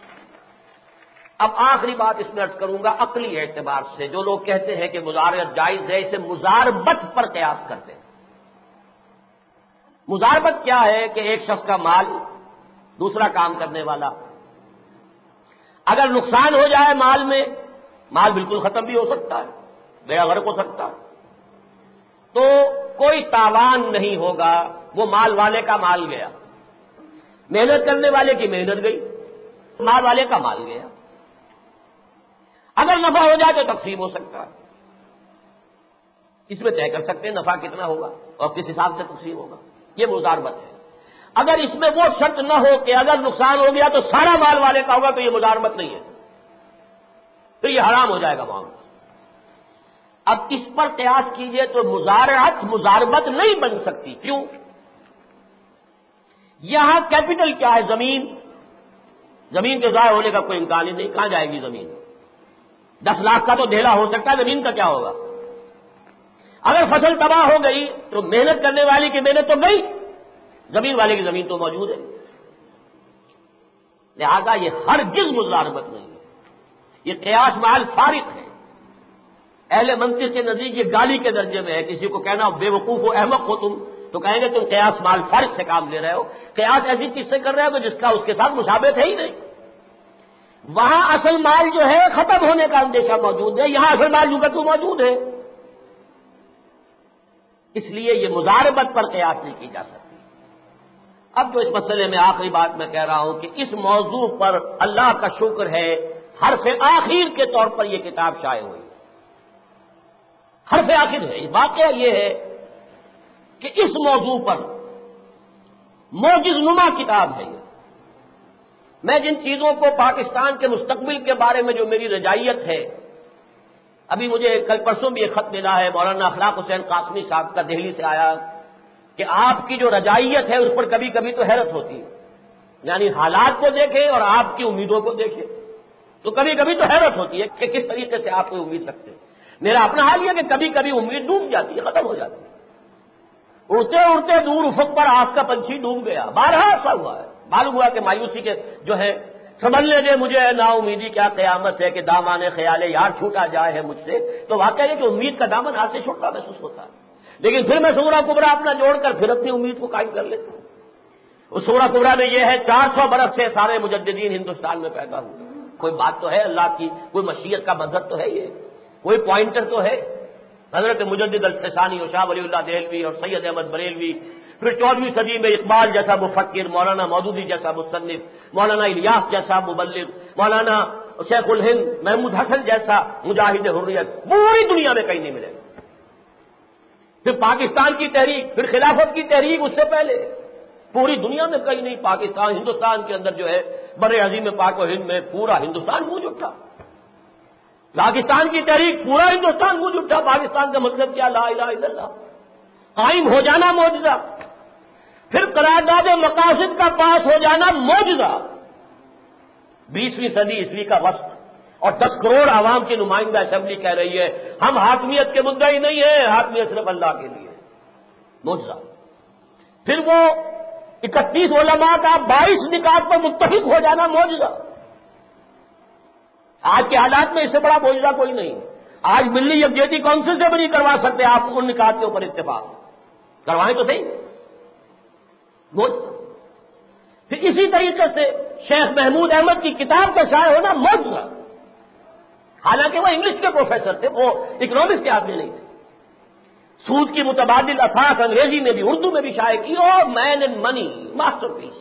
اب آخری بات اس میں عرض کروں گا، عقلی اعتبار سے جو لوگ کہتے ہیں کہ مزارعت جائز ہے، اسے مزاربت پر قیاس کرتے ہیں۔ مزاربت کیا ہے؟ کہ ایک شخص کا مال دوسرا کام کرنے والا، اگر نقصان ہو جائے مال میں، مال بالکل ختم بھی ہو سکتا ہے، بیڑا غرق ہو سکتا ہے، تو کوئی تاوان نہیں ہوگا، وہ مال والے کا مال گیا، محنت کرنے والے کی محنت گئی، مال والے کا مال گیا۔ اگر نفع ہو جائے تو تقسیم ہو سکتا ہے، اس میں طے کر سکتے ہیں نفع کتنا ہوگا اور کس حساب سے تقسیم ہوگا، یہ مزاربت ہے۔ اگر اس میں وہ شرط نہ ہو کہ اگر نقصان ہو گیا تو سارا مال والے کا ہوگا، تو یہ مزاربت نہیں ہے، تو یہ حرام ہو جائے گا معاملہ۔ اب اس پر قیاس کیجئے تو مزارعت مزاربت نہیں بن سکتی۔ کیوں؟ یہاں کیپٹل کیا ہے؟ زمین، زمین کے ضائع ہونے کا کوئی امکان ہی نہیں، کہاں جائے گی زمین؟ 10 لاکھ کا تو ڈھیلا ہو سکتا ہے، زمین کا کیا ہوگا؟ اگر فصل تباہ ہو گئی تو محنت کرنے والے کی محنت تو گئی، زمین والے کی زمین تو موجود ہے، لہذا یہ ہرگز مزاربت نہیں ہے۔ یہ قیاس مال فارق ہے. اہل منطق کے نزدیک یہ گالی کے درجے میں ہے. کسی کو کہنا بے وقوف ہو احمق ہو تم تو کہیں گے تم قیاس مال فارق سے کام لے رہے ہو. قیاس ایسی چیز سے کر رہے ہو کہ جس کا اس کے ساتھ مشابہت ہے ہی نہیں. وہاں اصل مال جو ہے ختم ہونے کا اندیشہ موجود ہے, یہاں اصل مال جو تو موجود ہے. اس لیے یہ مضاربت پر قیاس نہیں کی جا سکتی. اب جو اس مسئلے میں آخری بات میں کہہ رہا ہوں کہ اس موضوع پر اللہ کا شکر ہے حرف آخر کے طور پر یہ کتاب شائع ہوئی. حرف آخر ہے. واقعہ یہ ہے کہ اس موضوع پر معجز نما کتاب ہے. میں جن چیزوں کو پاکستان کے مستقبل کے بارے میں جو میری رجائیت ہے, ابھی مجھے کل پرسوں بھی ایک خط ملا ہے مولانا اخلاق حسین قاسمی صاحب کا دہلی سے آیا کہ آپ کی جو رجائیت ہے اس پر کبھی کبھی تو حیرت ہوتی ہے. یعنی حالات کو دیکھیں اور آپ کی امیدوں کو دیکھیں تو کبھی کبھی تو حیرت ہوتی ہے کہ کس طریقے سے آپ کوئی امید رکھتے ہیں. میرا اپنا حال یہ کہ کبھی کبھی امید ڈوب جاتی ہے, ختم ہو جاتی ہے. اڑتے اڑتے دور افق پر آگ کا پنچھی ڈوب گیا. بارہا ایسا ہوا ہے. معلوم ہوا کہ مایوسی کے جو ہے سنبھلنے دے مجھے نا امیدی کیا قیامت ہے کہ دامان خیال یار چھوٹا جائے ہے مجھ سے. تو واقعہ یہ کہ امید کا دامن ہاتھ سے چھوٹا محسوس ہوتا ہے. لیکن پھر میں سغرا کبرا اپنا جوڑ کر پھر اپنی امید کو قائم کر لیتا ہوں. اس سغرا کبرا میں یہ ہے 400 برس سے سارے مجددین ہندوستان میں پیدا ہوئے. کوئی بات تو ہے اللہ کی, کوئی مشیت کا مظہر تو ہے, یہ کوئی پوائنٹر تو ہے. حضرت مجدد الفسانی اور شاہ ولی اللہ دہلوی اور سید احمد بریلوی, پھر 14ویں صدی میں اقبال جیسا مفکر, مولانا مودودی جیسا مصنف, مولانا الیاس جیسا مبلغ, مولانا شیخ الہند محمود حسن جیسا مجاہد حریت, پوری دنیا میں کہیں نہیں ملے. پھر پاکستان کی تحریک, پھر خلافت کی تحریک اس سے پہلے پوری دنیا میں کہیں نہیں. پاکستان ہندوستان کے اندر جو ہے بر عظیم پاک و ہند میں پورا ہندوستان گونج اٹھا. پاکستان کی تحریک پورا ہندوستان گونج اٹھا. پاکستان کا مطلب کیا؟ لا الہ الا اللہ, قائم ہو جانا معجزہ. پھر قرارداد مقاصد کا پاس ہو جانا معجزہ. 20ویں صدی عیسوی کا وسط اور 10 کروڑ عوام کی نمائندہ اسمبلی کہہ رہی ہے ہم حاکمیت کے مدعی نہیں ہیں, حاکمیت صرف اللہ کے لیے. معجزہ. پھر وہ 31 علماء کا 22 نکات پر متفق ہو جانا معجزہ. آج کے حالات میں اس سے بڑا معجزہ کوئی نہیں. آج ملی یکجہتی کونسل سے بھی نہیں کروا سکتے آپ ان نکات کے اوپر اتفاق. کروائیں تو صحیح. معجزہ. پھر اسی طریقے سے شیخ محمود احمد کی کتاب کا شائع ہونا معجزہ. حالانکہ وہ انگلش کے پروفیسر تھے, وہ اکنامکس کے آدمی نہیں تھے. سود کی متبادل اساس انگریزی میں بھی اردو میں بھی شائع کی, اور مین اینڈ منی ماسٹر پیس.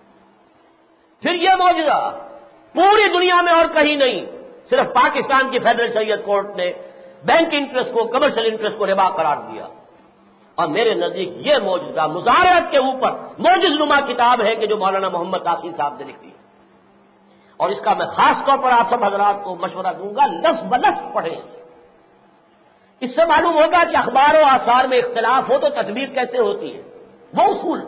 پھر یہ معجزہ پوری دنیا میں اور کہیں نہیں, صرف پاکستان کی فیڈرل شریعت کورٹ نے بینک انٹرسٹ کو, کمرشل انٹرسٹ کو ربا قرار دیا. اور میرے نزدیک یہ معجزہ مزارعت کے اوپر معجز نما کتاب ہے کہ جو مولانا محمد تاثیر صاحب نے لکھی. اور اس کا میں خاص طور پر آپ سب حضرات کو مشورہ دوں گا لفظ بلفظ پڑھیں. اس سے معلوم ہوگا کہ اخبار و آثار میں اختلاف ہو تو تطبیق کیسے ہوتی ہے. وہ اصول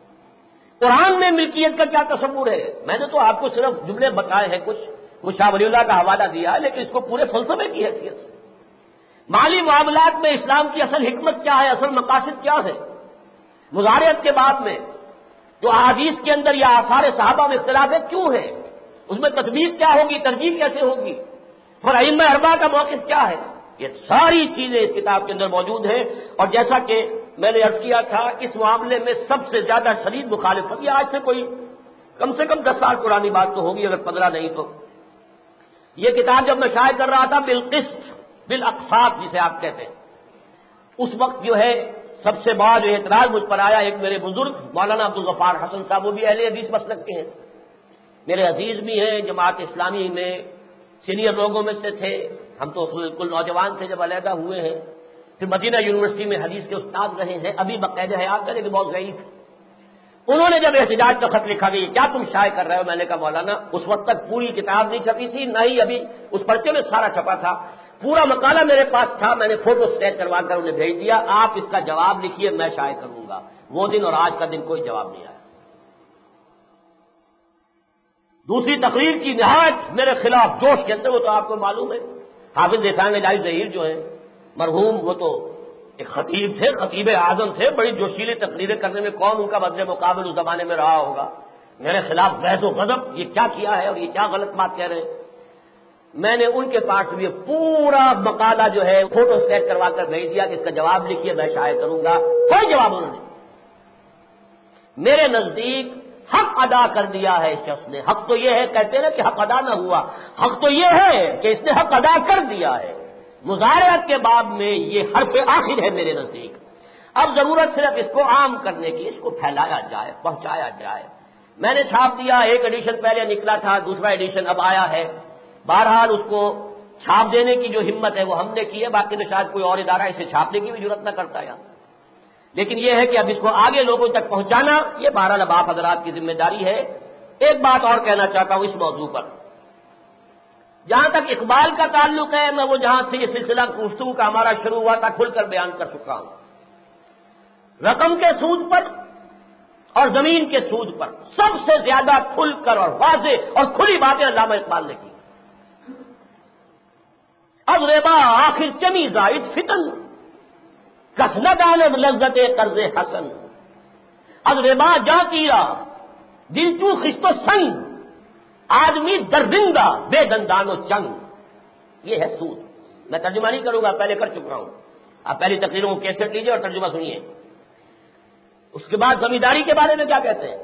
قرآن میں ملکیت کا کیا تصور ہے. میں نے تو آپ کو صرف جملے بتائے ہیں, کچھ شاہ ولی اللہ کا حوالہ دیا ہے, لیکن اس کو پورے فلسفے کی حیثیت سے مالی معاملات میں اسلام کی اصل حکمت کیا ہے, اصل مقاصد کیا ہے. مزارعت کے بعد میں جو احادیث کے اندر یا آثار صحابہ میں اختلاف ہے کیوں ہے, اس میں تطبیق کیا ہوگی, ترجیح کیسے ہوگی, اور ائمہ اربعہ کا موقف کیا ہے. یہ ساری چیزیں اس کتاب کے اندر موجود ہیں. اور جیسا کہ میں نے عرض کیا تھا, اس معاملے میں سب سے زیادہ شدید مخالفت, یہ آج سے کوئی کم سے کم 10 سال پرانی بات تو ہوگی, اگر 15 نہیں تو. یہ کتاب جب میں شائع کر رہا تھا بالقسط بالاقساط جسے آپ کہتے ہیں, اس وقت جو ہے سب سے بڑا جو اعتراض مجھ پر آیا, ایک میرے بزرگ مولانا عبدالغفار حسن صاحب, وہ بھی اہل حدیث مسلک کے ہیں, میرے عزیز بھی ہیں, جماعت اسلامی میں سینئر لوگوں میں سے تھے. ہم تو بالکل نوجوان تھے جب علیحدہ ہوئے ہیں. پھر مدینہ یونیورسٹی میں حدیث کے استاد رہے ہیں, ابھی باقاعدہ حیات ہے لیکن بہت ضعیف. انہوں نے جب احتجاج کا خط لکھا کہ کیا تم شائع کر رہے ہو, میں نے کہا مولانا اس وقت تک پوری کتاب نہیں چھپی تھی, نہ ہی ابھی اس پرچے میں سارا چھپا تھا. پورا مقالہ میرے پاس تھا, میں نے فوٹو اسٹیٹ کروا کر انہیں بھیج دیا, آپ اس کا جواب لکھیے, میں شائع کروں گا. وہ دن اور آج کا دن کوئی جواب نہیں آیا. دوسری تقریر کی نہایت میرے خلاف جوش کے اندر, وہ تو آپ کو معلوم ہے, حافظ احسان الہی ظہیر جو ہیں مرحوم, وہ تو ایک خطیب تھے, خطیب اعظم تھے, بڑی جوشیلی تقریریں کرنے میں کون ان کا بدلے مقابل اس زمانے میں رہا ہوگا. میرے خلاف بحث و غضب, یہ کیا کیا ہے اور یہ کیا غلط بات کہہ رہے ہیں. میں نے ان کے پاس بھی پورا مقالہ جو ہے فوٹو اسٹیٹ کروا کر بھیج دیا کہ اس کا جواب لکھیے، میں شائع کروں گا. کوئی جواب انہوں نے. میرے نزدیک حق ادا کر دیا ہے اس شخص نے. حق تو یہ ہے، کہتے ہیں نا کہ حق ادا نہ ہوا، حق تو یہ ہے کہ اس نے حق ادا کر دیا ہے. مظاہرات کے باب میں یہ حرف آخر ہے میرے نزدیک. اب ضرورت صرف اس کو عام کرنے کی، اس کو پھیلایا جائے، پہنچایا جائے. میں نے چھاپ دیا، ایک ایڈیشن پہلے نکلا تھا، دوسرا ایڈیشن اب آیا ہے. بہرحال اس کو چھاپ دینے کی جو ہمت ہے وہ ہم نے کی ہے، باقی تو شاید کوئی اور ادارہ اسے چھاپنے کی بھی ضرورت نہ کرتا ہے. لیکن یہ ہے کہ اب اس کو آگے لوگوں تک پہنچانا یہ بہرحال اب آپ حضرات کی ذمہ داری ہے. ایک بات اور کہنا چاہتا ہوں اس موضوع پر. جہاں تک اقبال کا تعلق ہے، میں وہ جہاں سے یہ سلسلہ گفتگو کا ہمارا شروع ہوا تھا کھل کر بیان کر چکا ہوں. رقم کے سود پر اور زمین کے سود پر سب سے زیادہ کھل کر اور واضح اور کھلی باتیں علامہ اقبال نے کی. اب ربا آخر چمی زائد فتن کس نہ دانب لذت قرض حسن. اب ربا جا کیا دل چو خست و سنگ آدمی دربندہ بے دندان و چنگ. یہ ہے سود. میں ترجمہ نہیں کروں گا، پہلے کر چکا ہوں. آپ پہلی تقریروں کو کیسٹ لیجیے اور ترجمہ سنیے. اس کے بعد زمینداری کے بارے میں کیا کہتے ہیں؟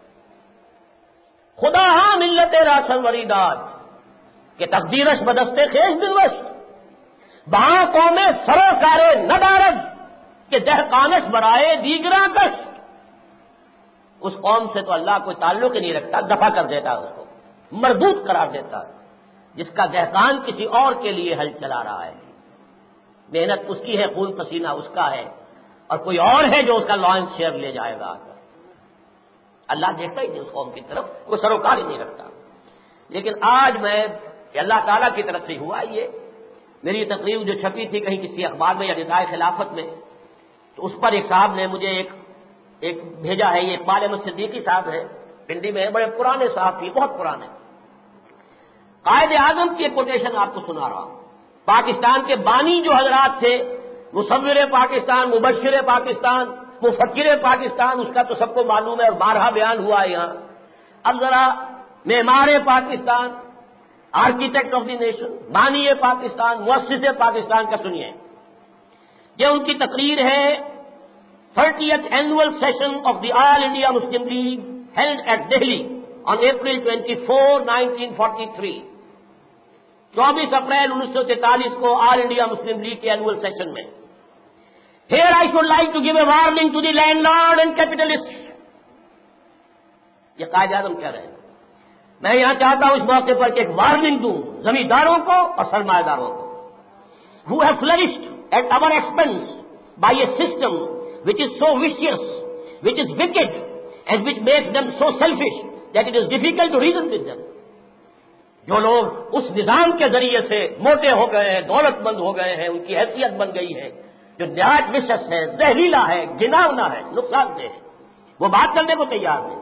خدا ہاں ملت راسن وریداد کہ تقدیرش بدستے خیش دلوش بہاں قوم سروکارے ندارد کہ دہقانش برائے دیگراں کش. اس قوم سے تو اللہ کوئی تعلق ہی نہیں رکھتا، دفع کر دیتا ہے، اس کو مردود قرار دیتا ہے. جس کا دہقان کسی اور کے لیے ہل چلا رہا ہے، محنت اس کی ہے، خون پسینہ اس کا ہے، اور کوئی اور ہے جو اس کا لانچ شیئر لے جائے گا. اللہ دیکھتا ہی نہیں اس قوم کی طرف، کوئی سروکار ہی نہیں رکھتا. لیکن آج میں اللہ تعالیٰ کی طرف سے ہوا یہ میری تقریر جو چھپی تھی کہیں کسی اخبار میں یا ندائے خلافت میں، تو اس پر ایک صاحب نے مجھے ایک بھیجا ہے. یہ اقبال احمد صدیقی صاحب ہے، پنڈی میں بڑے پرانے صاحب تھے، بہت پرانے. قائد اعظم کی ایک کوٹیشن آپ کو سنا رہا ہوں. پاکستان کے بانی جو حضرات تھے، مصور پاکستان، مبشر پاکستان، مفکر پاکستان، اس کا تو سب کو معلوم ہے اور بارہا بیان ہوا ہے یہاں. اب ذرا معمار Pakistan, architect of the nation, بانی پاکستان، مؤسس پاکستان کا سنیے. یہ ان کی تقریر ہے 30th Annual Session of the All India Muslim League held at Delhi on April 24, 1943. 24 April 1943 کو آل انڈیا مسلم لیگ کے اینول سیشن میں. Here I should like to give a warning to the landlord and capitalists. یہ قائد اعظم کہہ رہے ہیں. میں یہاں چاہتا ہوں اس موقع پر کہ ایک وارننگ دوں زمینداروں کو اور سرمایہ داروں کو. Who have flourished at our expense by a system which is so vicious, which is wicked, and which makes them so selfish that it is difficult to reason with them. جو لوگ اس نظام کے ذریعے سے موٹے ہو گئے ہیں، دولت مند ہو گئے ہیں، ان کی حیثیت بن گئی ہے، جو نہایت وشس ہے، زہریلا ہے، گھناؤنا ہے، نقصان دہ ہے، وہ بات کرنے کو تیار نہیں.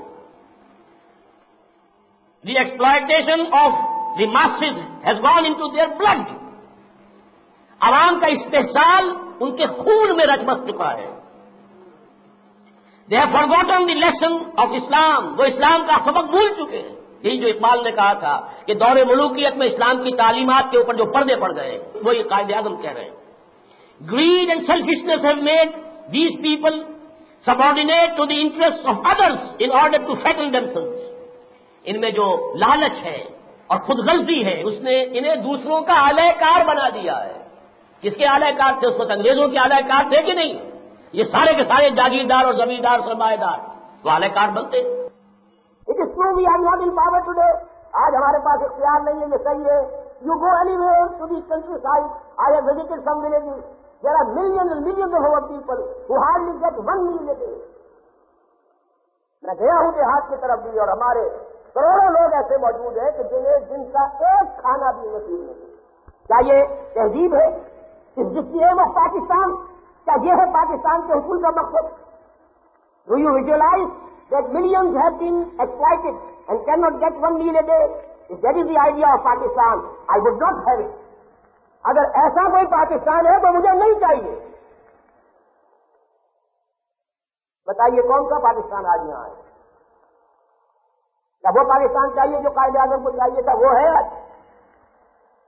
The exploitation of the masses has gone into their blood. عوام کا استحصال ان کے خون میں رچ بس چکا ہے. They have forgotten the lesson of Islam. وہ اسلام کا سبق بھول چکے ہیں. یہی جو اقبال نے کہا تھا کہ دور ملوکیت میں اسلام کی تعلیمات کے اوپر جو پردے پڑ گئے وہ یہ قائد اعظم کہہ رہے ہیں. Greed and selfishness have made these people subordinate to the interests of others in order to settle themselves. ان میں جو لالچ ہے اور خود غرضی ہے اس نے انہیں دوسروں کا اعلی کار بنا دیا ہے. کس کے اعلی کار تھے؟ اس وقت انگریزوں کے اعلی کار تھے کہ نہیں؟ یہ سارے کے سارے جاگیردار اور زمیندار سرمایہ دار وہ اعلی کار بنتے. It is true we are not in power today. آج ہمارے پاس اختیار نہیں ہے، یہ صحیح ہے. You go anywhere to the countryside. I have visited some villages. There are millions and millions of our people who hardly get 1 meal a day. میں گیا ہوں دیہات کی طرف بھی اور ہمارے کروڑوں لوگ ایسے موجود ہیں کہ جنہیں جن کا ایک کھانا بھی نصیب نہیں. کیا یہ تہذیب ہے؟ اس ایم آف پاکستان؟ کیا یہ ہے پاکستان کے حصول کا مقصد؟ Do you visualize that millions have been exploited and cannot get 1 meal a day? If that is the idea of Pakistan, I would not have it. اگر ایسا کوئی پاکستان ہے تو مجھے نہیں چاہیے. بتائیے کون سا پاکستان آج یہاں ہے؟ کیا وہ پاکستان چاہیے جو قائد اعظم کو چاہیے تھا وہ ہے؟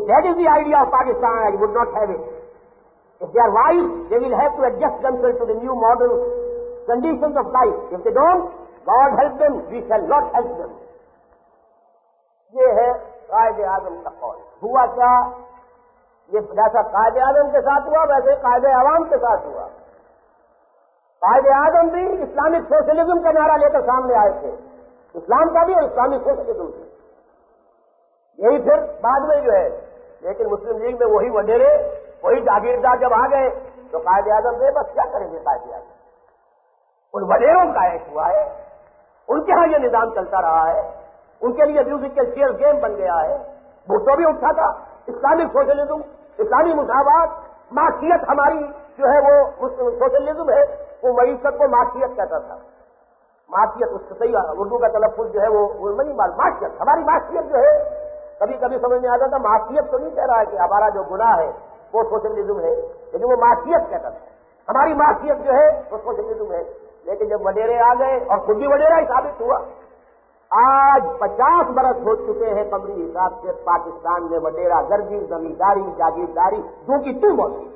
that is the idea of Pakistan. I would not have it. If they are wise, they will have to adjust themselves to the new modern conditions of life. If they don't, God help them, we shall not help them. یہ ہے قائد اعظم کا قول. ہوا کیا؟ یہ جیسا قائد اعظم کے ساتھ ہوا ویسے قائد عوام کے ساتھ ہوا. قائد اعظم بھی اسلامک سوشلزم کا نعرہ لے کر سامنے آئے تھے. اسلام کا بھی اور اسلامک سوشلزم بھی. یہی پھر بعد میں جو ہے لیکن مسلم لیگ میں وہی وڈیرے وہی جاگیردار جب آ گئے تو قائد اعظم سے بس کیا کریں گے. قائد اعظم ان وڈیروں کا ایک ہوا ہے, ان کے ہاں یہ نظام چلتا رہا ہے, ان کے لیے میوزیکل چیئر گیم بن گیا ہے. بھٹو بھی اٹھا تھا اسلامک سوشلزم, اسلامی مساوات, معاشیت ہماری جو ہے وہ سوشلزم ہے, وہ معیشت کو معاشیت کہتا تھا. معاشیت اس سے صحیح اردو کا تلفظ جو ہے وہ نہیں معاشیت, ہماری معاشیت جو ہے کبھی کبھی سمجھ میں آتا تھا معاشیت تو نہیں کہہ رہا ہے کہ ہمارا جو گناہ ہے وہ سوشلزم ہے, لیکن وہ معاشیت کہتا تھا. ہماری معاشیت جو ہے وہ سوشلزم ہے. لیکن جب وڈیرے آ گئے اور خود بھی وڈیرا ہی ثابت ہوا. آج 50 برس ہو چکے ہیں قمری حساب سے پاکستان میں وڈیرا گردی, زمینداری, جاگیرداری جو کی تو موجود.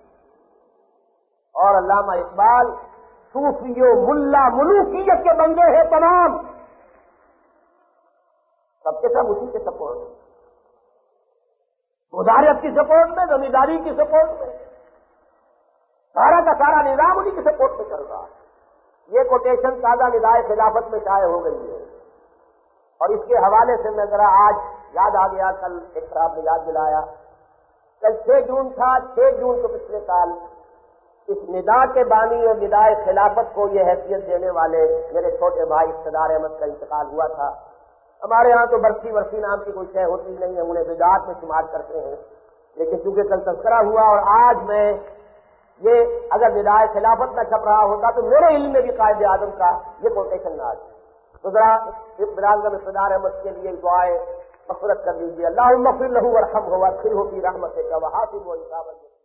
اور علامہ اقبال صوفیوں ملا ملوکیت کے بندے ہیں تمام, سب کے سب اسی کے سپورٹ میں, وزارت کی سپورٹ میں, زمینداری کی سپورٹ میں, سارا کا سارا نظام انہیں کی سپورٹ میں چل رہا ہے. یہ کوٹیشن تازہ ندائے خلافت میں شائع ہو گئی ہے اور اس کے حوالے سے میں ذرا آج یاد آ گیا, کل ایک صاحب نے یاد دلایا, کل 6 جون تھا. 6 جون کو پچھلے سال اس ندا کے بانی اور ندائے خلافت کو یہ حیثیت دینے والے میرے چھوٹے بھائی اقتدار احمد کا انتقال ہوا تھا. ہمارے ہاں تو برسی نام کی کوئی شے ہوتی نہیں ہے, انہیں بدعات میں شمار کرتے ہیں. لیکن چونکہ کل تذکرہ ہوا اور آج میں یہ اگر ندائے خلافت نہ چھپ رہا ہوتا تو میرے علم میں بھی قائد اعظم کا یہ کوٹیشن نہ آتی. تو ذرا اقتدار احمد کے لیے دعائیں مغفرت کر لیجیے. اللہم اغفر لہ وارحمہ وادخلہ فی رحمتک وحاسبہ حسابا